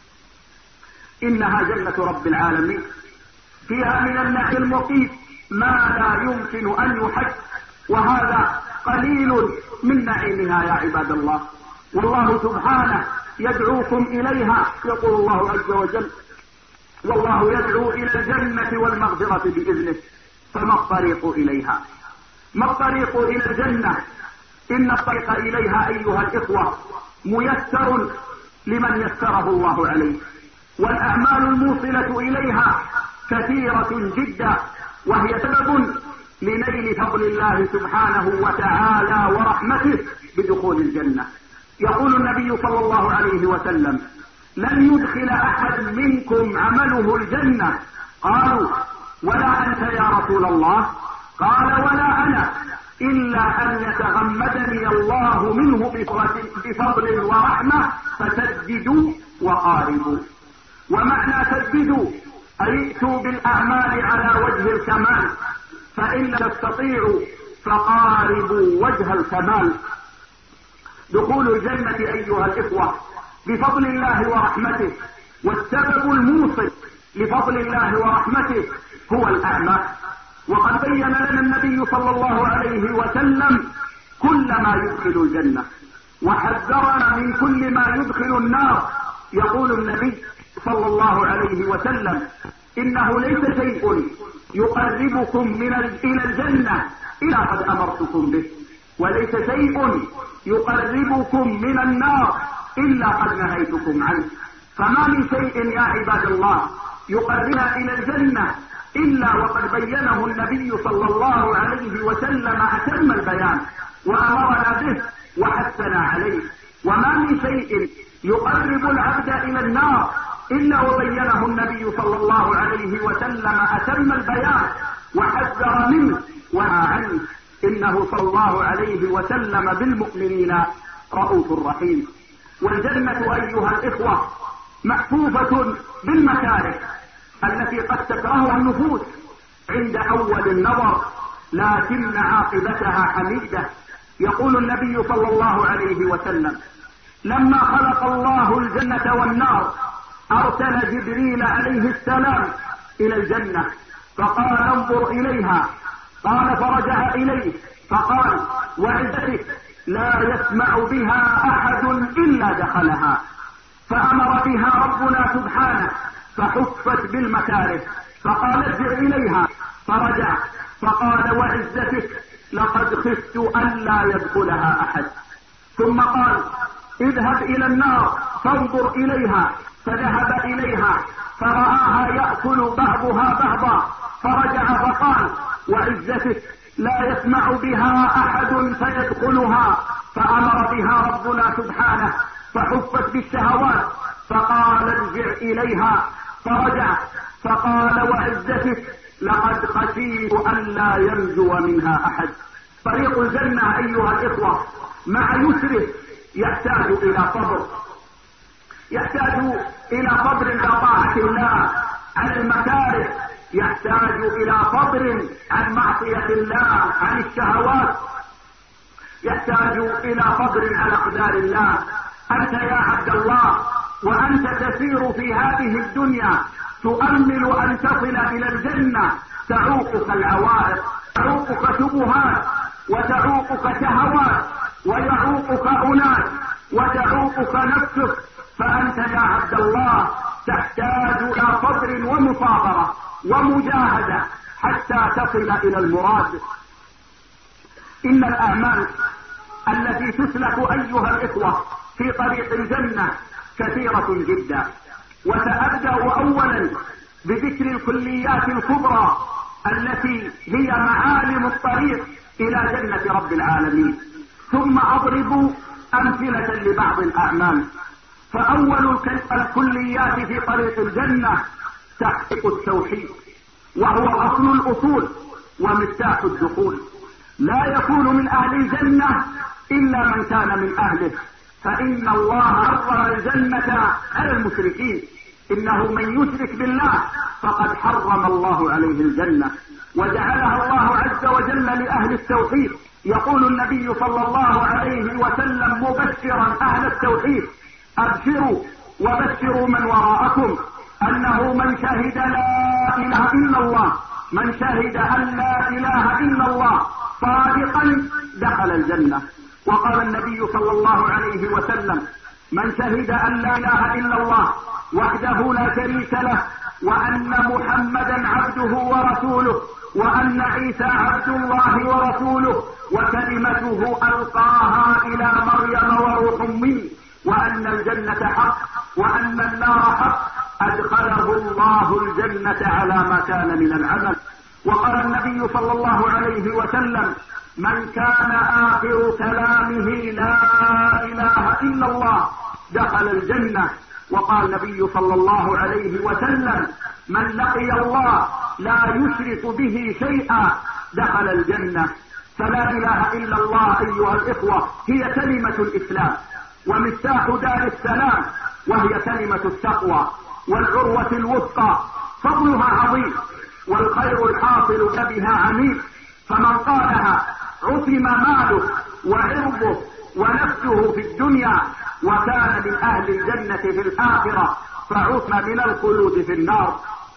إنها جنة رب العالمين فيها من النعيم المقيت ما لا يمكن أن يحد، وهذا قليل من نعيمها يا عباد الله. والله سبحانه يدعوكم إليها. يقول الله عز وجل والله يدعو إلى الجنة والمغفرة بإذنه. فما الطريق إليها؟ ما الطريق إلى الجنة؟ إن الطريق إليها أيها الإخوة ميسر لمن يسره الله عليه، والأعمال الموصلة إليها كثيرة جدا، وهي سبب لنيل فضل الله سبحانه وتعالى ورحمته بدخول الجنة. يقول النبي صلى الله عليه وسلم لن يدخل أحد منكم عمله الجنة. قالوا ولا أنت يا رسول الله؟ قال ولا أنا، إلا أن يتغمدني الله منه بفضل ورحمة فسددوا وقاربوا. ومعنى سددوا أي ائتوا بالأعمال على وجه الكمال، فإن لم تستطيعوا فقاربوا وجه الكمال. دخول الجنة أيها الإخوة بفضل الله ورحمته، والسبب الموصل لفضل الله ورحمته هو الأعمال. وقد بين لنا النبي صلى الله عليه وسلم كل ما يدخل الجنة وحذرنا من كل ما يدخل النار. يقول النبي صلى الله عليه وسلم إنه ليس شيء يقربكم من إلى الجنة إلا قد أمرتكم به، وليس شيء يقربكم من النار إلا قد نهيتكم عنه. فما من شيء يا عباد الله يقربنا إلى الجنة إلا وقد بينه النبي صلى الله عليه وسلم أتم البيان وأمرنا به وحثنا عليه. وما من شيء يقرب العبد إلى النار إلا وبينه النبي صلى الله عليه وسلم أتم البيان وحذر منه ونهى عنه. إنه صلى الله عليه وسلم بالمؤمنين رؤوف رحيم. والجنة أيها الإخوة محفوفة بالمكاره التي قد تكرهها النفوس عند اول النظر، لكن عاقبتها حميدة. يقول النبي صلى الله عليه وسلم: لما خلق الله الجنة والنار ارسل جبريل عليه السلام الى الجنة فقال: انظر اليها. قال: فرجع اليه فقال: وعزتك لا يسمع بها احد الا دخلها. فامر بها ربنا سبحانه فحفت بالمكاره، فقال: ارجع اليها. فرجع فقال: وعزتك لقد خفت الا يدخلها احد. ثم قال: اذهب الى النار فانظر اليها. فذهب اليها فرآها يأكل بعضها بعضا، فرجع فقال: وعزتك لا يسمع بها احد فيدخلها. فامر بها ربنا سبحانه فحفت بالشهوات، فقال: ارجع اليها. فرجع فقال: وعزتك لقد خشيت الا ينجو منها احد. طريق الجنة ايها الاخوة مع يسره يحتاج الى صبر، يحتاج الى صبر على طاعة الله عن المكاره، يحتاج الى صبر عن معصية الله عن الشهوات، يحتاج الى صبر على اقدار الله. انت يا عبد الله وانت تسير في هذه الدنيا تؤمل ان تصل الى الجنة، تعوقك العوائق، تعوقك شبهات، وتعوقك شهوات، ويعوقك اناس، وتعوقك نفسك. فانت يا عبد الله تحتاج الى صبر ومصابرة ومجاهدة حتى تصل الى المراد. ان الاعمال التي تسلك ايها الاخوة في طريق الجنة كثيرة جدا، وسأبدأ اولا بذكر الكليات الكبرى التي هي معالم الطريق الى جنة رب العالمين، ثم اضرب امثلة لبعض الاعمال. فاول الكليات في طريق الجنة تحقيق التوحيد، وهو اصل الاصول ومفتاح الدخول. لا يكون من اهل الجنة الا من كان من اهله، فان الله حرم الجنة على المشركين. انه من يشرك بالله فقد حرم الله عليه الجنة، وجعلها الله عز وجل لاهل التوحيد. يقول النبي صلى الله عليه وسلم مبشرا اهل التوحيد: ابشروا وبشروا من وراءكم انه من شهد لا اله الا الله، من شهد ان لا اله الا الله صادقا دخل الجنة. وقال النبي صلى الله عليه وسلم: من شهد ان لا اله الا الله وحده لا شريك له، وان محمدا عبده ورسوله، وان عيسى عبد الله ورسوله، وكلمته القاها الى مريم وروح منه، وان الجنة حق وان النار حق، ادخله الله الجنة على ما كان من العمل. وقال النبي صلى الله عليه وسلم: من كان اخر كلامه لا اله الا الله دخل الجنة. وقال النبي صلى الله عليه وسلم: من لقي الله لا يشرك به شيئا دخل الجنة. فلا اله الا الله ايها الاخوة هي كلمة الاسلام ومفتاح دار السلام، وهي كلمة التقوى والعروة الوثقى، فضلها عظيم والخير الحاصل بها عميق. فمن قالها عصم ماله وعرضه ونفسه في الدنيا، وكان من اهل الجنة في الاخرة، فعصم من الخلود في النار.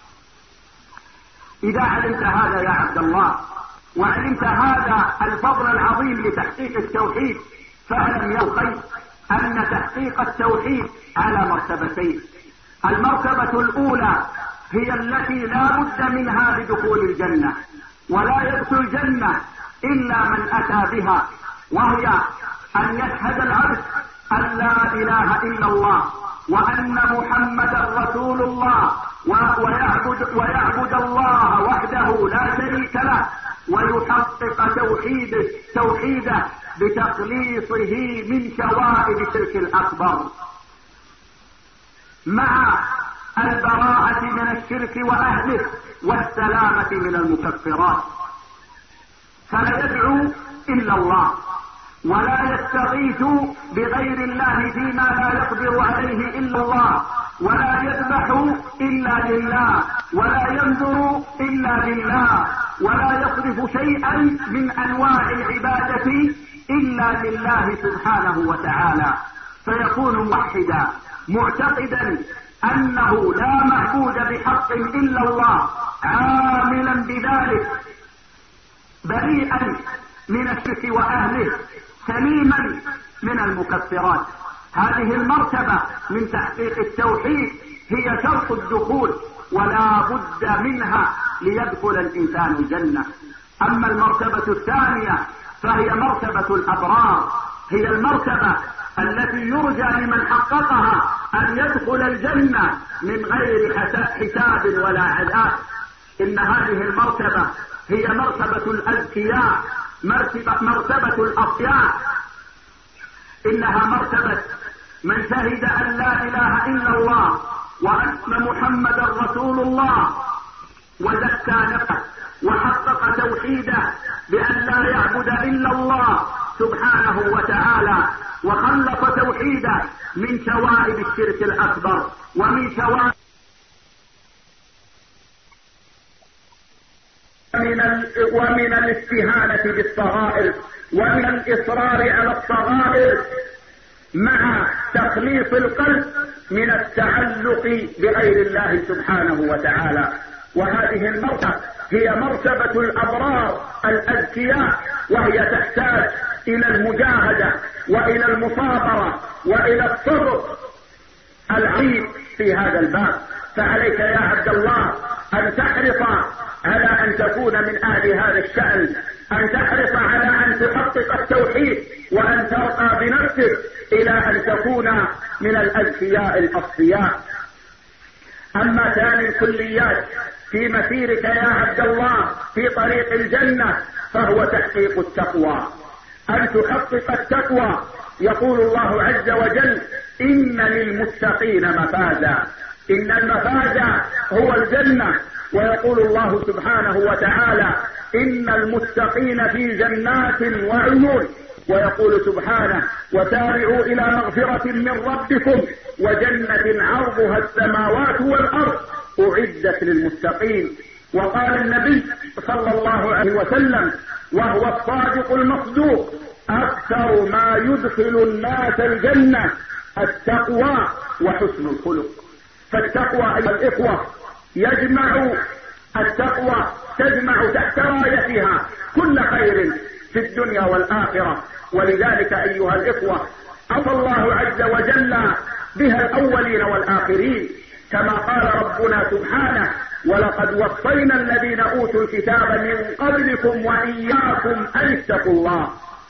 اذا علمت هذا يا عبد الله وعلمت هذا الفضل العظيم لتحقيق التوحيد، فاعلم يا خير ان تحقيق التوحيد على مرتبتين. المرتبة الاولى هي التي لا بد منها لدخول الجنة، ولا يدخل الجنة الا من اتى بها، وهي ان يشهد العبد ان لا اله الا الله وان محمدا رسول الله، ويعبد, ويعبد الله وحده لا شريك له، ويحقق توحيده توحيده بتخليصه من شوائب الشرك الاكبر، مع البراءة من الشرك واهله والسلامة من المكفرات. فلا يدعو الا الله، ولا يستغيث بغير الله فيما لا يقدر عليه الا الله، ولا يذبح إلا لله، ولا ينذر إلا لله، ولا يصرف شيئا من أنواع العبادة إلا لله سبحانه وتعالى، فيكون موحدا معتقدا أنه لا معبود بحق إلا الله، عاملا بذلك بريئا من الشرك وأهله، سليما من المكفرات. هذه المرتبة من تحقيق التوحيد هي شرط الدخول، ولا بد منها ليدخل الإنسان الجنة. أما المرتبة الثانية فهي مرتبة الأبرار، هي المرتبة التي يرجى لمن حققها أن يدخل الجنة من غير حساب ولا عذاب. إن هذه المرتبة هي مرتبة الأذكياء، مرتبة, مرتبة الأصفياء، إنها مرتبة من شهد أن لا إله إلا الله وأن محمدا رسول الله، وزكى نفسه وحقق توحيده بأن لا يعبد إلا الله سبحانه وتعالى، وخلص توحيده من شوائب الشرك الأكبر ومن شوائب ومن, ومن الاستهانة بالصغائر ومن الإصرار على الصغائر، مع تخليص القلب من التعلق بغير الله سبحانه وتعالى. وهذه المرتبة هي مرتبة الأبرار الأذكياء، وهي تحتاج إلى المجاهدة وإلى المصابرة وإلى الصبر العظيم في هذا الباب. فعليك يا عبد الله أن تحرص على أن تكون من أهل هذا الشأن، أن تحرص على أن تحقق التوحيد، وأن ترقى بنفسك إلى أن تكون من الأذكياء الأصفياء. أما ثاني الكليات في مسيرك يا عبد الله في طريق الجنة فهو تحقيق التقوى، أن تحقق التقوى. يقول الله عز وجل: إن للمتقين مفازا، إن المفاز هو الجنة. ويقول الله سبحانه وتعالى: إن المتقين في جنات وعيون. ويقول سبحانه: وسارعوا إلى مغفرة من ربكم وجنة عرضها السماوات والأرض أعدت للمتقين. وقال النبي صلى الله عليه وسلم وهو الصادق المصدوق: أكثر ما يدخل الناس الجنة التقوى وحسن الخلق. فالتقوى أيها الإخوة يجمع التقوى تجمع تحت رايتها كل خير في الدنيا والآخرة. ولذلك أيها الإخوة أوصى الله عز وجل بها الأولين والآخرين، كما قال ربنا سبحانه: ولقد وصينا الذين أوتوا الكتاب من قبلكم وإياكم أن اتقوا الله.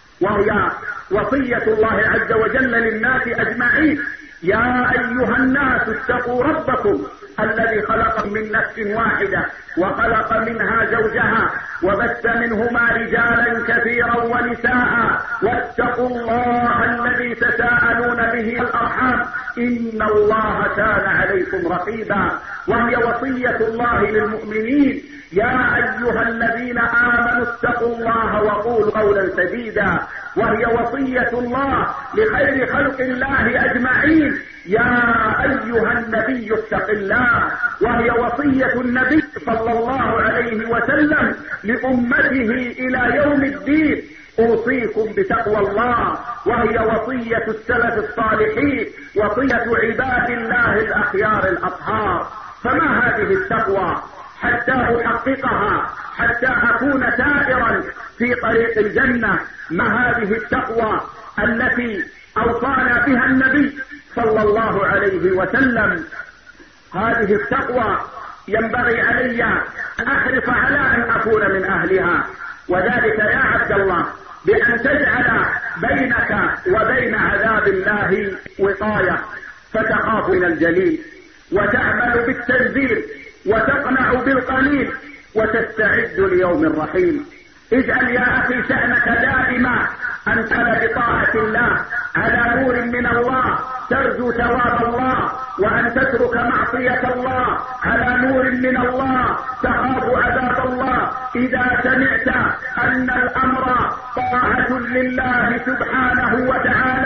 وهي وصية الله عز وجل للناس أجمعين: يا أيها الناس اتقوا ربكم الذي خلق من نفس واحدة وخلق منها زوجها وبث منهما رجالا كثيرا ونساء واتقوا الله الذي تساءلون به الأرحام إن الله كان عليكم رقيبا. وهي وصية الله للمؤمنين: يا أيها الذين آمنوا اتقوا الله وقولوا قولا سديدا. وهي وصية الله لخير خلق الله أجمعين: يا أيها النبي اتق الله. وهي وصية النبي صلى الله عليه وسلم لأمته إلى يوم الدين: أوصيكم بتقوى الله. وهي وصية السلف الصالحين، وصية عباد الله الأخيار الأطهار. فما هذه التقوى حتى أحققها، حتى أكون سائرا في طريق الجنة؟ ما هذه التقوى التي أوصانا بها النبي صلى الله عليه وسلم؟ هذه التقوى ينبغي علي أن أحرص على أن أكون من أهلها، وذلك يا عبد الله بأن تجعل بينك وبين عذاب الله وقاية، فتخاف من الجليل وتعمل بالتنزيل وتقنع بالقليل وتستعد ليوم الرحيم. اجعل يا أخي شأنك دائما أن تل بطاعة الله على نور من الله، ترجو ثواب الله، وأن تترك معصية الله على نور من الله، تخاف عذاب الله. إذا سمعت أن الأمر طاعة لله سبحانه وتعالى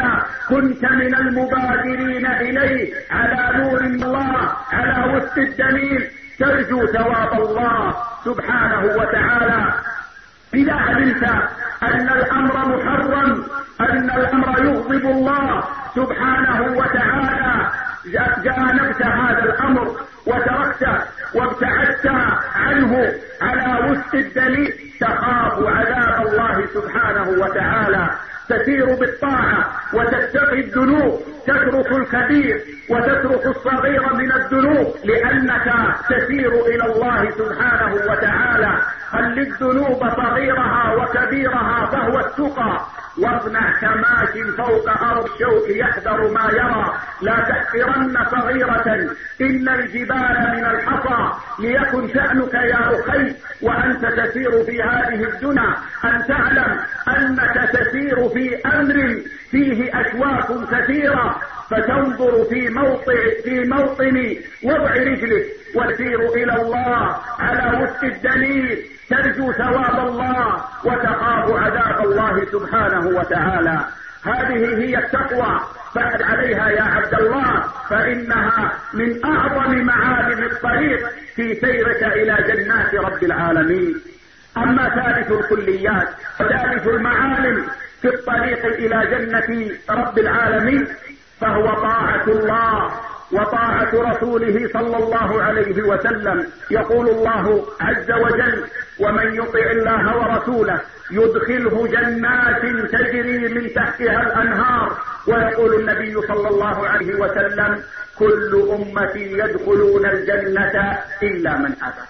كنت من المبادرين إليه على نور الله، على وفق الدليل، ترجو ثواب الله سبحانه وتعالى. إذا علمت أن الأمر محرم، أن الأمر يغضب الله سبحانه وتعالى، جانبت هذا الأمر وتركته وابتعدت عنه على وفق الدليل، تخاف عذاب الله سبحانه وتعالى. تسير بالطاعة وتتقي الذنوب، تترك الكبير وتترك الصغير من الذنوب، لأنك تسير إلى الله سبحانه وتعالى. خل الذنوب صغيرها وكبيرها فهو التقى، واصنع كماش فوق أرض الشوك يحذر ما يرى. لا تحقرن صغيرة إن الجبال من الحصى، ليكن شأنك يا أخي وأنت تسير في هذه الدنيا أن تعلم أنك تسير في أمر فيه أشواك كثيرة، فتنظر في موطن في موطن وضع رجلك وتسير إلى الله على وفق الدليل، ترجو ثواب الله وتخاف عذاب الله سبحانه وتعالى. هذه هي التقوى، فعل عليها يا عبد الله، فإنها من أعظم معالم الطريق في سيرك إلى جنات رب العالمين. أما ثالث الكليات وثالث المعالم في الطريق إلى جنة رب العالمين فهو طاعة الله وطاعة رسوله صلى الله عليه وسلم. يقول الله عز وجل: ومن يطع الله ورسوله يدخله جنات تجري من تحتها الأنهار. ويقول النبي صلى الله عليه وسلم: كل أمتي يدخلون الجنة إلا من أبى.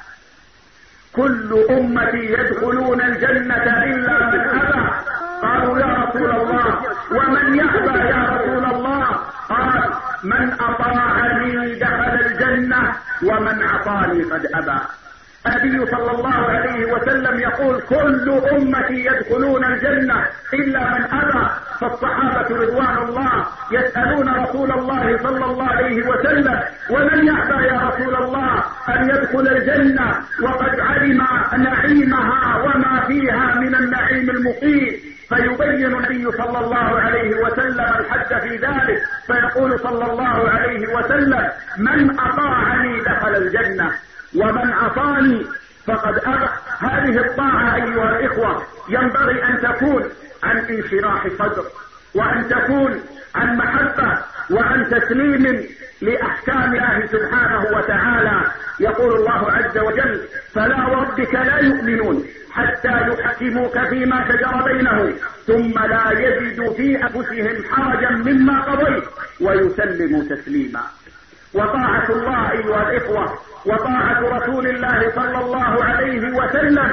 كل أمتي يدخلون الجنة إلا من أبى. قالوا: يا رسول الله ومن يأبى يا رسول الله؟ قال: من أطاعني دخل الجنة ومن عصاني قد أبى. النبي صلى الله عليه وسلم يقول: كل أمتي يدخلون الجنة إلا من أبى. فالصحابة رضوان الله يسألون رسول الله صلى الله عليه وسلم: ومن يأبى يا رسول الله أن يدخل الجنة وقد علم نعيمها وما فيها من النعيم المقيم؟ فيبين النبي صلى الله عليه وسلم الحد في ذلك، فيقول صلى الله عليه وسلم: من أطاعني دخل الجنة ومن عصاني فقد أبى. هذه الطاعة أيها الإخوة ينبغي أن تكون عن انشراح صدر، وأن تكون عن محبة، وعن تسليم لأحكام الله سبحانه وتعالى. يقول الله عز وجل: فلا وربك لا يؤمنون حتى يحكموك فيما شجر بينهم ثم لا يجدوا في أنفسهم حرجا مما قضيت ويسلموا تسليما. وطاعة الله أيها الإخوة وطاعة رسول الله صلى الله عليه وسلم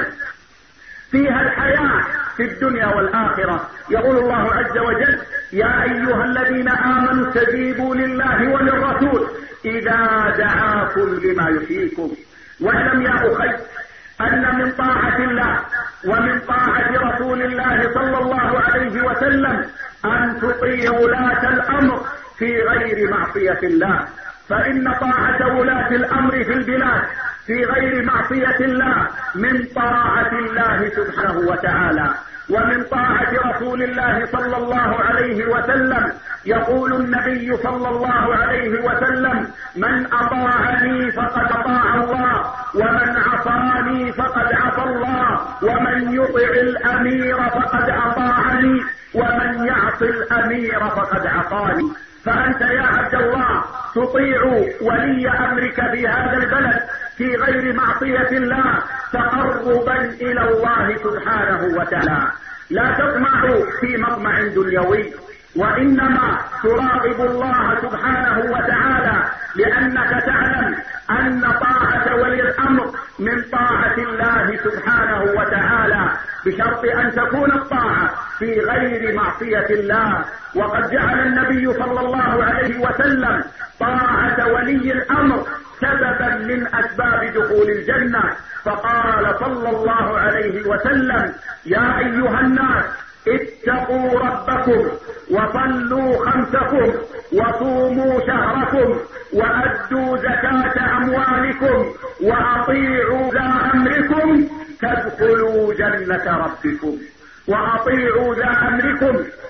فيها الحياة في الدنيا والآخرة. يقول الله عز وجل: يا أيها الذين آمنوا استجيبوا لله وللرسول إذا دعاكم لما يحييكم. واعلم يا أخي أن من طاعة الله ومن طاعة رسول الله صلى الله عليه وسلم أن تطيع ولاة الأمر في غير معصية الله، فإن طاعة ولاة الأمر في البلاد في غير معصية الله من طاعة الله سبحانه وتعالى ومن طاعة رسول الله صلى الله عليه وسلم. يقول النبي صلى الله عليه وسلم: من أطاعني فقد أطاع الله ومن عصاني فقد عصى الله ومن يطع الأمير فقد أطاعني ومن يعص الأمير فقد عصاني. فأنت يا عبد الله تطيع ولي أمرك في هذا البلد في غير معصية الله تقربا إلى الله سبحانه وتعالى. لا تطمع في مطمع دنيوي، وإنما تراقب الله سبحانه وتعالى، لأنك تعلم أن طاعة ولي الأمر من طاعة الله سبحانه وتعالى، بشرط أن تكون الطاعة في غير معصية الله. وقد جعل النبي صلى الله عليه وسلم طاعة ولي الأمر سببا من أسباب دخول الجنة، فقال صلى الله عليه وسلم: يا أيها الناس اتقوا ربكم وصلوا خمسكم وصوموا شهركم وأدوا زكاة أموالكم وأطيعوا ذا أمركم تدخلوا جنة ربكم. وأطيعوا ذا أمركم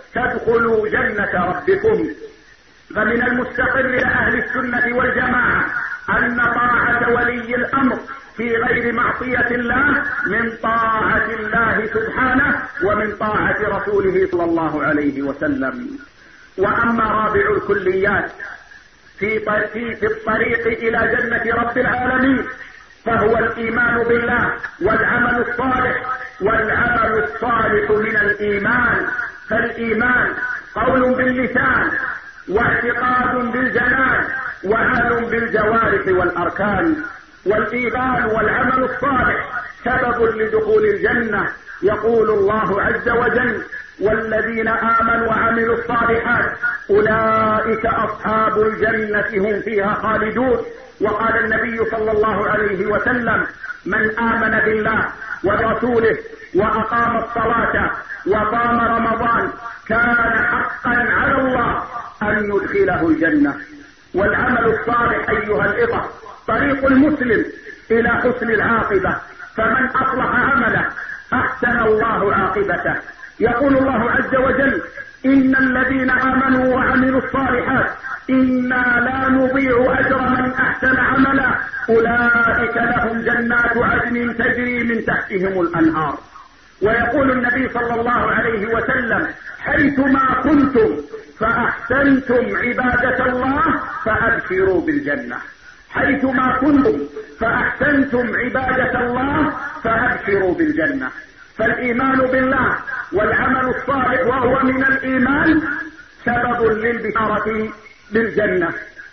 تدخلوا جنة ربكم. فمن المستقر لأهل السنة والجماعة أن طاعة ولي الأمر في غير معصية الله من طاعة الله سبحانه ومن طاعة رسوله صلى الله عليه وسلم. وأما رابع الكليات في في الطريق إلى جنة رب العالمين فهو الإيمان بالله والعمل الصالح. والعمل الصالح من الإيمان، فالإيمان قول باللسان واعتقاد بالجنان وعمل بالجوارح والأركان. والإيمان والعمل الصالح سبب لدخول الجنة. يقول الله عز وجل: والذين آمنوا وعملوا الصالحات أولئك أصحاب الجنة هم فيها خالدون. وقال النبي صلى الله عليه وسلم: من آمن بالله ورسوله وأقام الصلاة وقام رمضان كان حقا على الله أن يدخله الجنة. والعمل الصالح أيها الإخوة طريق المسلم إلى حسن العاقبة، فمن أصلح عمله أحسن الله عاقبته. يقول الله عز وجل: إن الذين آمنوا وعملوا الصالحات إنا لا نضيع أجر من أحسن عملا أولئك لهم جنات عدن تجري من تحتهم الأنهار. ويقول النبي صلى الله عليه وسلم: حيثما كنتم فأحسنتم عبادة الله فأبشروا بالجنة. حيثما كنتم فأحسنتم عبادة الله فأبشروا بالجنة. فالإيمان بالله والعمل الصالح وهو من الإيمان سبب للبشارة بالجنة.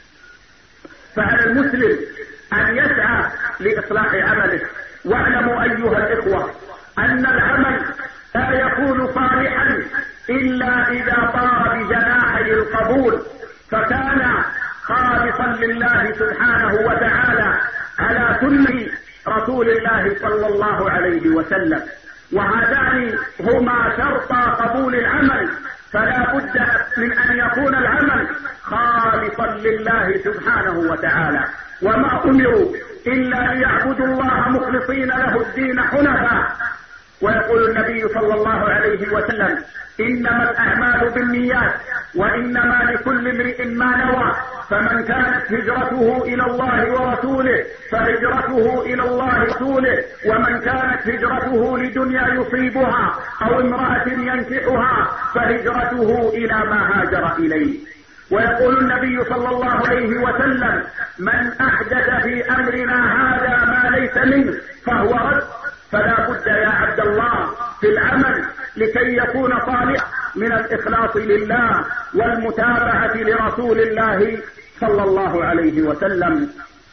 فعلى المسلم أن يسعى لإصلاح عمله. واعلموا أيها الإخوة أن العمل لا يكون صالحا إلا إذا طار بجناحي القبول، فكان خالصا لله سبحانه وتعالى على سنة رسول الله صلى الله عليه وسلم. وهذان هما شرطا قبول العمل، فلا بد من أن يكون العمل خالصا لله سبحانه وتعالى. وما أمروا إلا ليعبدوا الله مخلصين له الدين حنفاء. ويقول النبي صلى الله عليه وسلم: إنما الأعمال بالنيات وإنما لكل امرئ ما نوى، فمن كانت هجرته إلى الله ورسوله فهجرته إلى الله ورسوله، ومن كانت هجرته لدنيا يصيبها أو امرأة ينكحها فهجرته إلى ما هاجر إليه. ويقول النبي صلى الله عليه وسلم: من أحدث في أمرنا هذا ما ليس منه فهو رد. فلا بد يا عبد الله في العمل لكي يكون صالحا من الإخلاص لله والمتابعة لرسول الله صلى الله عليه وسلم.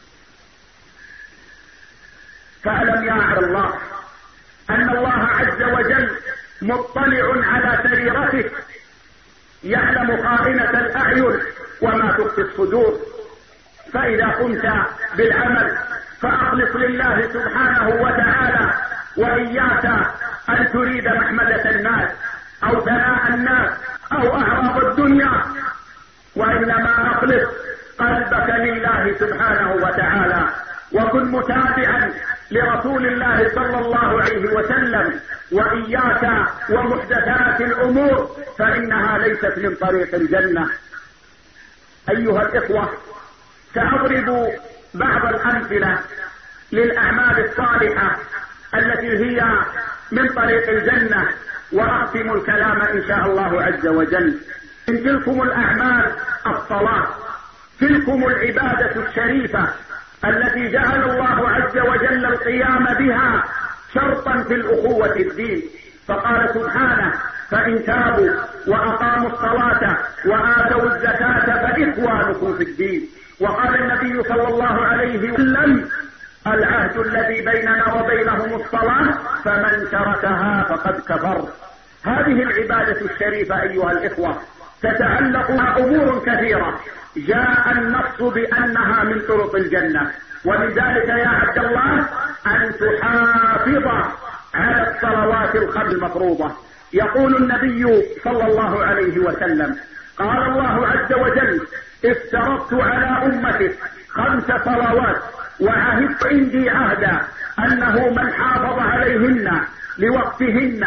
فاعلم يا عبد الله أن الله عز وجل مطلع على سريرتك، يعلم خائنة الأعين وما تخفي الصدور. فإذا قمت بالعمل فأخلص لله سبحانه وتعالى، وإياك أن تريد محمدة الناس أو ثناء الناس أو أعراض الدنيا، وإنما أخلص قلبك لله سبحانه وتعالى، وكن متابعا لرسول الله صلى الله عليه وسلم. وإياك ومحدثات الأمور فإنها ليست من طريق الجنة. أيها الإخوة، سأضرب بعض الأمثلة للأعمال الصالحة التي هي من طريق الجنة، وأختم الكلام إن شاء الله عز وجل. من تلكم الأعمال الصلاة، تلكم العبادة الشريفة التي جعل الله عز وجل القيام بها شرطا في الأخوة الدين. فقال سبحانه: فإن تابوا وأقاموا الصلاة وآتوا الزكاة فإخوانكم في الدين. وقال النبي صلى الله عليه وسلم: العهد الذي بيننا وبينهم الصلاة فمن تركها فقد كفر. هذه العبادة الشريفة أيها الإخوة تتعلق مع أمور كثيرة جاء النص بأنها من طرق الجنة، ومن ذلك يا عبد الله أن تحافظ على الصلوات الخمس المفروضة. يقول النبي صلى الله عليه وسلم: قال الله عز وجل: افترضت على أمتك خمس صلوات وعهدت عندي عهدا أنه من حافظ عليهن لوقتهن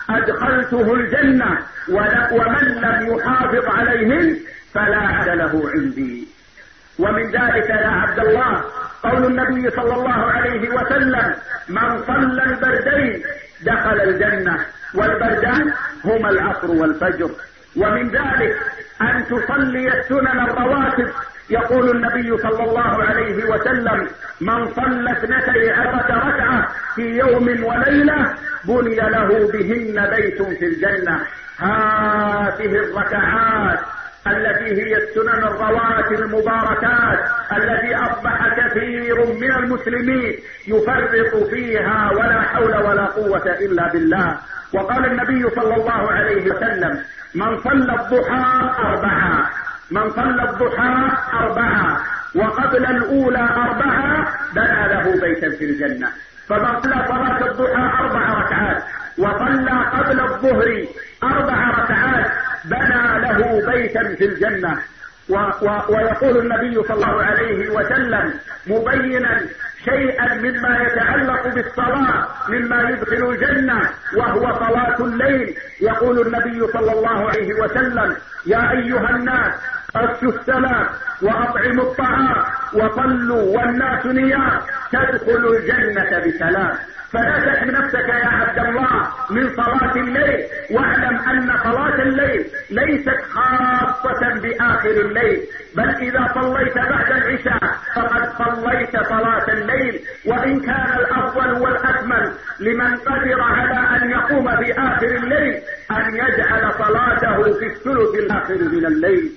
أدخلته الجنة، ومن لم يحافظ عليهن فلا عد له عندي. ومن ذلك يا عبد الله قول النبي صلى الله عليه وسلم: من صلى البردين دخل الجنة، والبردان هما العصر والفجر. ومن ذلك أن تصلي السنن الرواتب، يقول النبي صلى الله عليه وسلم: من صلى اثنتي عشرة ركعة في يوم وليلة بني له بهن بيت في الجنة. هذه الركعات التي هي السنن الرواتب المباركات التي أصبح كثير من المسلمين يفرط فيها ولا حول ولا قوة إلا بالله. وقال النبي صلى الله عليه وسلم: من صلى الضحى أربعة من صلى الضحى أربعة وقبل الأولى أربعة بنى له بيتا في الجنة. فمن صلى صلاة الضحى أربع ركعات وصلى قبل الظهر أربع ركعات بنى له بيتا في الجنة. و و ويقول النبي صلى الله عليه وسلم مبينا شيئا مما يتعلق بالصلاة مما يدخل الجنة، وهو صلاة الليل. يقول النبي صلى الله عليه وسلم: يا أيها الناس أفشوا السلام وأطعموا الطعام وصلوا والناس نيام تدخلوا الجنة بسلام. فلا تحم نفسك يا عبد الله من صلاة الليل، واعلم أن صلاة الليل ليست خاصة بآخر الليل، بل إذا صليت بعد العشاء فقد صليت صلاة الليل. وإن كان الأفضل والأكمل لمن قدر على أن يقوم في آخر الليل أن يجعل صلاته في الثلث الآخر من الليل.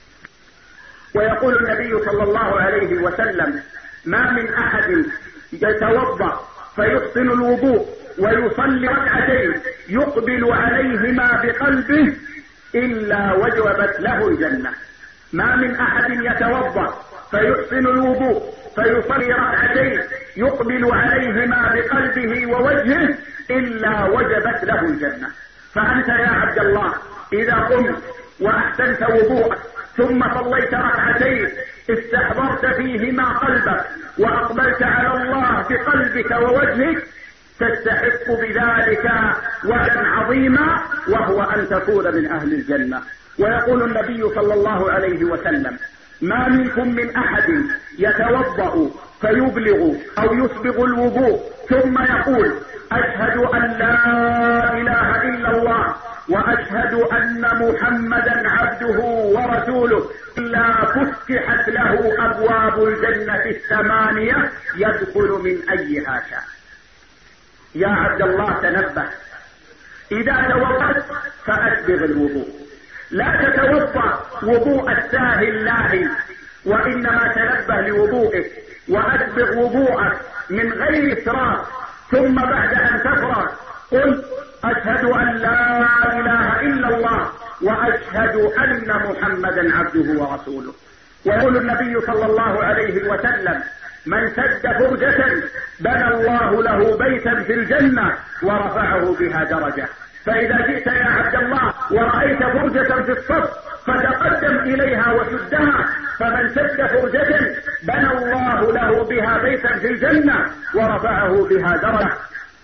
ويقول النبي صلى الله عليه وسلم: ما من أحد يتوضأ فيحسن الوضوء ويصلي ركعتين يقبل عليهما بقلبه إلا وجبت له الجنة. ما من أحد يتوضأ فيحسن الوضوء فيصلي ركعتين يقبل عليهما بقلبه ووجهه إلا وجبت له الجنة. فأنت يا عبد الله إذا قمت وأحسنت وضوءك ثم صليت ركعتين استحضرت فيهما قلبك وأقبلت على الله بقلبك ووجهك تستحق بذلك وعدا عظيما، وهو أن تكون من أهل الجنة. ويقول النبي صلى الله عليه وسلم: ما منكم من أحد يتوضأ فيبلغ أو يسبغ الوضوء ثم يقول: أشهد أن لا إله إلا الله وأشهد أن محمدا عبده ورسوله إلا فتحت له أبواب الجنة الثمانية يدخل من أيها شاء. يا عبد الله تنبه، إذا توضأت فأسبغ الوضوء، لا تتوضأ وضوء الساهل لاهي، وإنما تنبه لوضوئك وأسبغ وضوءك من غير إسراف. ثم بعد أن تفرغ قل: أشهد أن لا إله إلا الله وأشهد أن محمدا عبده ورسوله. ويقول النبي صلى الله عليه وسلم: من سد فرجة بنى الله له بيتا في الجنة ورفعه بها درجة. فإذا جئت يا عبد الله ورأيت فرجة في الصف فتقدم إليها وسدها، فمن سد فرجة بنى الله له بها بيتا في الجنة ورفعه بها درجة.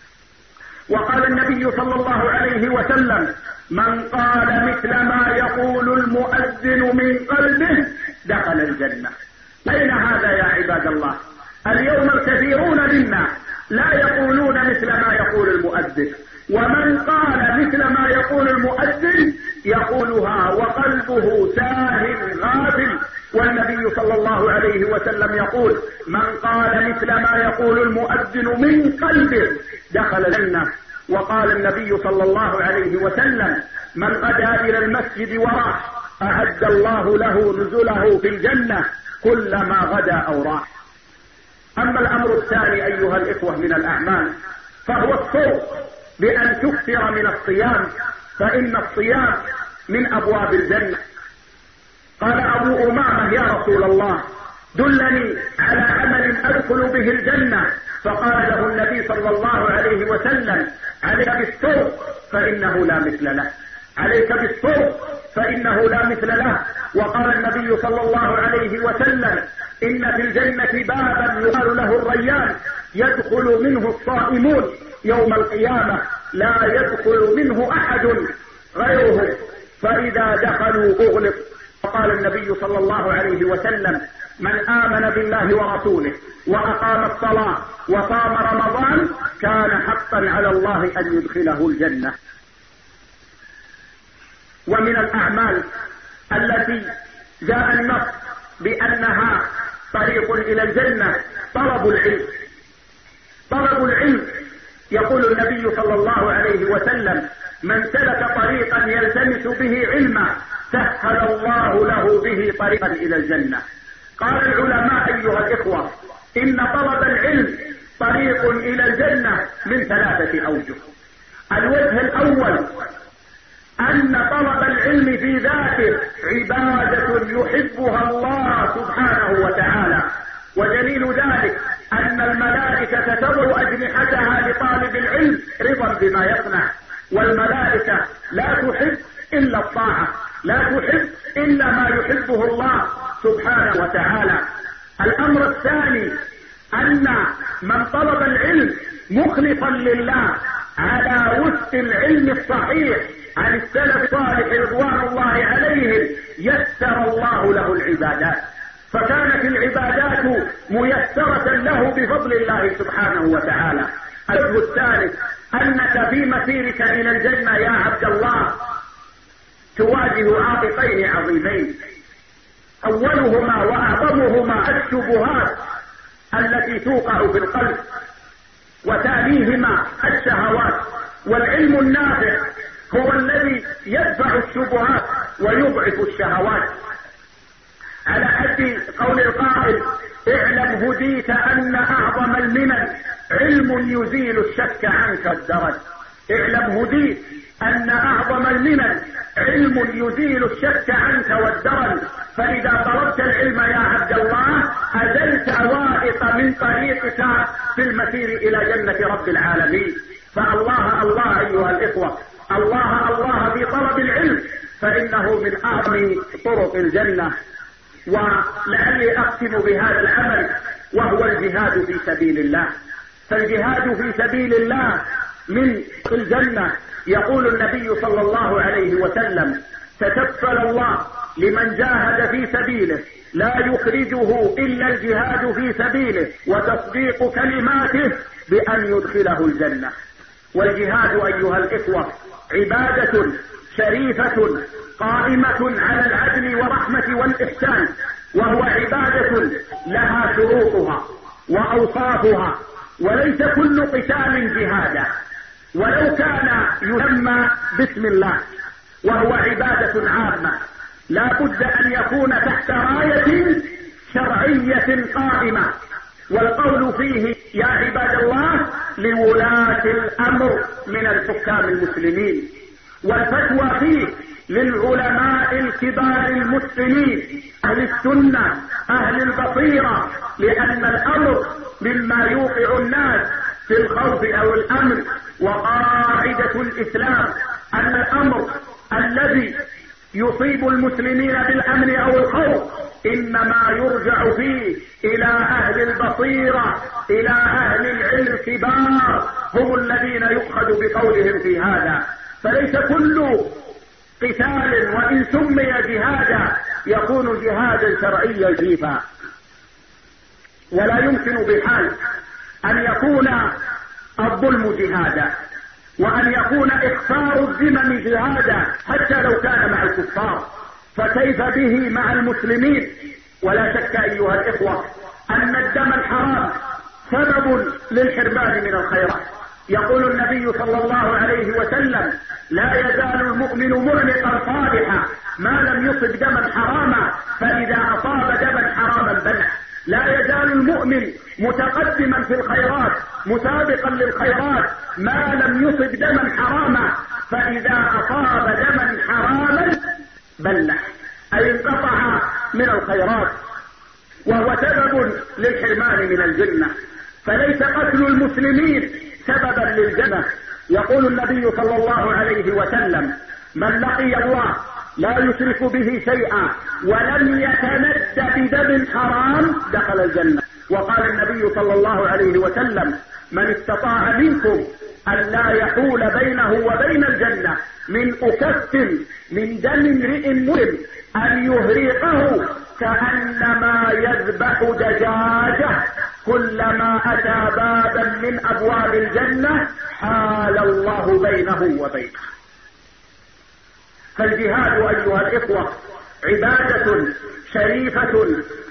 وقال النبي صلى الله عليه وسلم: من قال مثل ما يقول المؤذن من قلبه دخل الجنة. أين هذا يا عباد الله؟ اليوم الكثيرون منا لا يقولون مثل ما يقول المؤذن، ومن قال مثل ما يقول المؤذن يقولها وقلبه ساهٍ غافل. والنبي صلى الله عليه وسلم يقول: من قال مثل ما يقول المؤذن من قلبه دخل الجنة. وقال النبي صلى الله عليه وسلم: من غدا إلى المسجد وراح أعد الله له نزله في الجنة كلما غدا أو راح. أما الأمر الثاني أيها الإخوة من الأعمال فهو الصوم، بأن تكثر من الصيام، فإن الصيام من أبواب الجنة. قال أبو أمامة: يا رسول الله دلني على عمل أدخل به الجنة. فقال له النبي صلى الله عليه وسلم: عليك بالصوم فإنه لا مثل له، عليك بالصوم فإنه لا مثل له. وقال النبي صلى الله عليه وسلم: إن في الجنة بابا يقال له الريان يدخل منه الصائمون يوم القيامة لا يدخل منه أحد غيرهم، فإذا دخلوا أغلق. وقال النبي صلى الله عليه وسلم: من آمن بالله ورسوله وأقام الصلاة وصام رمضان كان حقا على الله أن يدخله الجنة. ومن الأعمال التي جاء النص بأنها طريق إلى الجنة طلب العلم. طلب العلم، يقول النبي صلى الله عليه وسلم: من سلك طريقا يلتمس به علما سهل الله له به طريقا إلى الجنة. قال العلماء: أيها الإخوة، إن طلب العلم طريق إلى الجنة من ثلاثة أوجه. الوجه الأول أن طلب العلم في ذاته عبادة يحبها الله سبحانه وتعالى، ودليل ذلك أن الملائكة تضع أجنحتها لطالب العلم رضا بما يصنع، والملائكة لا تحب إلا الطاعة، لا تحب إلا ما يحبه الله سبحانه وتعالى. الأمر الثاني أن من طلب العلم مخلصا لله على وفق العلم الصحيح عن السلف الصالح رضوان الله عليهم يسر الله له العبادات، فكانت العبادات ميسرة له بفضل الله سبحانه وتعالى. الوجه الثالث أنك في مسيرك إلى الجنة يا عبد الله تواجه عائقين عظيمين، أولهما وأعظمهما الشبهات التي توقع في القلب، وتاليهما الشهوات. والعلم النافع هو الذي يدفع الشبهات ويضعف الشهوات، على حد قول القائل: اعلم هديت أن أعظم المنن علم يزيل الشك عنك الدرج. اعلم هديت أن أعظم المنن علم يزيل الشك عنك والدرج. فإذا طلبت العلم يا عبد الله أزلت عوائق من طريقك في المسير إلى جنة رب العالمين. فالله الله أيها الإخوة، الله الله في طلب العلم، فإنه من أعظم طرق الجنة. ولعلي أختم بهذا العمل وهو الجهاد في سبيل الله. فالجهاد في سبيل الله من الجنة. يقول النبي صلى الله عليه وسلم: تكفل الله لمن جاهد في سبيله لا يخرجه إلا الجهاد في سبيله وتصديق كلماته بأن يدخله الجنة. والجهاد أيها الإخوة عبادة شريفة قائمة على العدل والرحمة والإحسان، وهو عبادة لها شروطها وأوصافها، وليس كل قتال جهادا، ولو كان يسمى باسم الله، وهو عبادة عامة لا بد أن يكون تحت راية شرعية قائمة. والقول فيه يا عباد الله لولاة الأمر من الحكام المسلمين، والفتوى فيه للعلماء الكبار المسلمين أهل السنة أهل البصيرة، لأن الأمر مما يوقع الناس في الخوف أو الأمن. وقاعدة الإسلام أن الأمر الذي يصيب المسلمين بالأمن أو الخوف إنما يرجع فيه إلى أهل البصيرة، إلى أهل العلم الكبار، هم الذين يؤخذ بقولهم في هذا. فليس كل قتال وإن سمي جهادا يكون جهادا شرعيا شريفا، ولا يمكن بحال أن يكون الظلم جهادا، وأن يكون إخفار الذمم جهادا حتى لو كان مع الكفار، فكيف به مع المسلمين؟ ولا شك أيها الإخوة أن الدم الحرام سبب للحرمان من الخيرات. يقول النبي صلى الله عليه وسلم: لا يزال المؤمن مرنقا صالحا ما لم يصب دما حراما، فإذا أصاب دما حراما بلع. لا يزال المؤمن متقدما في الخيرات مسابقا للخيرات ما لم يصب دما حراما، فإذا أصاب دما حراما بلع، أي انقطع من الخيرات، وهو سبب للحرمان من الجنة. فليس قتل المسلمين سببا للجنة. يقول النبي صلى الله عليه وسلم: من لقي الله لا يشرك به شيئا ولم يتند بدم حرام دخل الجنة. وقال النبي صلى الله عليه وسلم: من استطاع منكم أن لا يحول بينه وبين الجنة من أكف من دم امرئ مسلم أن يهريقه كأنما يذبح دجاجة، كلما أتى بابا من أبواب الجنة حال الله بينه وبينه. فالجهاد أيها الإخوة عبادة شريفة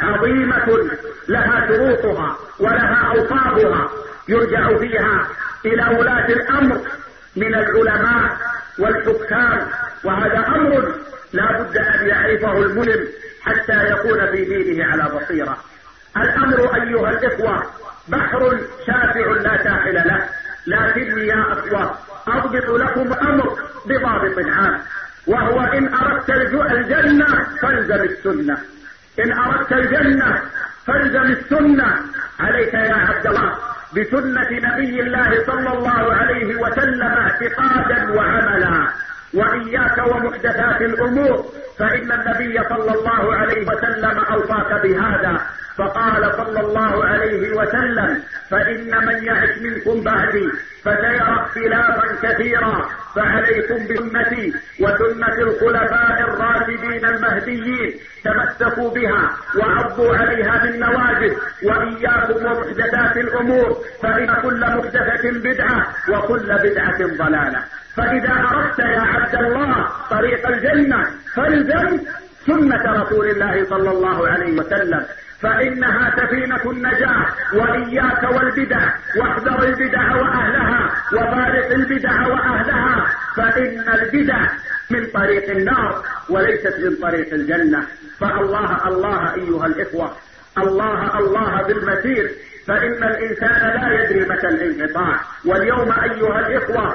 عظيمة لها شروطها ولها أوصافها، يرجع فيها إلى ولاة الأمر من العلماء والحكام، وهذا أمر لا بد أن يعرفه المسلم حتى يكون في دينه على بصيرة. الأمر أيها الإخوة بحر شاسع لا ساحل له، لكني يا أخوة أضبط لكم أمر بضابط عام، وهو إن أردت الجنة فالزم السنة. إن أردت الجنة فالزم السنة. عليك يا عبد الله بسنة نبي الله صلى الله عليه وسلم اعتقادا وعملا، وإياك ومحدثات الأمور، فإن النبي صلى الله عليه وسلم أوصاك بهذا، فقال صلى الله عليه وسلم: فإن من يعش منكم بعدي فسيرى اختلافا كثيرا، فعليكم بسنتي وسنة الخلفاء الراشدين المهديين، تمسكوا بها وعضوا عليها بالنواجذ، وإياكم ومحدثات الأمور، فإن كل محدثة بدعة وكل بدعة ضلالة. فإذا أردت يا عبد الله طريق الجنة فالزم سنة رسول الله صلى الله عليه وسلم، فإنها سفينة النجاة. وإياك والبدع، واحذر البدع وأهلها، وفارق البدع وأهلها، فإن البدع من طريق النار وليست من طريق الجنة. فالله الله أيها الإخوة، الله الله بالمسير، فإن الإنسان لا يدري متى الانقطاع. واليوم أيها الإخوة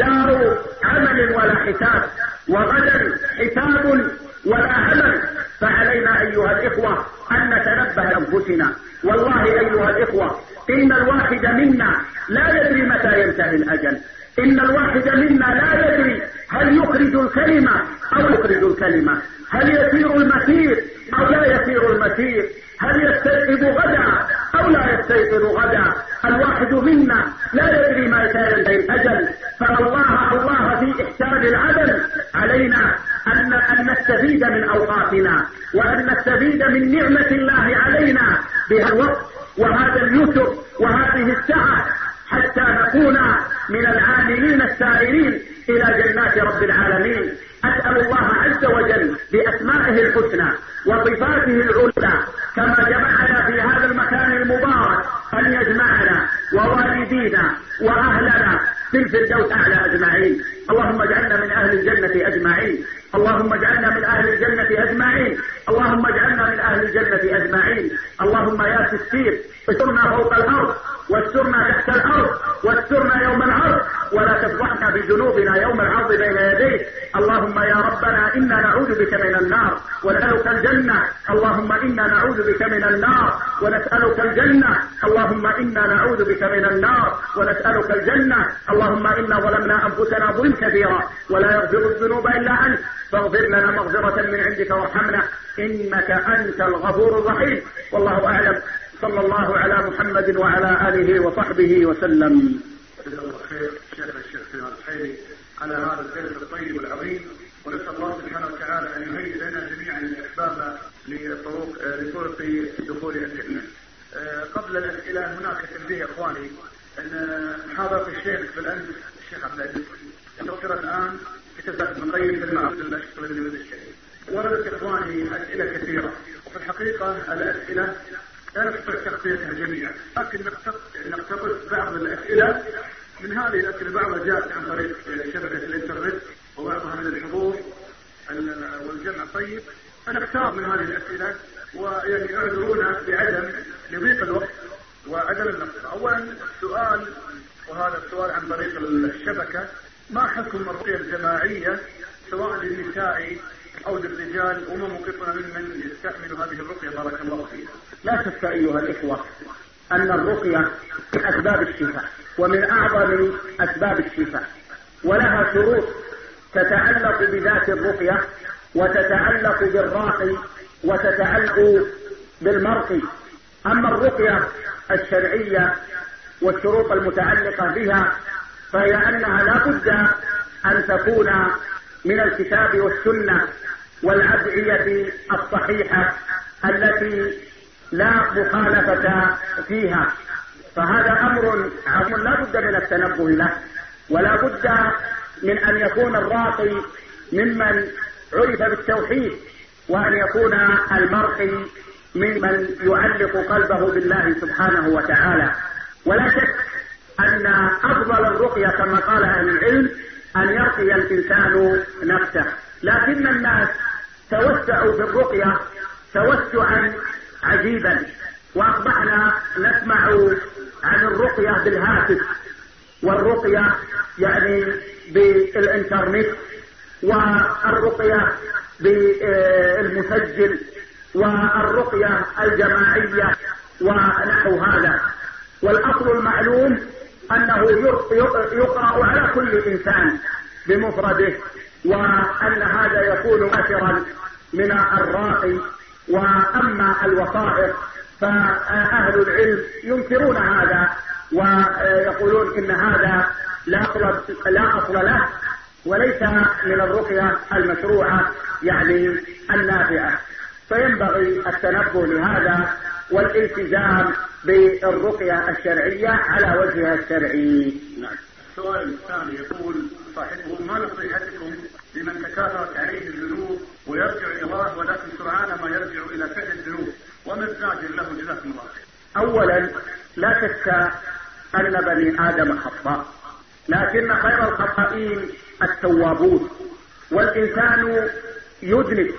دار عمل ولا حساب، وغدا حساب ولا عمل، فعلينا أيها الإخوة أن نتنبه لأنفسنا. والله أيها الإخوة إن الواحد منا لا يدري متى ينتهي الأجل، إن الواحد منا لا يدري هل يخرج الكلمة أو يخرج الكلمة، هل يسير المسير أو لا يسير المسير، هل يستيقظ غدا أو لا يستيقظ غدا. الواحد منا لا يدري متى ينتهي الأجل، فالله الله في إحسان العدل علينا أن أن نستفيد من أوقاتنا، وأن نستفيد من نعمة الله علينا بهذا الوقت وهذا اليسر وهذه الساعة، حتى نكون من العاملين السائرين إلى جنات رب العالمين. أسأل الله عز وجل بأسمائه الحسنى وصفاته العلى كما جمعنا في هذا المكان المبارك أن يجمعنا ووالدينا وأهلنا في الفردوس أعلى أجمعين. اللهم اجعلنا من أهل الجنة أجمعين، اللهم اجعلنا من أهل الجنة أجمعين، اللهم اجعلنا من أهل الجنة أجمعين. اللهم يا ستير استرنا فوق الأرض، واسترنا تحت الأرض، واسترنا يوم العرض، ولا تفضحنا بذنوبنا يوم العرض بين يديك. اللهم يا ربنا إنا نعوذ بك من النار ونسألك الجنة، اللهم إنا نعوذ بك من النار ونسألك الجنة، اللهم إنا نعوذ بك من النار ونسألك الجنة. اللهم إنا ظلمنا أنفسنا ظلم كثيرا ولا يغفر الذنوب إلا أنت، فاغفر لنا مغفرة من عندك وارحمنا إنك أنت الغفور الرحيم. والله أعلم. صلى الله على محمد وعلى آله وصحبه وسلم. جزاه الله خير شيخ الشيخ سليمان الحيلي على هذا الدرس الطيب والعظيم، ونسأل الله سبحانه وتعالى أن يهيئ لنا جميعا الأسباب لطرق لطرق دخول الجنة. قبل الأسئلة هناك تنبيه إخواني أن محاضرة الشيخ في الأندلس الشيخ عبد العزيز انتشر الآن كتابات ابن القيم في المعرض الأشقر الذي ولد الشيخ. وردت إخواني أسئلة كثيرة، وفي الحقيقة الأسئلة لا نقصد تغطيتها جميعا، لكن نقتطف بعض الأسئلة من هذه الأسئلة. بعضها جاءت عن طريق شبكة الإنترنت وبعضها من الحضور والجمع الطيب، فنختار من هذه الأسئلة، ويعني اعذرونا بعدم لضيق الوقت وعدم النقص. أولا السؤال، وهذا السؤال عن طريق الشبكة: ما حكم الرقية الجماعية سواء للنساء أو للرجال، وما موقفنا ممن يستعمل هذه الرقية بارك الله فيها؟ لا شك أيها الإخوة أن الرقية من أسباب الشفاء ومن أعظم أسباب الشفاء، ولها شروط تتعلق بذات الرقية وتتعلق بالراقي وتتعلق بالمرقي. أما الرقية الشرعية والشروط المتعلقة بها فهي أنها لا بد أن تكون من الكتاب والسنة والأدعية الصحيحة التي لا مخالفة فيها. فهذا أمر عظيم لا بد من التنبه له، ولا بد من أن يكون الراقي ممن عرف بالتوحيد، وأن يكون المرقي ممن يعلق قلبه بالله سبحانه وتعالى. ولا شك أن أفضل الرقية كما قال أهل العلم أن يرقي الإنسان نفسه، لكن الناس توسعوا في الرقية توسعا عجيبا، وأصبحنا نسمع عن الرقية بالهاتف، والرقية يعني بالإنترنت، والرقية بالمسجل، والرقية الجماعية ونحو هذا. والأصل المعلوم أنه يقرأ على كل إنسان بمفرده، وأن هذا يكون مؤثرا من الراقي. وأما الوصائف فأهل العلم ينكرون هذا ويقولون إن هذا لا أصل, لا أصل له، وليس من الرقية المشروعة يعني النافعة. فينبغي التنبه لهذا والالتزام بالرقية الشرعية على وجهها الشرعي. نعم. السؤال الثاني يقول صاحبه: ما نصيحتكم لمن تكاثرت عليه الذنوب ويرجع إلى الله ولكن سرعان ما يرجع إلى فعل الذنوب، وما الزاجر له جزاكم الله خير؟ أولا لا شك أن بني آدم خطاء، لكن خير الخطائين التوابون. والإنسان يذنب،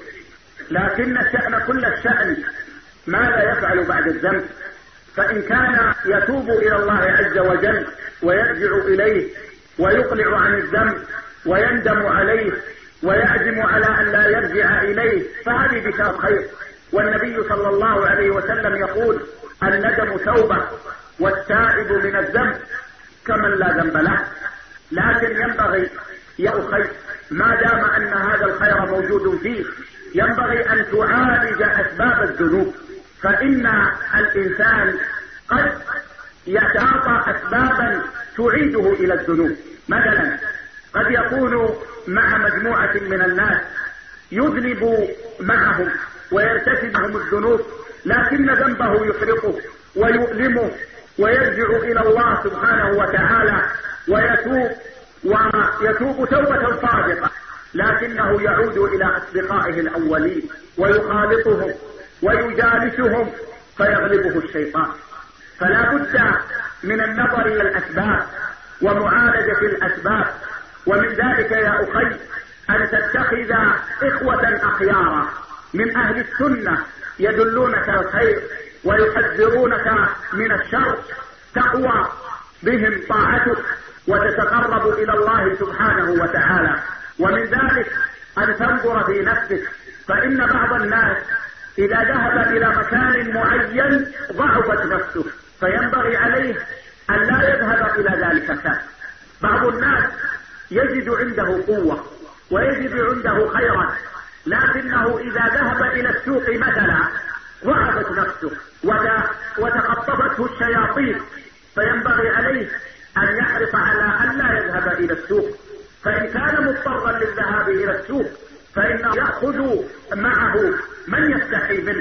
لكن الشأن كل الشأن ماذا يفعل بعد الذنب. فإن كان يتوب إلى الله عز وجل ويرجع إليه ويقلع عن الذنب ويندم عليه ويعزم على أن لا يرجع إليه فهذه بشار خير. والنبي صلى الله عليه وسلم يقول: الندم توبة والتائب من الذنب كمن لا ذنب له. لكن ينبغي يا أخي ما دام أن هذا الخير موجود فيه ينبغي أن تعالج أسباب الذنوب، فإن الإنسان قد يتعاطى أسبابا تعيده إلى الذنوب. مثلا قد يكون مع مجموعة من الناس يذنب معهم ويرتكبهم الذنوب، لكن ذنبه يحرقه ويؤلمه ويرجع إلى الله سبحانه وتعالى ويتوب ويتوب توبة صادقة، لكنه يعود إلى أصدقائه الأولين ويخالطهم ويجالسهم فيغلبه الشيطان. فلا بد من النظر إلى الأسباب ومعالجة الأسباب. ومن ذلك يا أخي أن تتخذ إخوة أخيارا من أهل السنة يدلونك الخير ويحذرونك من الشر، تقوى بهم طاعتك وتتقرب إلى الله سبحانه وتعالى. ومن ذلك أن تنظر في نفسك، فإن بعض الناس إذا ذهب إلى مكان معين ضعفت نفسه، فينبغي عليه أن لا يذهب إلى ذلك المكان. بعض الناس يجد عنده قوة ويجد عنده خيرا، لكنه إذا ذهب إلى السوق مثلا ضعفت نفسه وتخطفته الشياطين، فينبغي عليه أن يحرص على أن لا يذهب إلى السوق. فإن كان مضطرا للذهاب إلى السوق فإنه يأخذ معه من يستحي منه.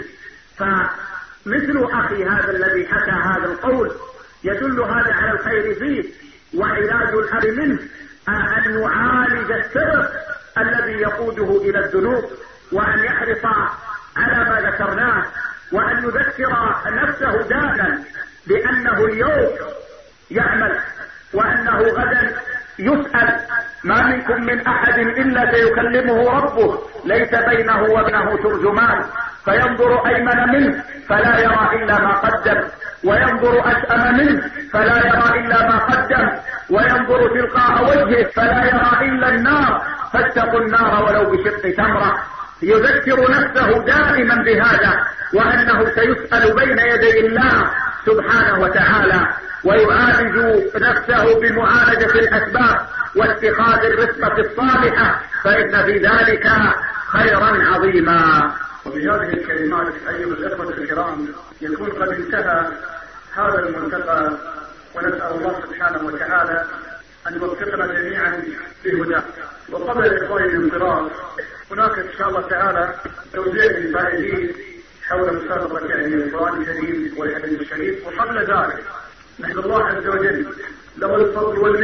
فمثل أخي هذا الذي حكى هذا القول يدل هذا على الخير فيه، وعلاج الأمر منه أن يعالج السبب الذي يقوده إلى الذنوب، وأن يحرص على ما ذكرناه، وأن يذكر نفسه دائما بأنه اليوم يعمل وأنه غدا يسأل. ما منكم من أحد إلا سيكلمه ربه ليس بينه وبينه ترجمان، فينظر أيمن منه فلا يرى إلا ما قدم، وينظر أشأم منه فلا يرى إلا ما قدم، وينظر تلقاء وجهه فلا يرى إلا النار، فاتقوا النار ولو بشق تمرة. يذكر نفسه دائما بهذا، وأنه سيسأل بين يدي الله سبحانه وتعالى، ويعالج نفسه بمعالجة الأسباب واتخاذ الرفقة الصالحة، فإن في ذلك خيرا عظيما. وبهذه الكلمات أيها الأخوة الكرام يكون قد انتهى هذا الملتقى، ونسأل الله سبحانه وتعالى أن يوفقنا جميعا في هداه. وقبل إخواني الانصراف هناك إن شاء الله تعالى توزيع للفائزين حول مسابقة يعني القرآن الكريم والحديث الشريف. وقبل ذلك نحن الله عز وجل له الفضل والمنة